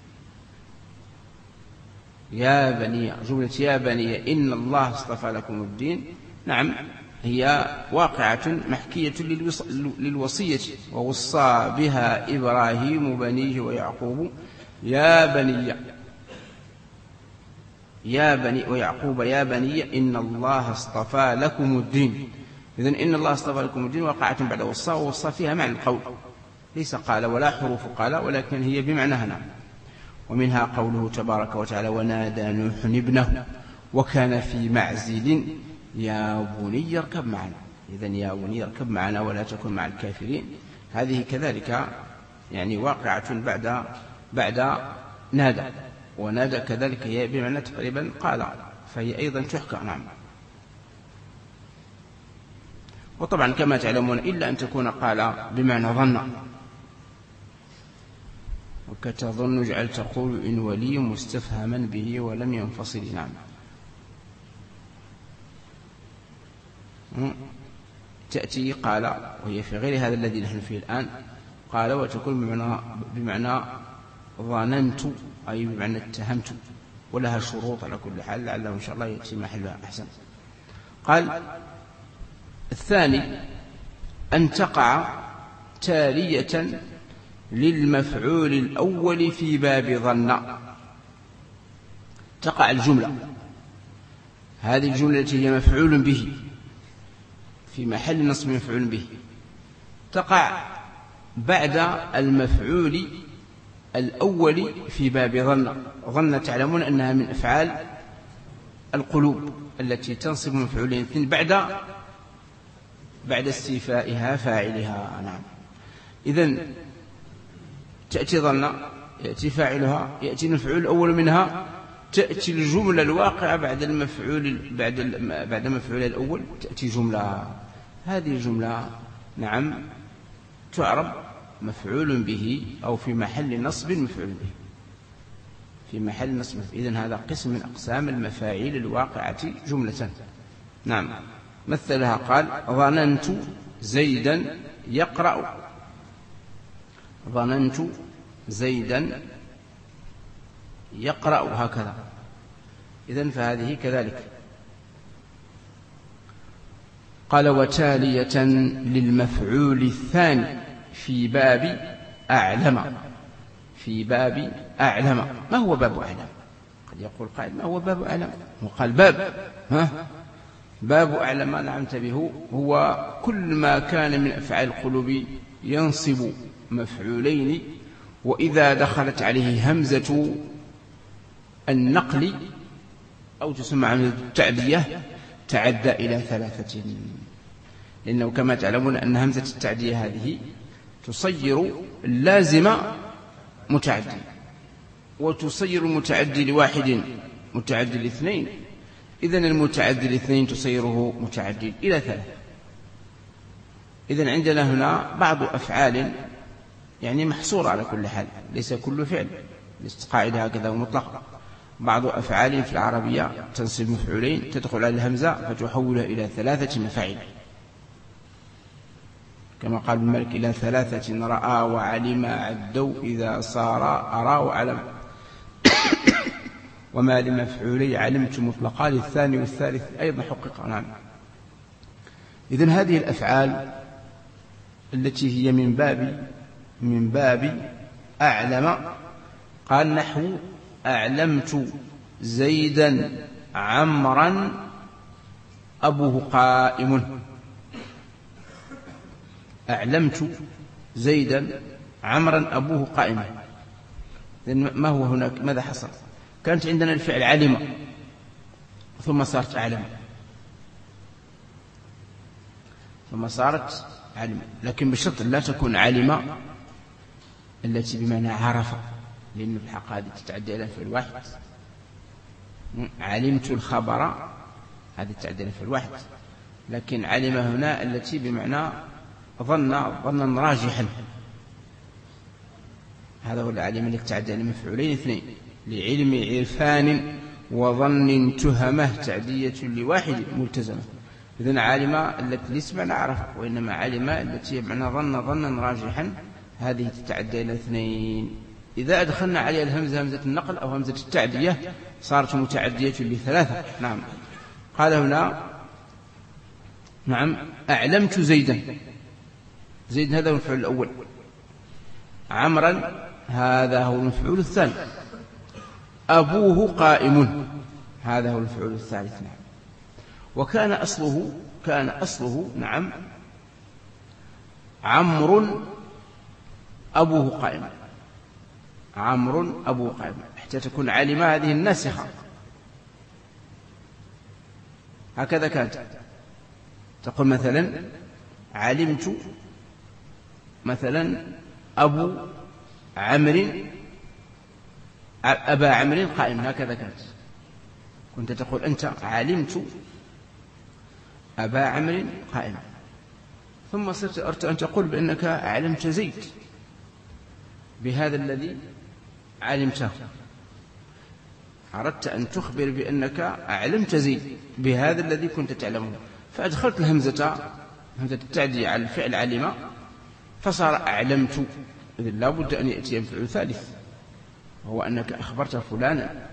يا بني، جملة يا بني إن الله اصطفى لكم الدين، نعم هي واقعة محكية للوصية، ووصى بها إبراهيم بنيه ويعقوب يا بني ويعقوب يا بني إن الله اصطفى لكم الدين. إذن إن الله اصطفى لكم الدين واقعة بعد وصى، ووصى فيها معنى القول، ليس قال ولا حروف قال، ولكن هي بمعناها نعم. ومنها قوله تبارك وتعالى ونادى نوح ابنه وكان في معزل يا بني اركب معنا. إذن يا بني اركب معنا ولا تكن مع الكافرين، هذه كذلك يعني واقعة بعد نادى، ونادى كذلك هي بمعنى تقريبا قال، فهي أيضا تحكى نعم. وطبعا كما تعلمون إلا أن تكون قال بمعنى ظن، وكتظن جعل تقول إن ولي مستفهما به ولم ينفصل نعم. تأتي قال وهي في غير هذا الذي نحن فيه الآن، قال وتكون بمعنى ظننت أي بمعنى اتهمت، ولها شروط على كل حال، لعله إن شاء الله يأتي محلها أحسن. قال الثاني أن تقع تالية للمفعول الأول في باب ظن. تقع الجملة، هذه الجملة التي هي مفعول به في محل نصب مفعول به، تقع بعد المفعول الأول في باب ظن. ظن تعلمون أنها من أفعال القلوب التي تنصب مفعولين اثنين بعد استيفائها فاعلها نعم. إذن تأتي ظن، يأتي فاعلها، يأتي المفعول الأول منها، تأتي الجملة الواقعة بعد المفعول بعد المفعول الأول تأتي جملة. هذه الجملة نعم تعرب مفعول به أو في محل نصب مفعول به، في محل نصب. إذن هذا قسم من أقسام المفاعيل الواقعة جملة نعم. مثلها قال ظننت زيدا يقرأ، ظننت زيدا يقرأ هكذا. إذن فهذه كذلك. قال وتالية للمفعول الثاني في باب أعلم. في باب أعلم. ما هو باب أعلم؟ قد يقول قائل ما هو باب أعلم؟ وقال باب أعلم نعم انتبهوا، هو كل ما كان من أفعال القلوب ينصب مفعولين، وإذا دخلت عليه همزة النقل أو تسمى همزة التعدية تعدى إلى ثلاثة، لأنه كما تعلمون أن همزة التعدية هذه تصير اللازم متعدي، وتصير المتعدي لواحد متعدي لاثنين، إذن المتعدي لاثنين تصيره متعدي إلى ثلاثة. إذن عندنا هنا بعض أفعال يعني محصورة على كل حال، ليس كل فعل، ليست قاعدة هكذا مطلقة. بعض أفعال في العربية تنصب مفعولين تدخل على الهمزة فتحولها إلى ثلاثة مفاعيل، كما قال ابن مالك إلى ثلاثة رأى وعلم عدوا إذا صار أرى وعلم وما لمفعولي علمت مطلقا للثاني والثالث أيضا حقق نعم. إذن هذه الأفعال التي هي من باب أعلم، قال نحو أعلمت زيدا عمرا أبوه قائم. أعلمت زيدا عمرا أبوه قائم. ما هو هناك؟ ماذا حصل؟ كانت عندنا الفعل علم ثم صارت أعلم، ثم صارت علم، لكن بشرط لا تكون علم التي بمعنى عرف، لأن في الحق هذه تتعدى إلى فعل واحد. علمت الخبر هذه تتعدى إلى فعل واحد، لكن علم هنا التي بمعنى ظنا راجحا، هذا هو العلم الذي تعدى إلى مفعولين اثنين. لعلم عرفان وظن تهمه تعدية لواحد ملتزمة. إذن عالمة التي ليس معنى عرف، وإنما عالمة التي معنى ظنا راجحا، هذه تتعدى إلى 2. إذا أدخلنا عليها الهمزة همزة النقل أو همزة التعدية صارت متعدية ل3. نعم. قال هنا نعم أعلمت زيدا. زيد هذا هو المفعول الأول، عمرا هذا هو المفعول الثاني، أبوه قائم هذا هو المفعول الثالث. نعم. وكان أصله نعم عمرو أبوه قائم، عمرو أبوه قائم، حتى تكون عالمة هذه الناسخة. هكذا كانت تقول مثلا علمت مثلا أبا عمرو قائم، هكذا كانت. كنت تقول أنت علمت أبا عمرو قائم، ثم صرت أردت أن تقول بأنك علمت زيد بهذا الذي علمته، أردت أن تخبر بأنك علمت زيد بهذا الذي كنت تعلمه، فأدخلت همزة التعدية على الفعل علم فصار أعلمت. إذن لا بد أن يأتي مفعول ثالث، وهو أنك أخبرت فلانا.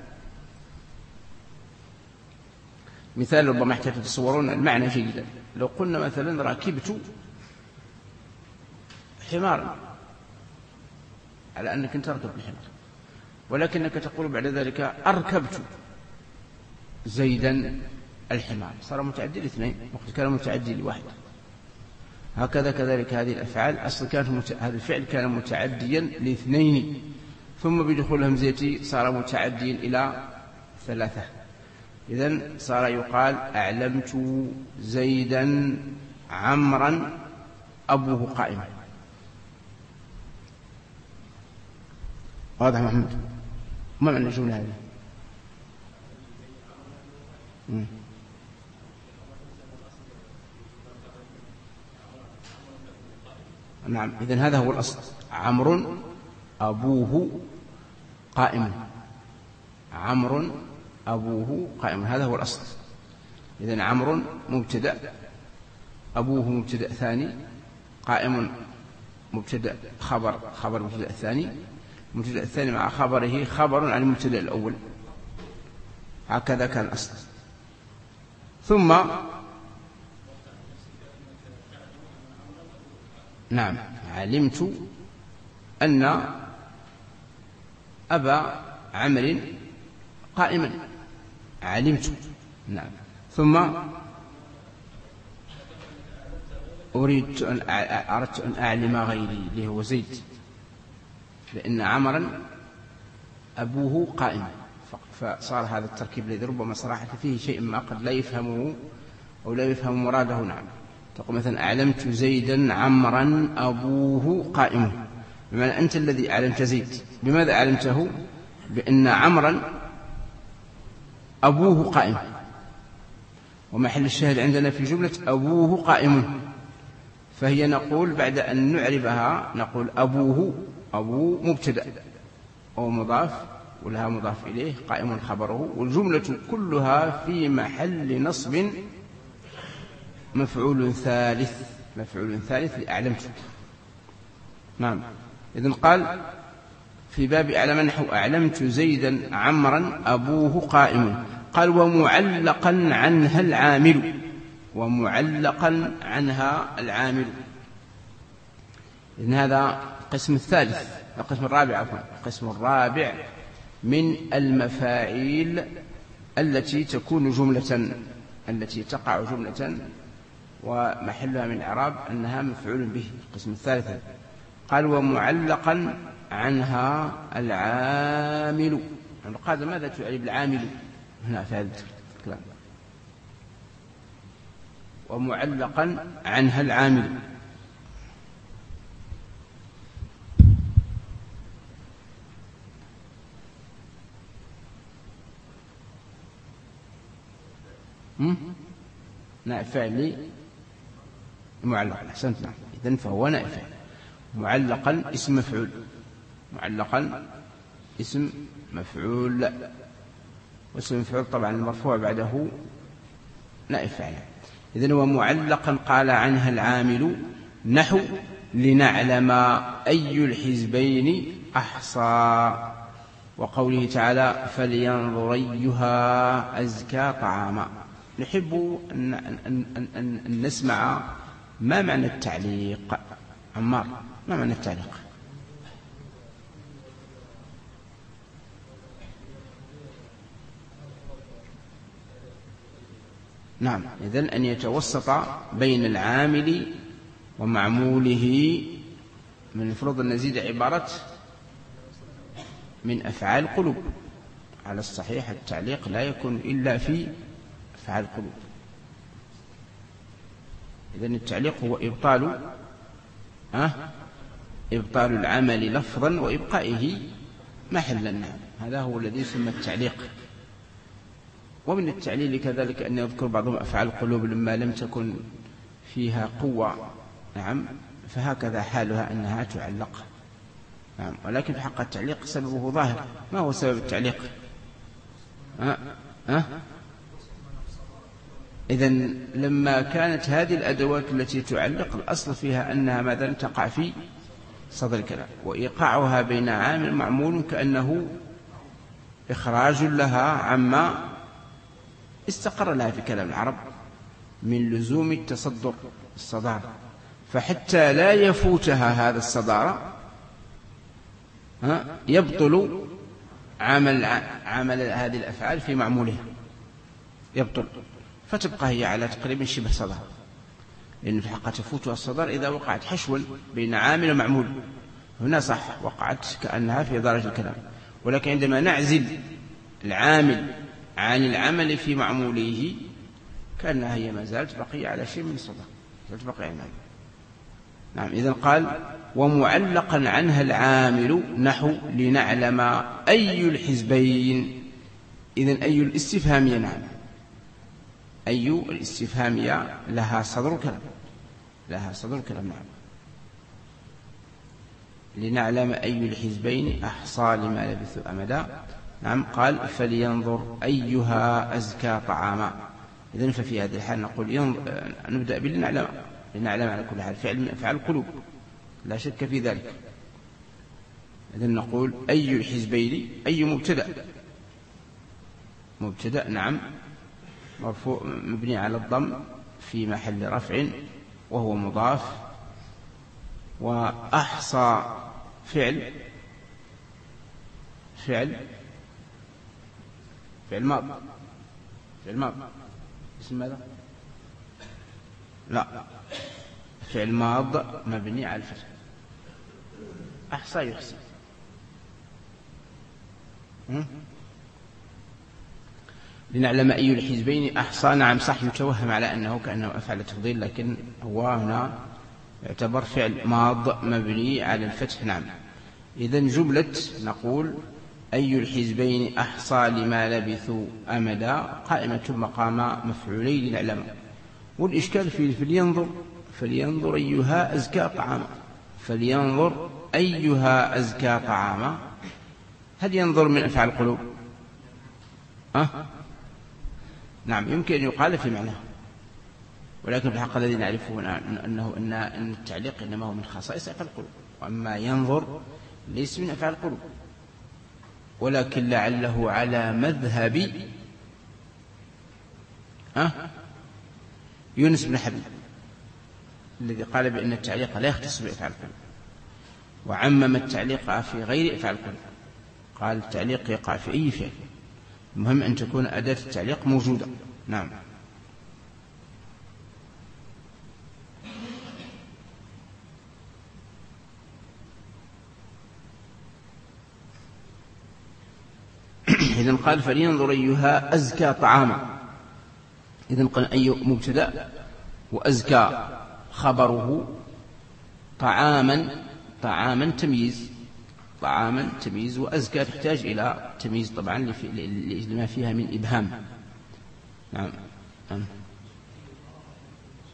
مثال ربما حتى تتصورون المعنى جيدا، لو قلنا مثلا ركبت حمارا، على أنك أنت تركب الحمار، ولكنك تقول بعد ذلك أركبت زيدا الحمار، صار متعدي ل2 وقد كان متعدي ل1. هكذا كذلك هذه الأفعال أصل هذا الفعل كان متعديا ل2، ثم بدخول همزتي صار متعديا إلى 3. إذن صار يقال أعلمت زيدا عمرا أبوه قائم. واضح محمد؟ ما معنى الجملة هذه؟ نعم. إذن هذا هو الأصل، عمرو أبوه قائم، عمرو أبوه قائم، هذا هو الأصل. إذن عمرو مبتدأ، أبوه مبتدأ ثاني، قائم مبتدأ خبر مبتدأ الثاني، المبتدأ الثاني مع خبره خبر عن المبتدأ الأول. هكذا كان الأصل. ثم نعم علمت أن أبا عمرو قائما، علمت. نعم. ثم أردت أن أعلم غيري اللي هو زيد، لأن عمرا أبوه قائم، فصار هذا التركيب الذي ربما صراحة فيه شيء ما قد لا يفهمه أو لا يفهم مراده. نعم. تقول مثلا أعلمت زيدا عمرا أبوه قائم، بمعنى أنت الذي أعلمت زيد. بماذا أعلمته؟ بأن عمرا أبوه قائم، ومحل الشاهد عندنا في جملة أبوه قائم، فهي نقول بعد أن نعربها نقول أبوه مبتدأ أو مضاف ولها مضاف إليه، قائم خبره، والجملة كلها في محل نصب مفعول ثالث لأعلمت. نعم. إذن قال في باب أعلم نحو أعلمت زيدا عمرا أبوه قائم. قال ومعلقا عنها العامل. إذن هذا القسم الثالث، القسم الرابع عفوا، القسم الرابع من المفاعيل التي تكون جملة، التي تقع جملة ومحلها من إعراب أنها مفعول به. القسم الثالث قال ومعلقا عنها العامل. قال ماذا تعرب العامل هنا في هذا الكلام؟ ومعلقا عنها العامل. نائب فاعل معلق. أحسنت. نعم. إذن فهو نائب فاعل. معلقا اسم مفعول، معلقا اسم مفعول، واسم مفعول طبعا المرفوع بعده نائب فاعل. إذن ومعلقا قال عنها العامل نحو لنعلم أي الحزبين أحصى، وقوله تعالى فلينظر أيها أزكى طعاما. نحب أن نسمع ما معنى التعليق. عمار، ما معنى التعليق؟ نعم، إذن أن يتوسط بين العامل ومعموله. من المفروض أن نزيد عبارة من أفعال القلوب. على الصحيح التعليق لا يكون إلا في أفعال القلوب. إذن التعليق هو إبطال العمل لفظا وإبقائه محلا. هذا هو الذي يسمى التعليق. ومن التعليل كذلك أن يذكر بعضهم أفعال القلوب لما لم تكن فيها قوة، نعم، فهكذا حالها أنها تعلق، نعم. ولكن في حق التعليق سببه ظاهر. ما هو سبب التعليق؟ إذن لما كانت هذه الأدوات التي تعلق الأصل فيها أنها ماذا تقع في صدر الكلام، وإيقاعها بين عامل معمول كأنه إخراج لها عما استقر لها في كلام العرب من لزوم التصدر الصدارة. فحتى لا يفوتها هذا الصدارة يبطل عمل هذه الأفعال في معمولها، يبطل، فتبقى هي على تقريبا شبه صدارة. لأن في حقها تفوتها الصدارة إذا وقعت حشوا بين عامل ومعمول. هنا صح وقعت كأنها في درجة الكلام، ولكن عندما نعزل العامل عن العمل في معموله كأنها هي ما زالت بقية على شيء من الصدارة، بقية عمل. نعم. إذن قال ومعلقا عنها العامل نحو لنعلم أي الحزبين. إذن أي الاستفهامية، نعم، أي الاستفهامية لها صدر كلام، نعم. لنعلم أي الحزبين أحصى لما لبثوا أمدا. نعم. قال فلينظر أيها أزكى طعاما. إذن ففي هذه الحال نقول نبدأ بلنعلم، لنعلم على كل حال فعل القلوب لا شك في ذلك. إذن نقول أي الحزبين، أي مبتدأ، نعم، مرفوع مبني على الضم في محل رفع وهو مضاف. وأحصى فعل ماض اسم ماذا؟ لا، فعل ماض مبني على الفتح. أحصى يحصي. لنعلم أي الحزبين أحصى، نعم صح، يتوهم على أنه كأنه أفعل تفضيل، لكن هو هنا يعتبر فعل ماض مبني على الفتح، نعم. إذن جملة نقول أي الحزبين أحصى لما لبثوا أمدا قائمة مقام مفعولي لنعلم. والإشكال في فلينظر أيها أزكى طعاما. فلينظر أيها أزكى طعاما، هل ينظر من أفعال القلوب؟ نعم، يمكن أن يقال في معناه، ولكن في الحق الذي نعرفه أن التعليق إنما هو من خصائص أفعال القلوب، وأما ينظر ليس من أفعال القلوب، ولكن لعله على مذهب يونس بن حبيب الذي قال بأن التعليق لا يختص بأفعال القلوب، وعمم التعليق في غير أفعال القلوب، قال التعليق يقع في أي فعل، المهم أن تكون أداة التعليق موجودة. نعم. إذن قال فلينظر أيها أزكى طعاما. إذن قال أي مبتدأ، وأزكى خبره، طعاما تمييز، وأزكى تحتاج إلى تمييز طبعا لما فيها من إبهام. نعم.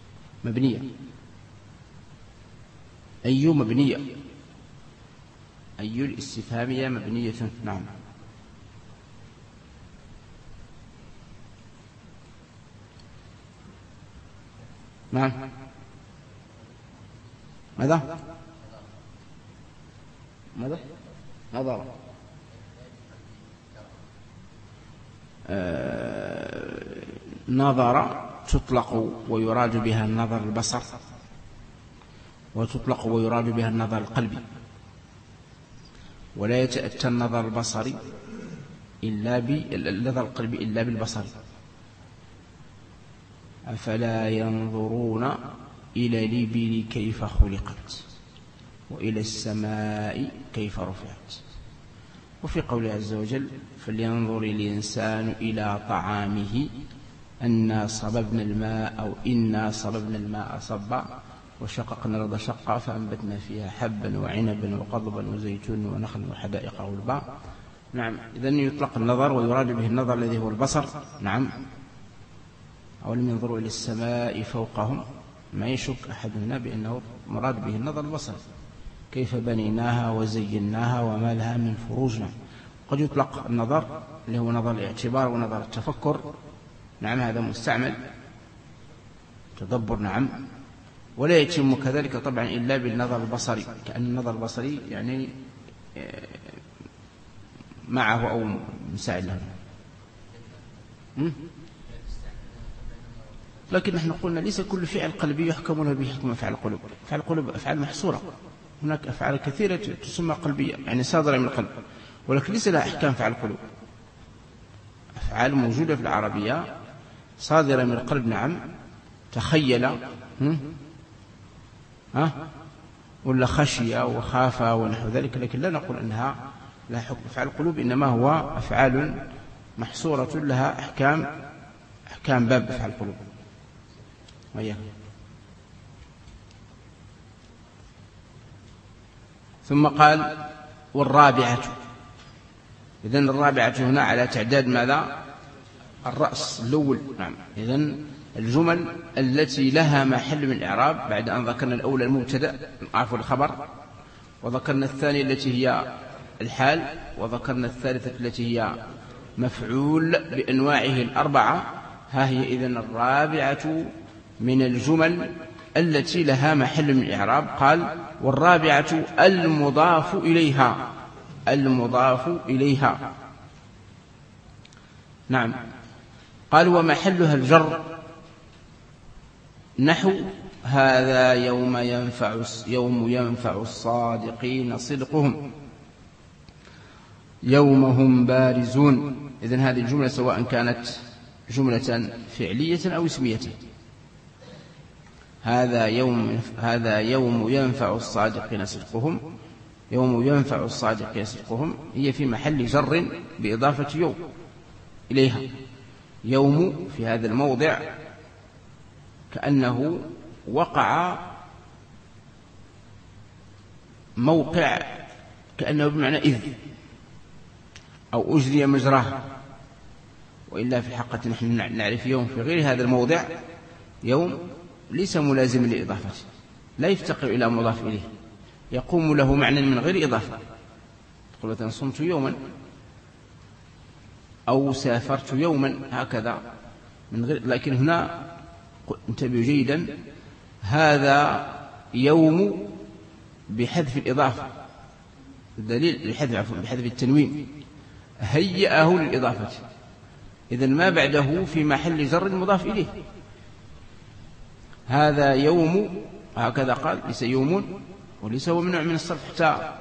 مبنية، أي مبنية، أي الاستفهامية مبنية. نعم. نعم. ماذا؟ نظر. نظر تطلق ويراد بها النظر البصر، وتطلق ويراد بها النظر القلبي، ولا يتأتى النظر البصري النظر القلبي إلا بالبصر. أفلا ينظرون إلى الإبل كيف خلقت وإلى السماء كيف رفعت. وفي قوله عز وجل فلينظر الإنسان إلى طعامه أنا صببنا الماء أو إنا صببنا الماء صبا وشققنا الأرض شقا فأنبتنا فيها حبا وعنبا وقضبا وزيتون ونخلا وحدائق غلبا. نعم. إذن يطلق النظر ويراد به النظر الذي هو البصر. نعم. أولم ينظروا إلى السماء فوقهم، ما يشك أحد هنا بأنه مراد به النظر البصري، كيف بنيناها وزيناها وما لها من فروج. قد يطلق النظر اللي هو نظر الاعتبار ونظر التفكر. نعم. هذا مستعمل تدبر. نعم. ولا يتم كذلك طبعا إلا بالنظر البصري، كأن النظر البصري يعني معه أو مساعد له. لكن نحن قلنا ليس كل فعل قلبي يحكم له به حكم أفعال القلوب. أفعال القلوب أفعال محصورة، هناك أفعال كثيرة تسمى قلبية يعني صادرة من القلب، ولكن ليس لها أحكام فعل القلوب. أفعال موجودة في العربية صادرة من القلب. نعم. تخيل ولا خشية وخاف ونحو ذلك، لكن لا نقول أنها لا حكم أفعال القلوب، إنما هو أفعال محصورة لها أحكام باب أفعال القلوب. ثم قال والرابعة. إذن الرابعة هنا على تعداد ماذا؟ الرأس الأول. نعم. إذن الجمل التي لها محل من الإعراب بعد أن ذكرنا الأولى المبتدأ عفوا الخبر، وذكرنا الثانية التي هي الحال، وذكرنا الثالثة التي هي مفعول بأنواعه الأربعة. ها هي إذن الرابعة من الجمل التي لها محل من الإعراب. قال والرابعة المضاف إليها. المضاف إليها. نعم. قال ومحلها الجر نحو هذا يوم ينفع الصادقين صدقهم يوم هم بارزون. إذن هذه الجملة سواء كانت جملة فعلية أو اسمية. هذا يوم ينفع الصادقين صدقهم، يوم ينفع الصادقين صدقهم هي في محل جر بإضافة يوم إليها. يوم في هذا الموضع كأنه وقع موقع، كأنه بمعنى إذ أو أجري مجراه، وإلا في حقة نحن نعرف يوم في غير هذا الموضع يوم ليس ملازم لإضافته، لا يفتقر إلى مضاف إليه، يقوم له معنى من غير إضافة. تقول مثلا صمت يوما أو سافرت يوما هكذا من غير. لكن هنا انتبهوا جيدا، هذا يوم بحذف الإضافة، الدليل بحذف التنوين هيئه للإضافة. إذن ما بعده في محل جر مضاف إليه. هذا يوم هكذا قال، ليس يوم وليس هو منوع من الصرف حتى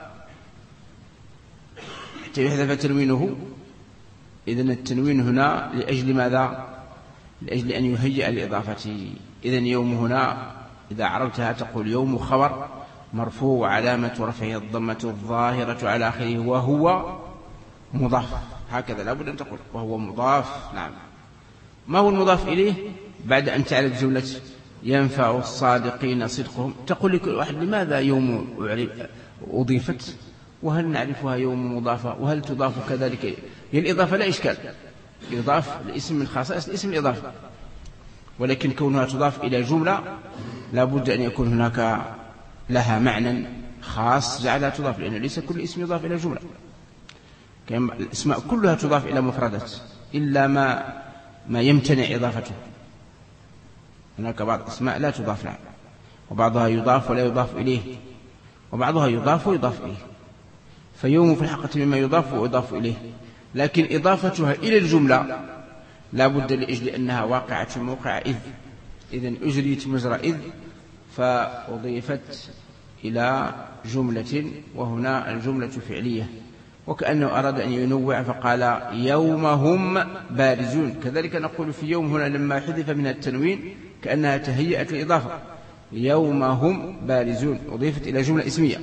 يحذف تنوينه. إذن التنوين هنا لأجل ماذا؟ لأجل أن يهيئ الإضافة. إذن يوم هنا إذا عرفتها تقول يوم خبر مرفوع وعلامة رفعه الضمة الظاهرة على آخره وهو مضاف، هكذا لابد أن تقول وهو مضاف. نعم. ما هو المضاف إليه؟ بعد أن تعرف جملة ينفع الصادقين صدقهم تقول لكل واحد لماذا يوم أضيفت، وهل نعرفها يوم مضافة، وهل تضاف كذلك؟ هي الإضافة لا إشكال، يضاف الاسم من خصائص الاسم الإضافة، ولكن كونها تضاف إلى جملة لابد أن يكون هناك لها معنى خاص جعلها تضاف، لأن ليس كل اسم يضاف إلى جملة. الأسماء كلها تضاف إلى مفردات إلا ما يمتنع إضافته. هناك بعض الأسماء لا تضاف لها، وبعضها يضاف ولا يضاف إليه، وبعضها يضاف ويضاف إليه. فيوم في الحقيقة مما يضاف ويضاف إليه، لكن إضافتها إلى الجملة لا بد لأجل أنها واقعة موقع إذن أجريت مجرى إذ فأضيفت إلى جملة، وهنا الجملة فعلية، وكأنه أراد أن ينوع فقال يوم هم بارزون. كذلك نقول في يوم هنا لما حذف من التنوين كأنها تهيئة الإضافة، يوم هم بارزون أضيفت إلى جملة اسمية.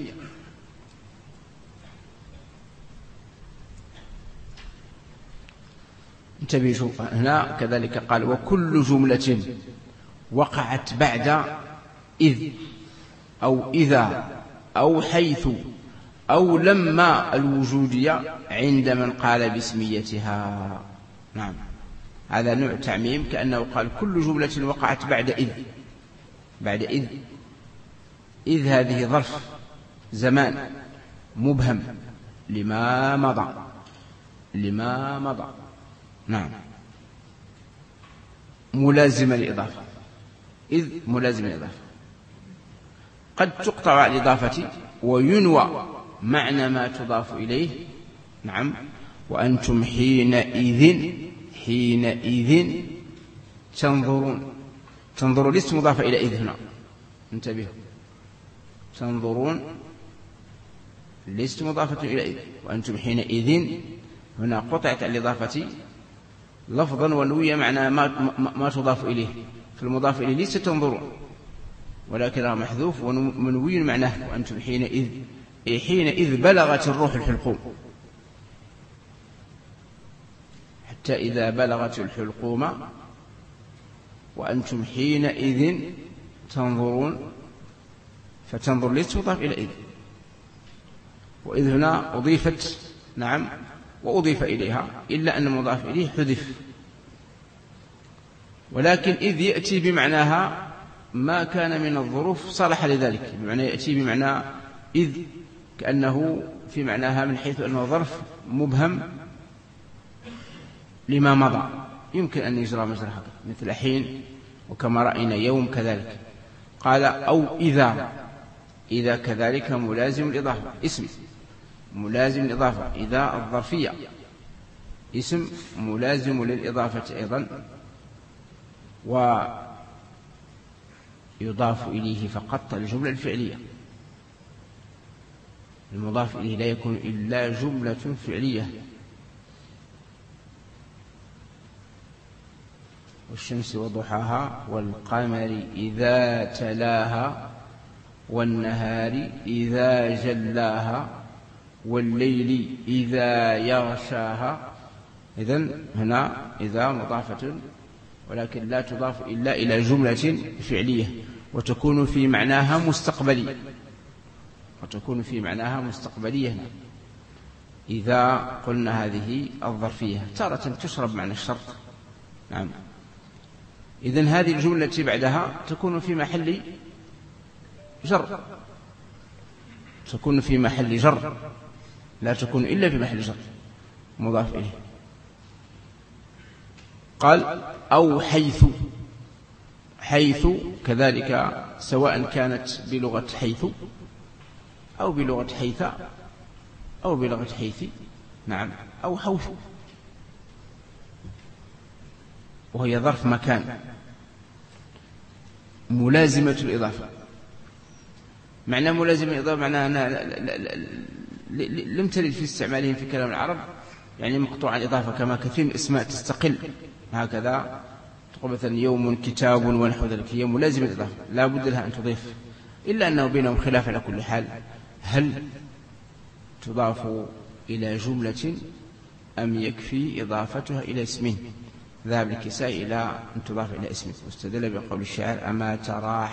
انتبهوا هنا كذلك قال وكل جملة وقعت بعد إذ أو إذا أو حيث أو لما الوجودية عند من قال باسميتها. نعم، هذا نوع تعميم، كأنه قال كل جملة وقعت بعد إذ. بعد إذ هذه ظرف زمان مبهم لما مضى. نعم، ملازمة للإضافة. إذ ملازمة للإضافة. قد تقطع الإضافة وينوى معنى ما تضاف إليه. نعم، وأنتم حينئذ تنظرون لست مضافة إلى إذ هنا، انتبهوا، تنظرون لست مضافة إلى إذ، وأنتم حينئذ هنا قطعت الإضافة لفظا ونوية معنى ما تضاف إليه. فالمضاف إليه ليس تنظرون ولكنها محذوف ومنوي معناه وأنتم حينئذ بلغت الروح الحلقوم، حتى إذا بلغت الحلقوم وأنتم حينئذ تنظرون، فتنظر ليس تضاف إلى إذ، وإذ هنا أضيفت. نعم، وأضيف إليها إلا أن المضاف إليه حذف، ولكن إذ يأتي بمعناها ما كان من الظروف صالح لذلك، بمعنى يأتي بمعنى إذ كأنه في معناها من حيث أنه ظرف مبهم لما مضى، يمكن أن يجرى مجرى هذا مثل حين، وكما رأينا يوم كذلك. قال أو إذا كذلك ملازم الإضافة، اسم ملازم الإضافة، إذا الظرفية اسم ملازم للإضافة أيضا، ويضاف إليه فقط الجملة الفعلية. المضاف إليه لا يكون إلا جملة فعلية. والشمس وضحاها والقمر إذا تلاها والنهار إذا جلاها والليل إذا يغشاها. إذن هنا إذا مضافة، ولكن لا تضاف إلا إلى جملة فعلية، وتكون في معناها مستقبلية، هنا إذا قلنا هذه الظرفية تارة تشرب معنى الشرط. نعم، إذن هذه الجملة التي بعدها تكون في محل جر، لا تكون إلا في محل جر مضاف إليه. قال أو حيث كذلك، سواء كانت بلغة حيث أو بلغة حيث أو بلغة حيث. نعم، أو حوث، وهي ظرف مكان ملازمة الإضافة. معنى ملازمة الإضافة معناها لم ترد في استعمالهم في كلام العرب، يعني مقطوع الإضافة، كما كثير من الأسماء تستقل هكذا، تقول مثلا يوم كتاب ونحو ذلك، هي ملازمة الإضافة لا بد لها أن تضيف، إلا أنه بينهم خلاف على كل حال، هل تضاف إلى جملة أم يكفي إضافتها إلى اسم؟ ذهب الكسائي إلى أن تضاف إلى اسم، واستدل بقول الشاعر أما ترى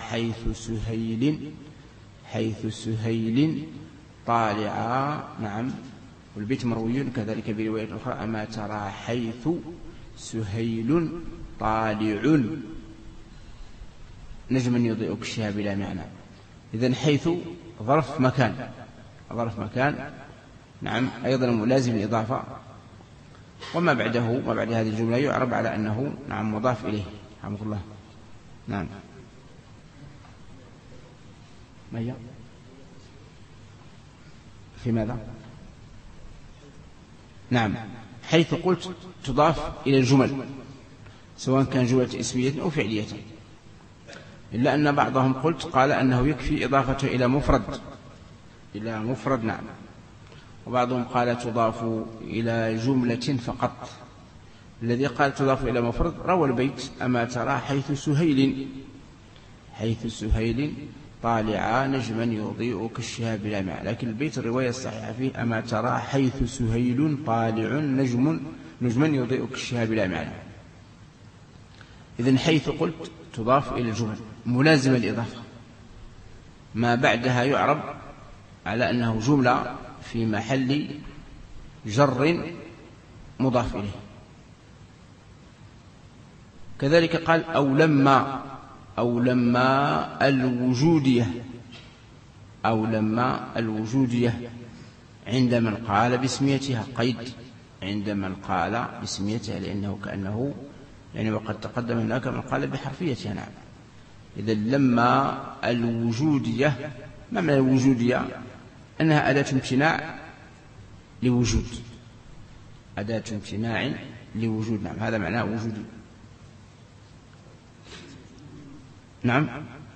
حيث سهيل طالعا. نعم، والبيت مروي كذلك برواية أخرى أما ترى حيث سهيل طالع نجما يضيء كالشهاب بلا معنى. إذن حيث ظرف مكان، ظرف مكان نعم أيضا ملازم الإضافة، وما بعده ما بعد هذه الجملة يعرب على أنه نعم مضاف إليه. رحمه الله. نعم. ما هي؟ في ماذا؟ نعم، حيث قلت تضاف إلى الجمل سواء كان جملة اسمية أو فعلية، إلا أن بعضهم قلت قال أنه يكفي إضافته إلى مفرد نعم، وبعضهم قال تضاف إلى جملة فقط. الذي قال تضاف إلى مفرد روى البيت أما ترى حيث سهيل طالعا نجما يضيء كالشهاب لامع، لكن البيت الرواية الصحيحة فيه أما ترى حيث سهيل طالع نجما يضيء كالشهاب لامع. إذن حيث قلت تضاف إلى الجمل ملازم الإضافة، ما بعدها يعرب على أنه جملة في محل جر مضاف إليه. كذلك قال أو لما الوجودية عند من قال باسميتها، قيد عند من قال باسميتها، لأنه كأنه يعني وقد تقدم هناك من قال بحرفيتها. نعم. إذا لما الوجودية، ما معنى الوجودية؟ أنها أداة امتناع لوجود، أداة امتناع لوجود. نعم، هذا معناه وجودي. نعم.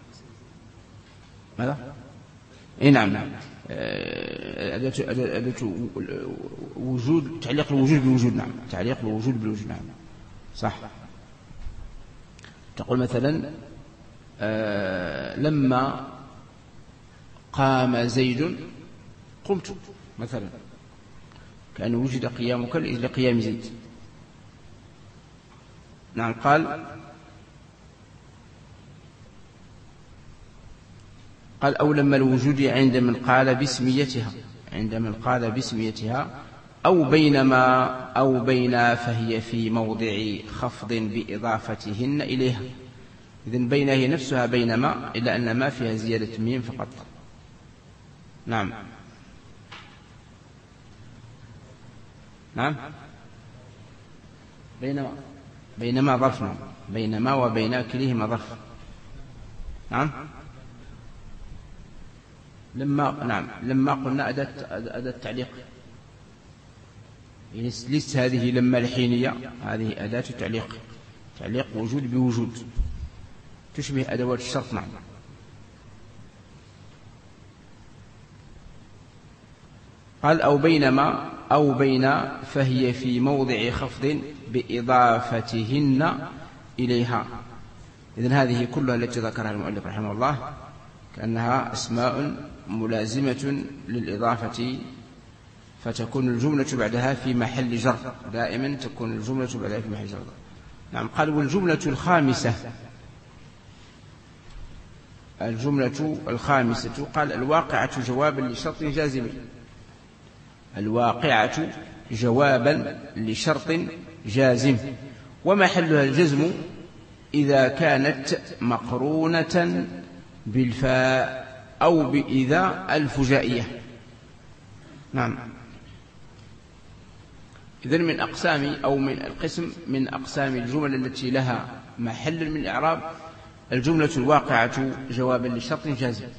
ماذا؟ إيه نعم. أداة وجود، تعليق الوجود بالوجود. نعم، تعليق الوجود بالوجود. نعم صح. تقول مثلا لما قام زيد قمت مثلا، كأن وجد قيامك لقيام زيد. نعم. قال أو لما الوجود عند من قال باسميتها أو بين فهي في موضع خفض بإضافتهن إليها. إذن بين هي نفسها بينما، إلا أن ما فيها زيادة ميم فقط. نعم. بينما ظرف. نعم، بينما وبين كليهما ظرف. نعم. لما قلنا أداة تعليق، ليست هذه لما الحينية، هذه أداة تعليق وجود بوجود، تشبه أدوات الشرط. نعم. قال أو بين فهي في موضع خفض بإضافتهن إليها. إذن هذه كلها التي ذكرها المؤلف رحمه الله كأنها أسماء ملازمة للإضافة، فتكون الجملة بعدها في محل جر، دائما تكون الجملة بعدها في محل جر. نعم. قال والجملة الخامسة قال الواقعة جوابا لشرط جازم. الواقعة جوابا لشرط جازم، ومحلها الجزم إذا كانت مقرونة بالفاء أو بإذا الفجائية. نعم. إذن من أقسام أو من القسم من أقسام الجمل التي لها محل من الإعراب الجملة الواقعة جوابا لشرط جازم،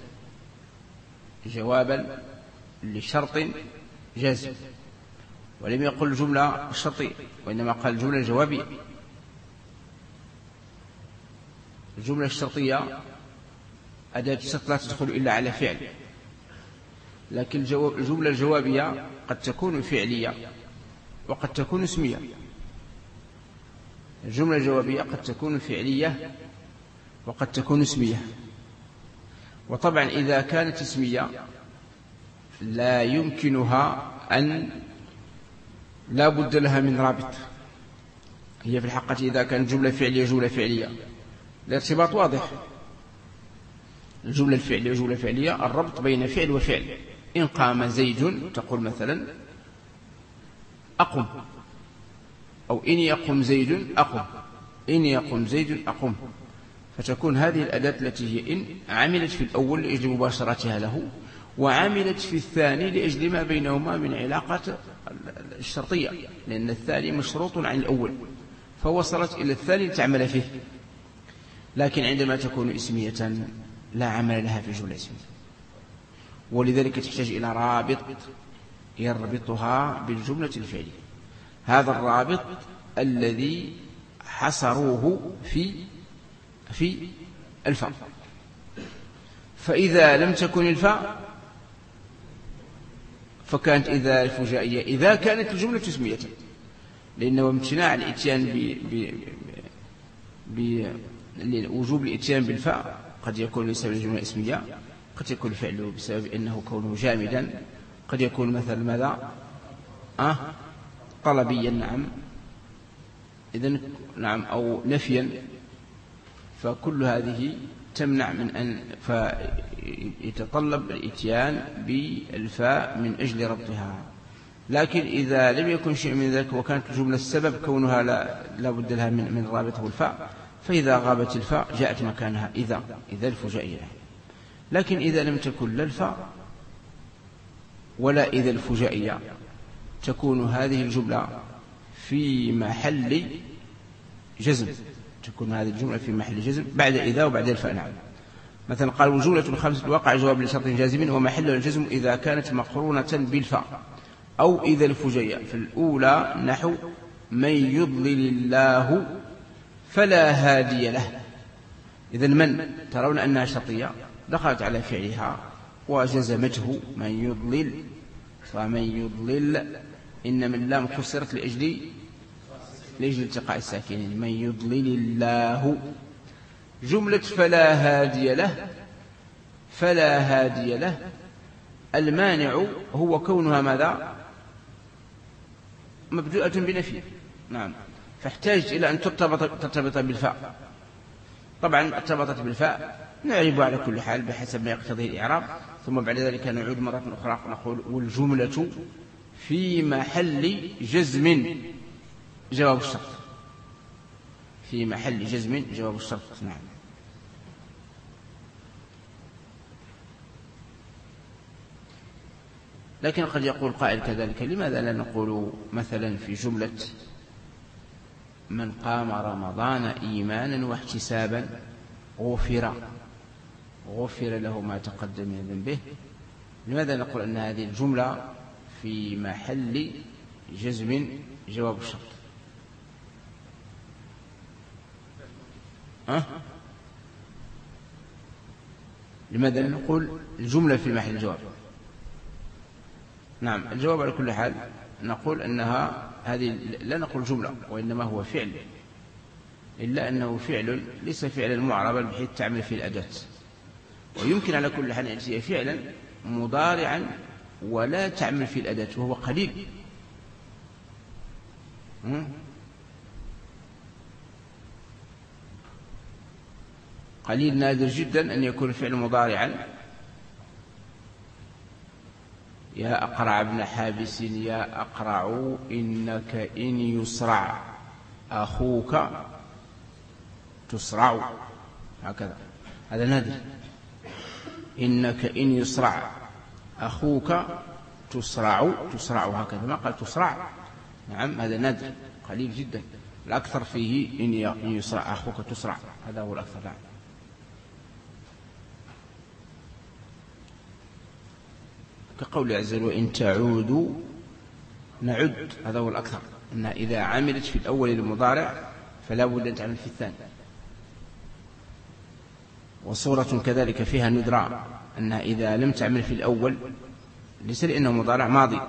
جوابا لشرط جازم، ولم يقل جملة شرطية، وإنما قال الجملة الجوابية. الجملة الشرطية أداة الشرط لا تدخل إلا على فعل، لكن الجملة الجوابية قد تكون فعلية وقد تكون اسمية. الجملة الجوابية قد تكون فعلية وقد تكون اسمية. وطبعا إذا كانت اسمية لا يمكنها أن لا بد لها من رابط. هي في الحقيقة إذا كانت جملة فعلية الارتباط واضح. الجملة الفعلية جملة فعلية، الربط بين فعل وفعل. إن قام زيد تقول مثلا أقم، أو إن يقم زيد أقم، إن يقم زيد أقم. فتكون هذه الأداة التي هي إن عملت في الأول لأجل مباشرتها له، وعملت في الثاني لأجل ما بينهما من علاقة الشرطية، لأن الثاني مشروط عن الأول، فوصلت إلى الثاني لتعمل فيه. لكن عندما تكون اسمية لا عمل لها في جملة اسمية، ولذلك تحتاج إلى رابط يربطها بالجملة الفعلية. هذا الرابط الذي حصروه في الفاء. فإذا لم تكن الفاء فكانت إذا الفجائية إذا كانت الجملة اسمية، لأنه امتناع الإتيان بوجوب الإتيان بالفاء قد يكون بسبب الجملة الاسمية، قد يكون فعله بسبب أنه كونه جامدا، قد يكون مثلا ماذا طلبيا، نعم، إذن نعم، أو نفيا. فكل هذه تمنع من أن فيتطلب الإتيان بالفاء من أجل ربطها. لكن إذا لم يكن شيء من ذلك وكانت الجملة السبب كونها لا بد لها من الرابط والفاء، فإذا غابت الفاء جاءت مكانها إذا الفجائية. لكن إذا لم تكن لا الفاء ولا إذا الفجائية تكون هذه الجملة في محل جزم، تكون هذه الجملة في محل جزم بعد إذا وبعد الفاء. نعم، مثلا قال والجملة الخامسة الواقع جواب لشرط جازم ومحل الجزم إذا كانت مقرونة بالفاء أو إذا الفجائية. في الأولى نحو من يضلل الله فلا هادي له. إذن من ترون أنها شرطية دخلت على فعلها وجزمته من يضلل، فمن يضلل إنما اللام كسرت لأجل التقاء الساكنين. من يضلل الله. جملة فلا هادي له، فلا هادي له المانع هو كونها ماذا؟ مبدوءة بنفي. نعم، فاحتاج إلى أن ترتبط بالفاء. طبعا ارتبطت بالفاء نعرب على كل حال بحسب ما يقتضيه الإعراب، ثم بعد ذلك نعود مرة أخرى نقول والجملة في محل جزم جواب الشرط، في محل جزم جواب الشرط. نعم. لكن قد يقول قائل كذلك لماذا لا نقول مثلا في جملة من قام رمضان إيمانا واحتسابا غفر له ما تقدم من ذنبه؟ لماذا نقول أن هذه الجملة في محل جزم جواب الشرط؟ لماذا نقول الجملة في محل الجواب؟ نعم، الجواب على كل حال نقول أنها هذه لا نقول جملة وإنما هو فعل، إلا أنه فعل ليس فعلا معربا بحيث تعمل فيه الأداة، ويمكن على كل حال أن يأتي فعلا مضارعا ولا تعمل فيه الأداة، وهو قليل. قليل نادر جدا أن يكون الفعل مضارعا. يا أقرع ابن حابس يا أقرع إنك إن يسرع أخوك تسرع، هكذا، هذا نادر. إنك إن يسرع أخوك تسرع هكذا، ما قال تسرع. نعم، هذا نادر قليل جدا. الأكثر فيه إن يسرع أخوك تسرع، هذا هو الأكثر. نعم. كقول عز وجل وإن تعودوا نعد، هذا هو الأكثر، أنها إذا عملت في الأول المضارع فلا بد أن تعمل في الثاني. وصورة كذلك فيها ندرة أنها إذا لم تعمل في الأول ليس لأنه مضارع ماضي،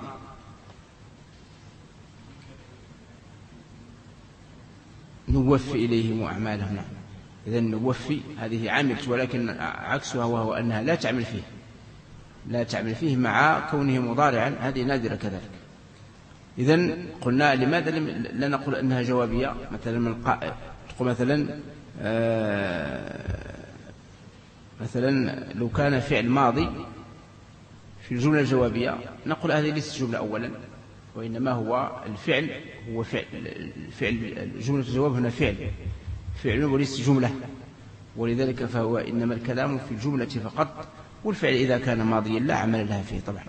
نوفي إليهم أعمالهم. نعم، إذن نوفي هذه عملت، ولكن عكسها وهو أنها لا تعمل فيه مع كونه مضارعا، هذه نادرة كذلك. إذن قلنا لماذا لا نقول أنها جوابية؟ مثلا تقول مثلا لو كان فعل ماضي في الجملة الجوابية نقول هذه ليست جملة أولا، وإنما هو الفعل، هو فعل جملة الجواب هنا فعل وليس جملة. ولذلك فهو إنما الكلام في الجملة فقط، والفعل إذا كان ماضيا لا عمل لها فيه طبعا.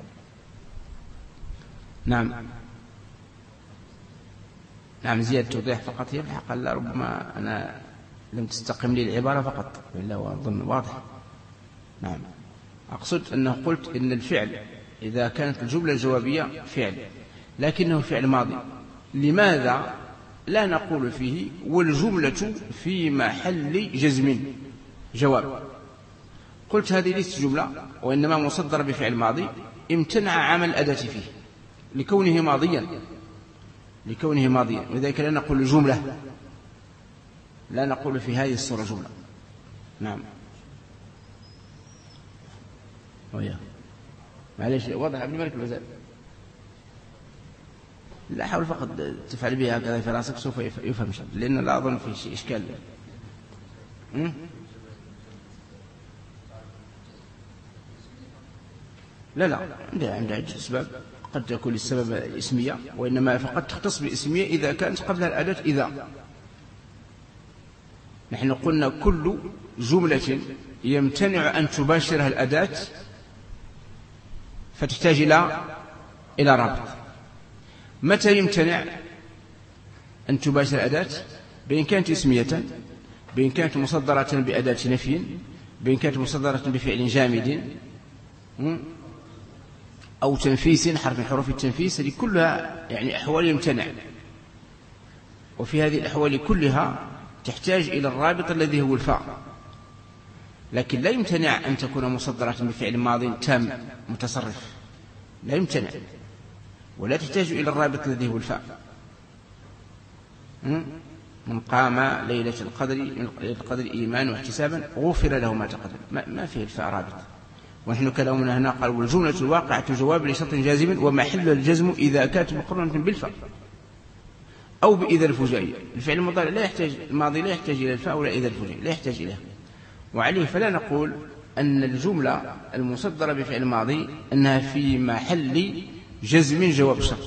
نعم زيادة توضيح فقط هي الحق، لا ربما أنا لم تستقم لي العبارة فقط، إلا وأظن واضح. نعم أقصد أنه قلت إن الفعل إذا كانت الجملة الجوابية فعل لكنه فعل ماضي، لماذا لا نقول فيه والجملة في محل جزم جواب؟ قلت هذه ليست جملة وإنما مصدر بفعل ماضي امتنع عمل الأداة فيه لكونه ماضيا، ولذلك لا نقول جملة، لا نقول في هذه الصورة جملة. نعم وياه معليش واضح ابن مالك الوزاري، لا حاول فقط تفعل بها هكذا في راسك سوف يفهم شيء، لأن لا أظن في شيء إشكال. لا عندها عدة أسباب، قد تكون السبب اسمية وإنما فقط تختص باسمية إذا كانت قبلها الأداة إذا. نحن قلنا كل جملة يمتنع أن تباشرها الأداة فتحتاج إلى رابط. متى يمتنع أن تباشر الأداة؟ بإن كانت اسمية، بإن كانت مصدرة بأداة نفي، بإن كانت مصدرة بفعل جامد أو تنفيس حرف من حروف التنفيس، هذه كلها يعني أحوال يمتنع، وفي هذه الأحوال كلها تحتاج إلى الرابط الذي هو الفاء. لكن لا يمتنع أن تكون مصدرة بفعل ماض تام متصرف، لا يمتنع، ولا تحتاج إلى الرابط الذي هو الفاء. من قام ليلة القدر إيمانا واحتسابا غفر له ما تقدم، ما فيه الفاء رابط. ونحن كلامنا هنا قال والجملة الواقعة جواب لشرط جازم ومحل الجزم إذا كانت مقرنة بالفاء أو بإذا الفجائية. الفعل المضارع لا يحتاج، الماضي لا يحتاج إلى الفاء ولا إذا الفجائية لا يحتاج إليها، وعليه فلا نقول أن الجملة المصدرة بفعل ماضي أنها في محل جزم جواب الشرط.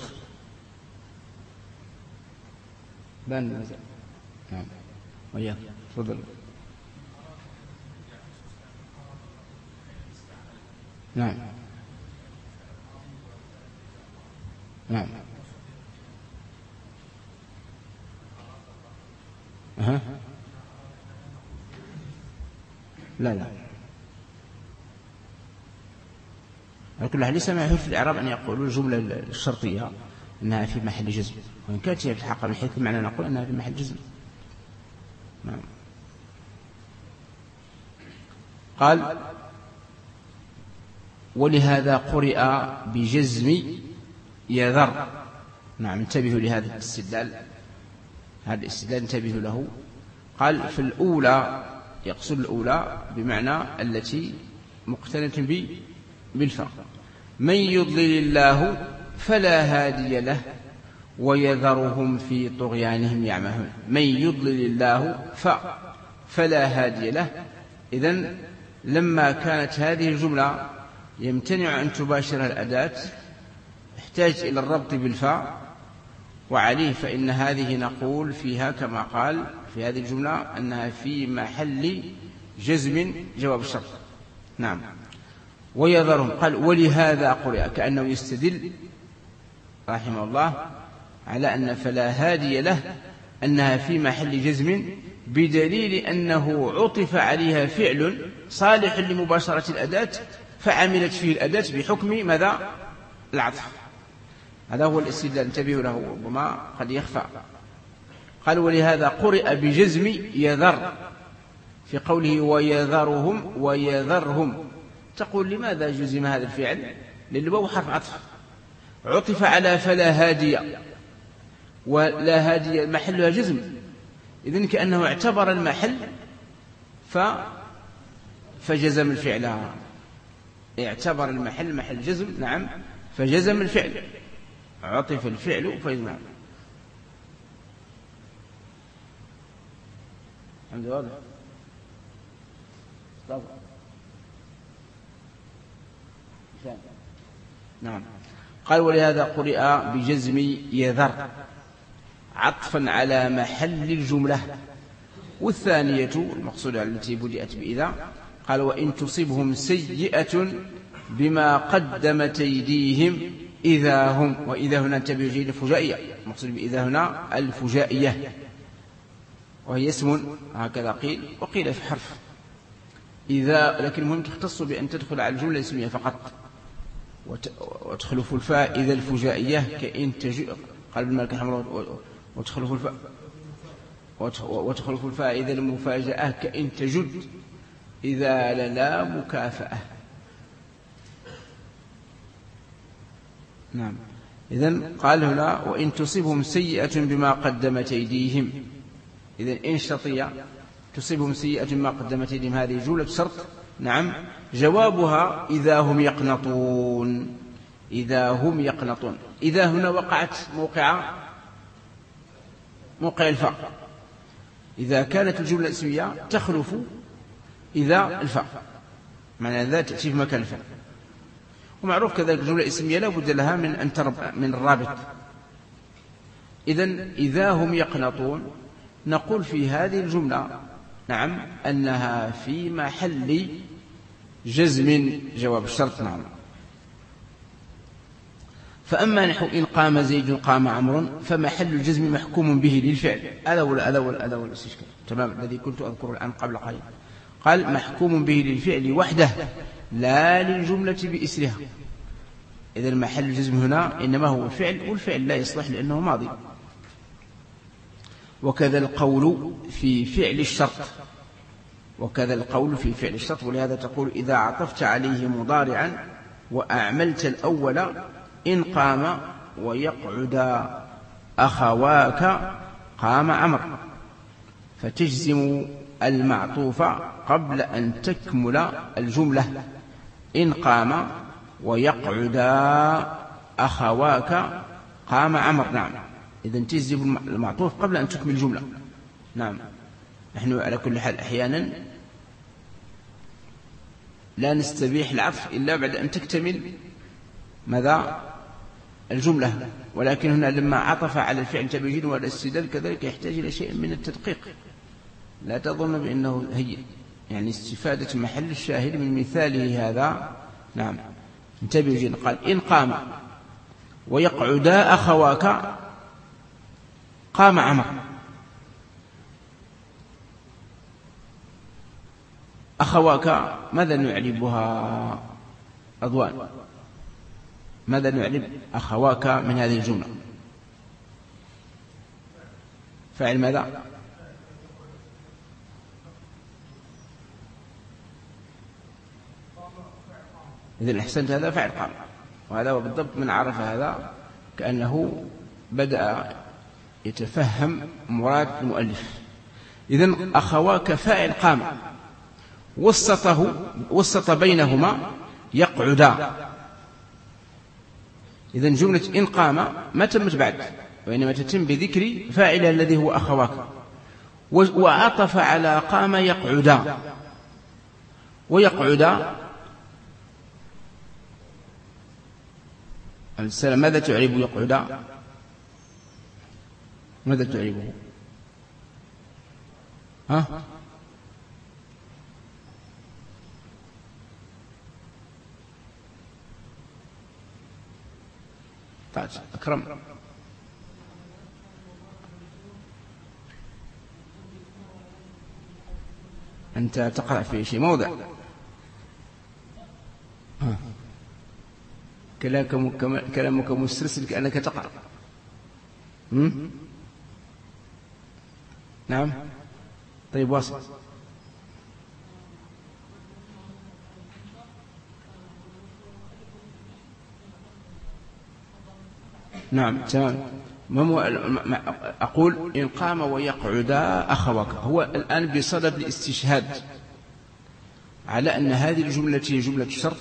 بان المزال. نعم وياك تفضل. نعم لا على كل حال ليس ما يحب في الإعراب أن يقولوا الجملة الشرطية أنها في محل جزم، وإن كانت هي في الحقيقة من حيث المعنى نقول أنها في محل جزم. نعم. قال ولهذا قرئ بجزم يذر. نعم انتبهوا لهذا الاستدلال، هذا الاستدلال انتبهوا له. قال في الأولى يقصد الأولى بمعنى التي مقترنة بالفاء. من يضلل الله فلا هادي له ويذرهم في طغيانهم يعمهون. من يضلل الله فلا هادي له. إذن لما كانت هذه الجملة يمتنع أن تباشرها الأداة احتاج إلى الربط بالفاء، وعليه فإن هذه نقول فيها كما قال في هذه الجملة أنها في محل جزم جواب الشرط. نعم. ويذرهم قال ولهذا قرئ، كأنه يستدل رحمه الله على أن فلا هادي له أنها في محل جزم، بدليل أنه عطف عليها فعل صالح لمباشرة الأداة فعملت فيه الأداة بحكم ماذا؟ العطف. هذا هو الاستدلال، انتبهوا له ربما قد يخفى. قال ولهذا قرئ بجزم يذر في قوله ويذرهم. تقول لماذا جزم هذا الفعل؟ للواو حرف عطف عطف على فلا هادي، ولا هادي محلها جزم، إذن كأنه اعتبر المحل فجزم الفعل، اعتبر المحل محل جزم. نعم فجزم الفعل، عطف الفعل فيجمع. الحمد لله. نعم. قال ولهذا قرئ بجزم يذر عطفا على محل الجملة والثانية المقصودة التي بدأت بإذا قال وإن تصبهم سيئة بما قدمت أيديهم إذا هم، وإذا هنا انتبهوا جيد الفجائية، المقصود بإذا هنا الفجائية، وهي اسم هكذا قيل، وقيل في حرف إذا، لكن المهم تختص بأن تدخل على الجملة الاسمية فقط، وتخلف الفاء إذا الفجائية كإن قال ابن مالك حمراء، وتخلف الفاء إذا المفاجأة كإن تجد إذا لا مكافأة. نعم. إذن قال هنا وإن تصبهم سيئة بما قدمت أيديهم، إذن إن شرطية تصبهم سيئة بما قدمت أيديهم، هذه جملة شرط. نعم. جوابها إذا هم يقنطون، إذا هم يقنطون. إذا هنا وقعت موقع الفاء، إذا كانت الجملة الاسمية تخلف إذا الفاء، معنى ذا تأتي في مكان الفاء. ومعروف كذلك الجملة الاسمية لا بد لها من أن ترب من الرابط. إذن إذا هم يقنطون نقول في هذه الجملة نعم أنها في محل جزم جواب الشرط. نعم. فأما نحو إن قام زيد قام عمرو فمحل الجزم محكوم به للفعل. هذا هو الاستشكال تمام الذي كنت أذكره الآن قبل قليل. قال محكوم به للفعل وحده لا للجملة بإسرها. إذا المحل الجزم هنا إنما هو الفعل، والفعل لا يصلح لأنه ماضي. وكذا القول في فعل الشرط، ولهذا تقول إذا عطفت عليه مضارعا وأعملت الأول إن قام ويقعد أخواك قام عمر، فتجزم المعطوف قبل أن تكمل الجملة إن قام ويقعد أخواك قام عمر. نعم. إذن تجزم المعطوف قبل أن تكمل الجملة. نعم. نحن على كل حال أحيانا لا نستبيح العطف إلا بعد أن تكتمل ماذا الجملة، ولكن هنا لما عطف على الفعل تبجيل والاستدلال كذلك يحتاج إلى شيء من التدقيق. لا تظن بأنه هي يعني استفادة محل الشاهد من مثاله هذا. نعم. انتبه جيد. قال إن قام ويقعدا أخواك قام عمر. أخواك ماذا نعربها أضوان؟ ماذا نعرب أخواك من هذه الجملة؟ فاعل ماذا؟ إذن أحسنت، هذا فاعل قام، وهذا بالضبط من عرف هذا كأنه بدأ يتفهم مراد المؤلف. إذن أخواك فاعل قام، وسط بينهما يقعدا. إذن جملة إن قام ما تمت بعد، وإنما تتم بذكر فاعل الذي هو أخواك، وعطف على قام يقعدا. ويقعدا السلام ماذا تعرب يقعدا؟ ماذا تعربه؟ طيب أكرم، أنت تقرأ في شيء موضع كلامك مسترسل كأنك تقرأ. نعم. طيب واصل. نعم تمام. أقول إن قام ويقعدا أخواك، هو الآن بصدد الاستشهاد على أن هذه الجملة هي جملة شرط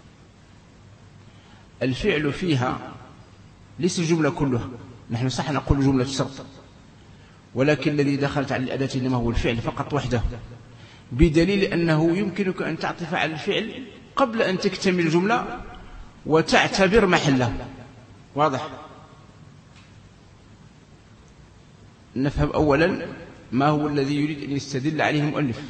الفعل فيها ليس الجملة كلها. نحن صح نقول جملة شرط، ولكن الذي دخلت على الأداة إنما هو الفعل فقط وحده، بدليل أنه يمكنك أن تعطف على الفعل قبل أن تكتمل الجملة وتعتبر محله. واضح؟ نفهم أولا ما هو الذي يريد أن يستدل عليه المؤلف.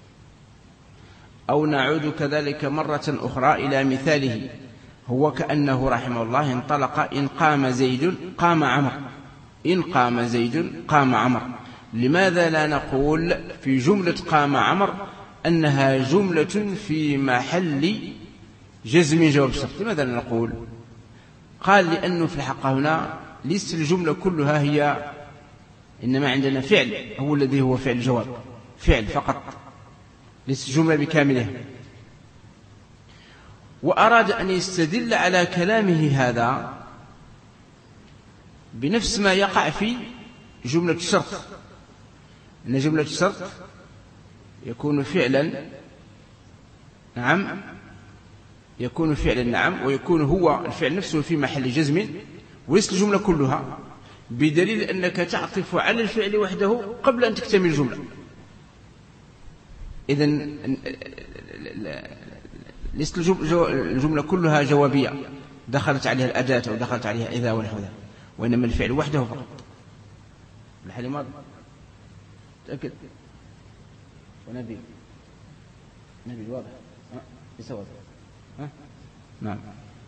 أو نعود كذلك مرة أخرى إلى مثاله، هو كأنه رحمه الله انطلق: إن قام زيد قام عمر، إن قام زيد قام عمر. لماذا لا نقول في جملة قام عمر أنها جملة في محل جزم جواب الشرط؟ لماذا لا نقول؟ قال: لأنه في الحقيقة هنا ليس الجملة كلها هي، إنما عندنا فعل هو الذي هو فعل الجواب، فعل فقط، ليس جملة بكاملها. وأراد أن يستدل على كلامه هذا بنفس ما يقع في جملة الشرط، إن جملة الشرط يكون فعلا نعم، يكون فعلا نعم، ويكون هو الفعل نفسه في محل جزم، وليس الجملة كلها، بدليل أنك تعطف على الفعل وحده قبل أن تكتمل الجملة. إذن ليست الجملة كلها جوابية دخلت عليها الأداة أو دخلت عليها إذا ونحو ذلك، وإنما الفعل وحده فقط. الحالي ماضي تأكد ونبي واضح ليس واضح. نعم،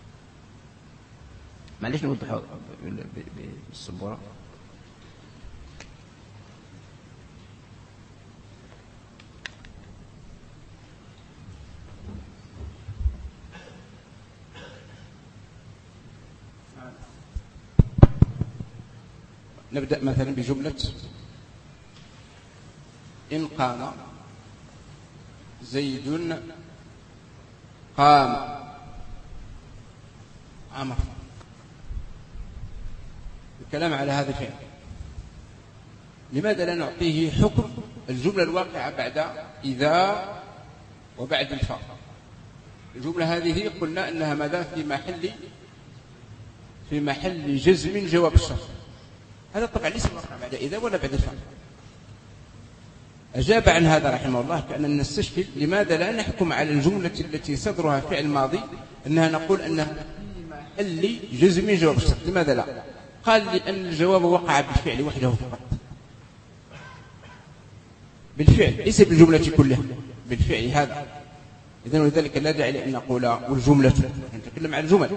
معليش نوضح بالسبورة. نبدأ مثلا بجملة: إن قام زيد قام عمر. الكلام على هذا الفعل، لماذا لا نعطيه حكم الجملة الواقعة بعد إذا وبعد الفاء؟ الجملة هذه قلنا أنها ماذا؟ في محل جزم جواب الشرط. هذا طبعا ليس الواقع بعد إذا ولا بعد الفاء. أجاب عن هذا رحمه الله كأننا نستشكل لماذا لا نحكم على الجملة التي صدرها فعل ماضي أنها نقول أنها في محل جزم جواب الشرط. لماذا لا؟ قال: لأن الجواب وقع بالفعل وحده فقط، بالفعل ليس بالجملة كلها، بالفعل هذا. إذن ولذلك لا داعي لأن نقول والجملة، نتكلم عن الجمل.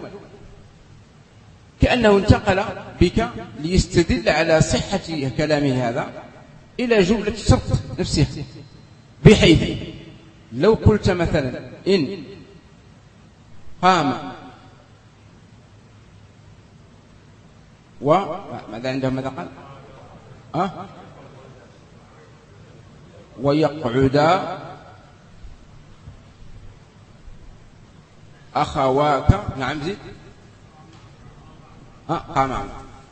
كأنه انتقل بك ليستدل على صحة كلامه هذا إلى جملة الشرط نفسها، بحيث لو قلت مثلا: إن قام وماذا عندهم ماذا قال؟ ويقعد أخواك. نعم زيد. قام عمر.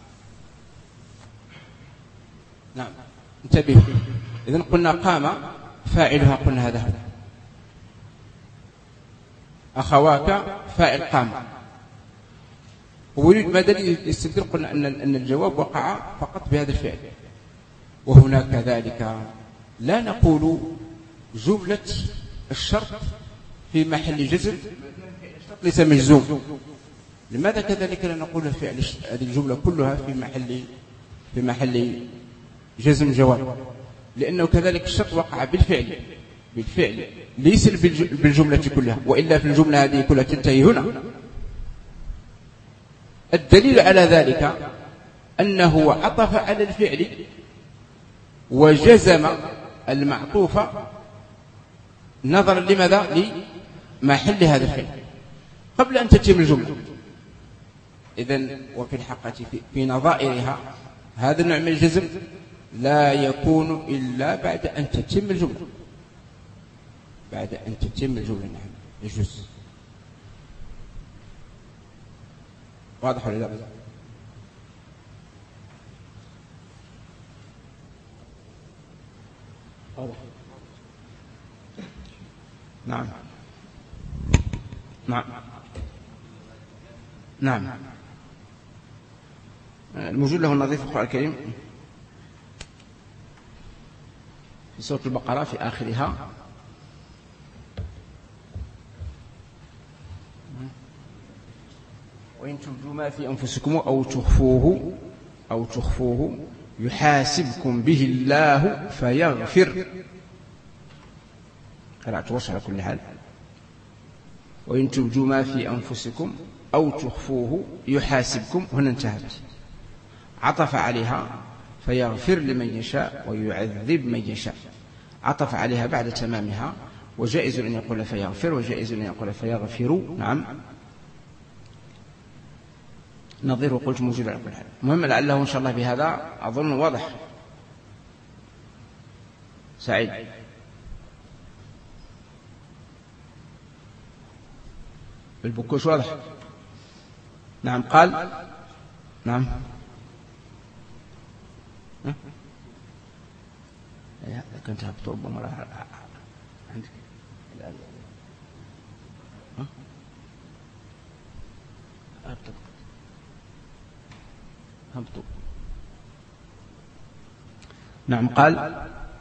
نعم انتبه. إذن قلنا قام فاعلها، قلنا هذا أخواك فاعل قام. ويريد ماذا يستدل؟ قلنا أن الجواب وقع فقط بهذا الفعل. وهنا كذلك لا نقول جملة الشرط في محل جزم ليس مجزوم. لماذا كذلك لا نقول فعل هذه الجملة كلها في محل جزم جواب؟ لأنه كذلك الشرط وقع بالفعل ليس بالجملة كلها، وإلا في الجملة هذه كلها تنتهي هنا. الدليل على ذلك أنه عطف على الفعل وجزم المعطوف نظرا لماذا؟ لمحل هذا الفعل قبل أن تتم الجملة. إذن وفي الحقيقة في نظائرها هذا النوع من الجزم لا يكون إلا بعد أن تتم الجملة، بعد أن تتم الجملة. نعم يجوز. واضح ولا لا؟ واضح. نعم نعم نعم. الموجود له النظير في القرآن الكريم في سورة البقرة في آخرها: وإن تبدوا ما في أنفسكم أو تخفوه يحاسبكم به الله فيغفر، قراءة ورش على كل حال. وإن تبدوا ما في أنفسكم أو تخفوه يحاسبكم، هنا انتهت، عطف عليها فيغفر لمن يشاء ويعذب من يشاء، عطف عليها بعد تمامها. وجائز أن يقول فيغفر، وجائز أن يقول فيغفر. نعم، نظير وقلت موجود على كل حال. المهم لعله إن شاء الله بهذا أظن واضح. سعيد، البكوش واضح. نعم، قال نعم. كنت هبط ربما عندك هبطوا. نعم، قال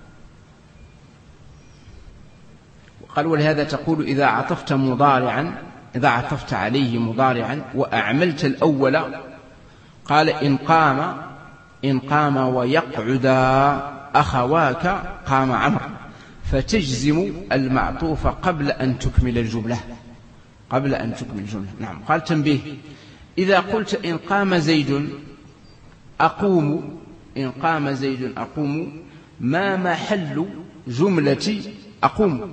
ولهذا تقول إذا عطفت عليه مضارعا وأعملت الأول، قال إن قام ويقعد أخواك قام عمرو، فتجزم المعطوف قبل أن تكمل الجملة. نعم. قال تنبيه: إذا قلت إن قام زيد أقوم، ما محل جملة أقوم؟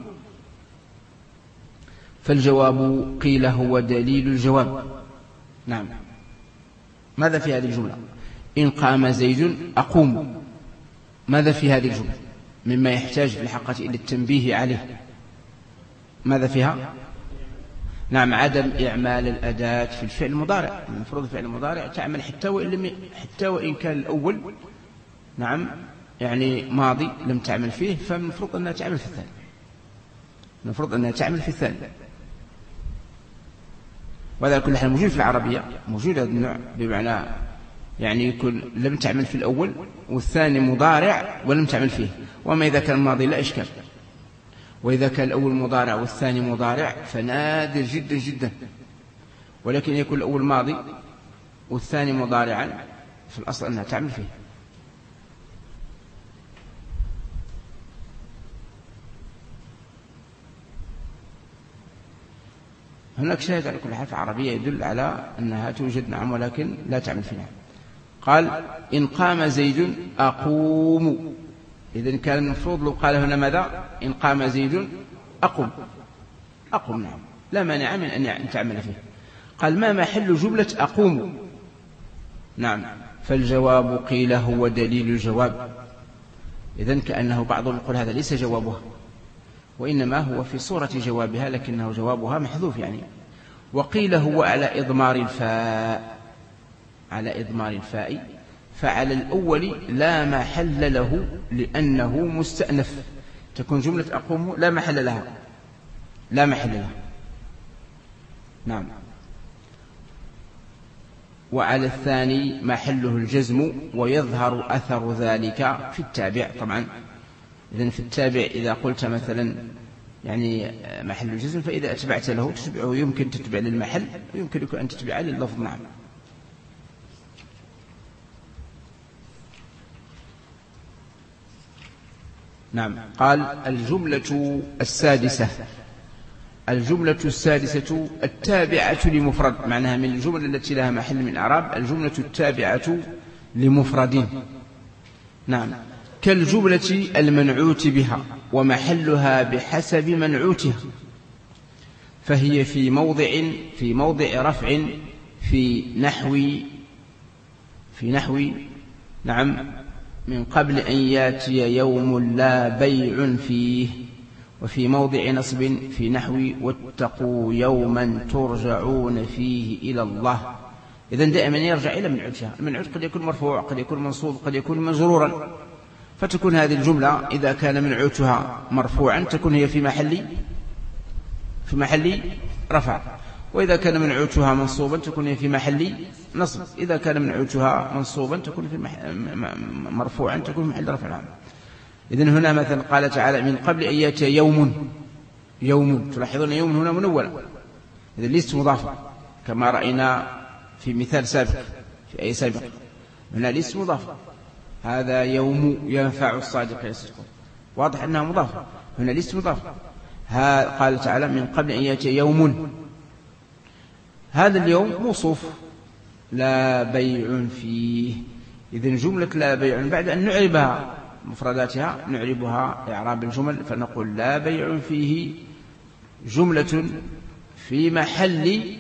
فالجواب قيل هو دليل الجواب. نعم، ماذا في هذه الجملة؟ إن قام زيد أقوم، ماذا في هذه الجملة مما يحتاج في الحقيقة إلى التنبيه عليه؟ ماذا فيها؟ نعم، عدم إعمال الأداة في الفعل المضارع. المفروض الفعل المضارع تعمل حتى وإن كان الأول نعم يعني ماضي لم تعمل فيه، فالمفروض أنها تعمل في الثاني. وهذا كل حال موجود في العربية، موجود هذا النوع، بمعنى يعني يكون لم تعمل في الأول والثاني مضارع ولم تعمل فيه. وما إذا كان ماضي لا إشكال، وإذا كان الأول مضارع والثاني مضارع فنادر جدا جدا. ولكن يكون الأول ماضي والثاني مضارعا في الأصل أنها تعمل فيه. هناك شاهد على كل حال في العربية يدل على أنها توجد، نعم، ولكن لا تعمل فيها. قال إن قام زيد أقوم، إذن كان المفروض لو قال هنا ماذا؟ إن قام زيد أقوم، نعم، لا مانع من أن تعمل فيه. قال ما محل جملة أقوم؟ نعم، فالجواب قيل هو دليل الجواب. إذن كأنه بعضهم يقول هذا ليس جوابها، وإنما هو في صورة جوابها، لكنه جوابها محذوف يعني. وقيل هو على إضمار الفاء، فعلى الأول لا محل له لأنه مستأنف، تكون جملة أقوم لا محل لها. نعم. وعلى الثاني محله الجزم، ويظهر أثر ذلك في التابع. طبعا إذن في التابع إذا قلت مثلا يعني محل الجزم، فإذا أتبعت له تتبعه، يمكن تتبع للمحل ويمكن أن تتبع لللفظ. نعم. نعم. قال الجملة السادسة التابعة لمفرد، معناها من الجمل التي لها محل من الإعراب الجملة التابعة لمفرد. نعم، كالجملة المنعوت بها ومحلها بحسب منعوتها، فهي في موضع رفع في نحو نعم من قبل أن ياتي يوم لا بيع فيه، وفي موضع نصب في نحو واتقوا يوما ترجعون فيه إلى الله. إذن دائما يرجع إلى منعوتها. المنعوت قد يكون مرفوع، قد يكون منصوب، قد يكون مجرورا، فتكون هذه الجملة إذا كان منعوتها مرفوعا تكون هي في محل رفع، وإذا كان منعوتها منصوبا تكون هي في محل نصب، إذا كان منعوتها منصوبا تكون في مرفوعا تكون في محل رفع. إذن هنا مثلا قال تعالى من قبل أن يأتي يوم، تلاحظون يوم هنا منولا، إذن ليست مضافة كما رأينا في مثال سابق في أي سابق، هنا ليست مضافة، هذا يوم ينفع الصادقين صدقهم. واضح أنها مضافة، هنا ليست مضافة. قال تعالى من قبل أن يأتي يوم، هذا اليوم موصوف لا بيع فيه. إذن جملة لا بيع بعد أن نعربها مفرداتها نعربها إعراب الجمل، فنقول لا بيع فيه جملة في محل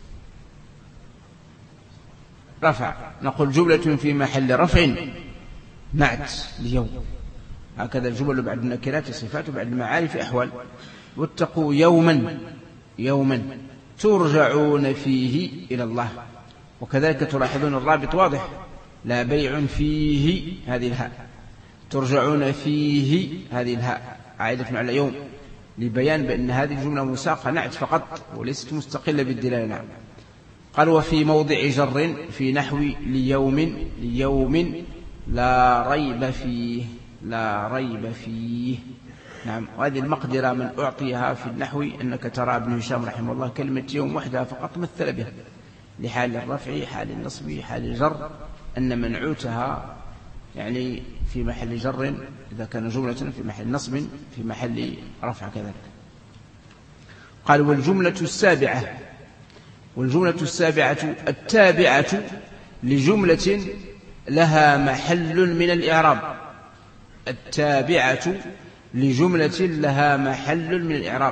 رفع. نقول جملة في محل رفع نعت ليوم. هكذا الجمل بعد النكرات صفات وبعد المعارف أحوال. واتقوا يوما ترجعون فيه إلى الله. وكذلك تلاحظون الرابط واضح، لا بيع فيه هذه الهاء، ترجعون فيه هذه الهاء عائدة على يوم، لبيان بأن هذه الجملة مساقة نعت فقط وليست مستقلة بالدلالة. نعم. قال وفي موضع جر في نحو ليوم لا ريب فيه. نعم. وهذه المقدرة من أعطيها في النحو أنك ترى ابن هشام رحمه الله كلمة يوم وحدها فقط مثل بها لحال الرفع، حال النصب، حال الجر، أن منعوتها يعني في محل جر إذا كان جملة، في محل نصب، في محل رفع كذلك. قال والجملة السابعة التابعة لجملة لها محل من الإعراب. التابعة لجملة لها محل من الإعراب.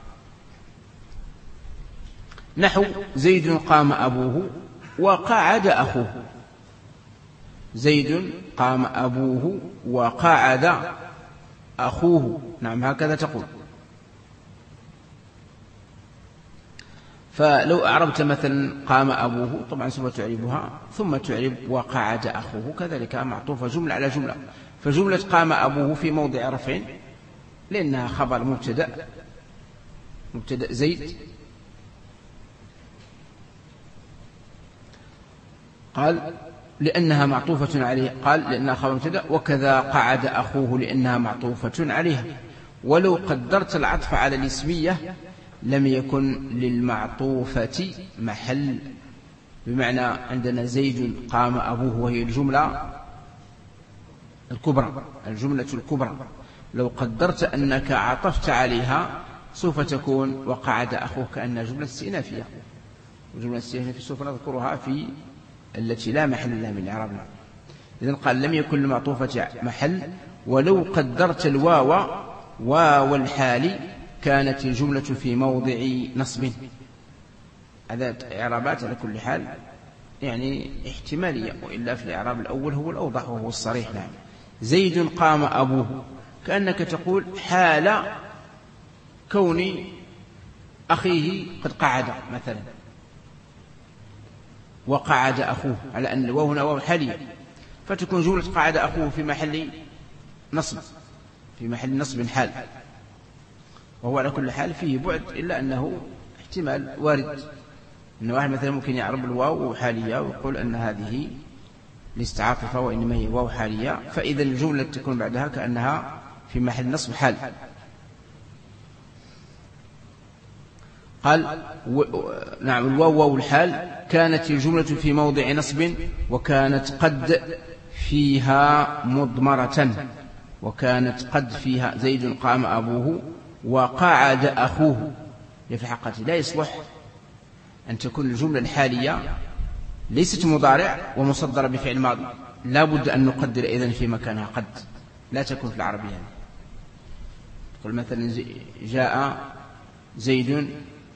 نحو زيد قام أبوه وقعد أخوه. زيد قام أبوه وقعد أخوه. نعم هكذا تقول. فلو أعربت مثلا قام أبوه طبعا سوف تعربها ثم تعرب وقعد أخوه، كذلك معطوفة جملة على جملة. فجملة قام أبوه في موضع رفع لأنها خبر مبتدأ زيد. قال لأنها معطوفة عليه، قال لأنها خبر مبتدأ. وكذا قعد أخوه لأنها معطوفة عليها. ولو قدرت العطف على الاسمية لم يكن للمعطوفة محل. بمعنى عندنا زيد قام أبوه وهي الجملة الكبرى، لو قدرت أنك عطفت عليها سوف تكون وقعد أخوه كأنها جملة استئنافية، وجملة استئنافية سوف نذكرها في التي لا محل لها من إعرابنا. إذن قال لم يكن للمعطوفة محل. ولو قدرت واو الحال كانت الجملة في موضع نصب. هذا إعرابات على كل حال يعني احتمالية، وإلا في الإعراب الأول هو الأوضح وهو الصريح. نعم. زيد قام أبوه كأنك تقول حال كون أخيه قد قعد مثلا، وقعد أخوه على أن الواو هنا واو حالية، فتكون جملة قعد أخوه في محل نصب حال. وهو على كل حال فيه بعد، إلا أنه احتمال وارد أن واحد مثلا ممكن يعرب الواو حالية ويقول أن هذه ليست عاطفة وإنما هي واو حالية، فإذا الجملة تكون بعدها كأنها في محل نصب حال. قال نعم الواو الحال كانت الجملة في موضع نصب وكانت قد فيها مضمرة. زيد قام أبوه وقعد أخوه. في الحقيقة لا يصلح أن تكون الجملة الحالية ليست مضارع ومصدرة بفعل ماضي، لا بد أن نقدر إذن في مكانها قد، لا تكون في العربية. تقول مثلا جاء زيد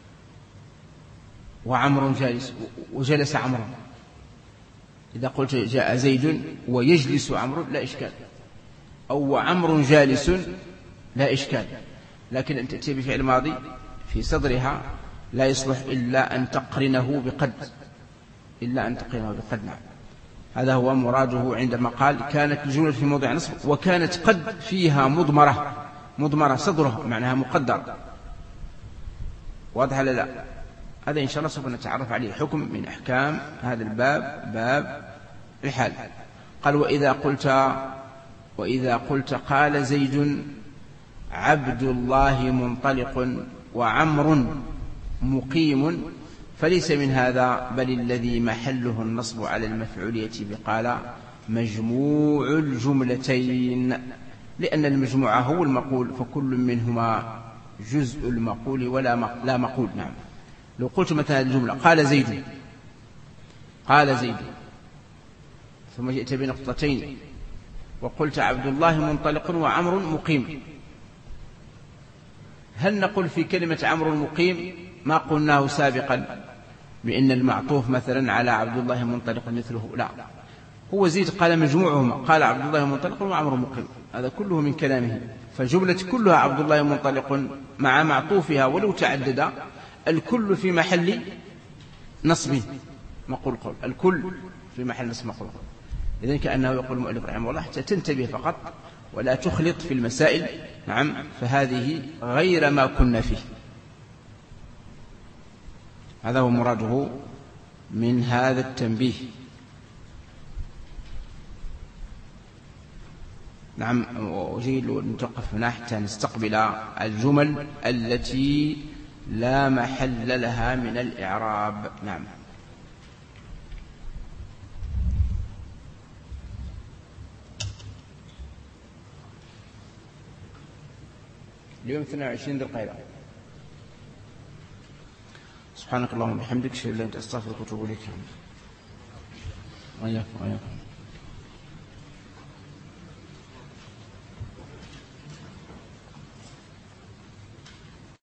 وعمر جالس وجلس عمرو. إذا قلت جاء زيد ويجلس عمرو لا إشكال، أو عمرو جالس لا إشكال، لكن أن تأتي بفعل ماضي في صدرها لا يصلح إلا أن تقرنه بقد. نعم. هذا هو مراده عندما قال كانت الجملة في موضع نصب وكانت قد فيها مضمرة صدرها معناها مقدر. واضح ولا لا؟ هذا إن شاء الله سوف نتعرف عليه حكم من أحكام هذا الباب، باب الحال. قال وإذا قلت قال زيد عبد الله منطلق وعمر مقيم فليس من هذا، بل الذي محله النصب على المفعولية بقال مجموع الجملتين، لأن المجموعة هو المقول، فكل منهما جزء المقول ولا لا مقول. نعم. لو قلت مثلا الجملة قال زيد، قال زيد، ثم جئت بنقطتين وقلت عبد الله منطلق وعمر مقيم، هل نقول في كلمة عمرو مقيم ما قلناه سابقا بأن المعطوف مثلا على عبد الله منطلق مثله؟ لا، هو زيد قال مجموعهما، قال عبد الله منطلق وعمر مقيم، هذا كله من كلامه، فجملة كلها عبد الله منطلق مع معطوفها ولو تعدد، الكل في محل نصب مقول قول، الكل في محل نصب مقول قول. إذن كأنه يقول المؤلف رحمه الله حتى تنتبه فقط ولا تخلط في المسائل. نعم. فهذه غير ما كنا فيه، هذا هو مراده من هذا التنبيه. نعم. وجيد نتوقف هنا حتى نستقبل الجمل التي لا محل لها من الإعراب. نعم. اليوم 22 ذي القعدة. سبحانك اللهم وبحمدك، اشهد ان لا اله الا انت استغفرك واتوب اليك. وإياكم.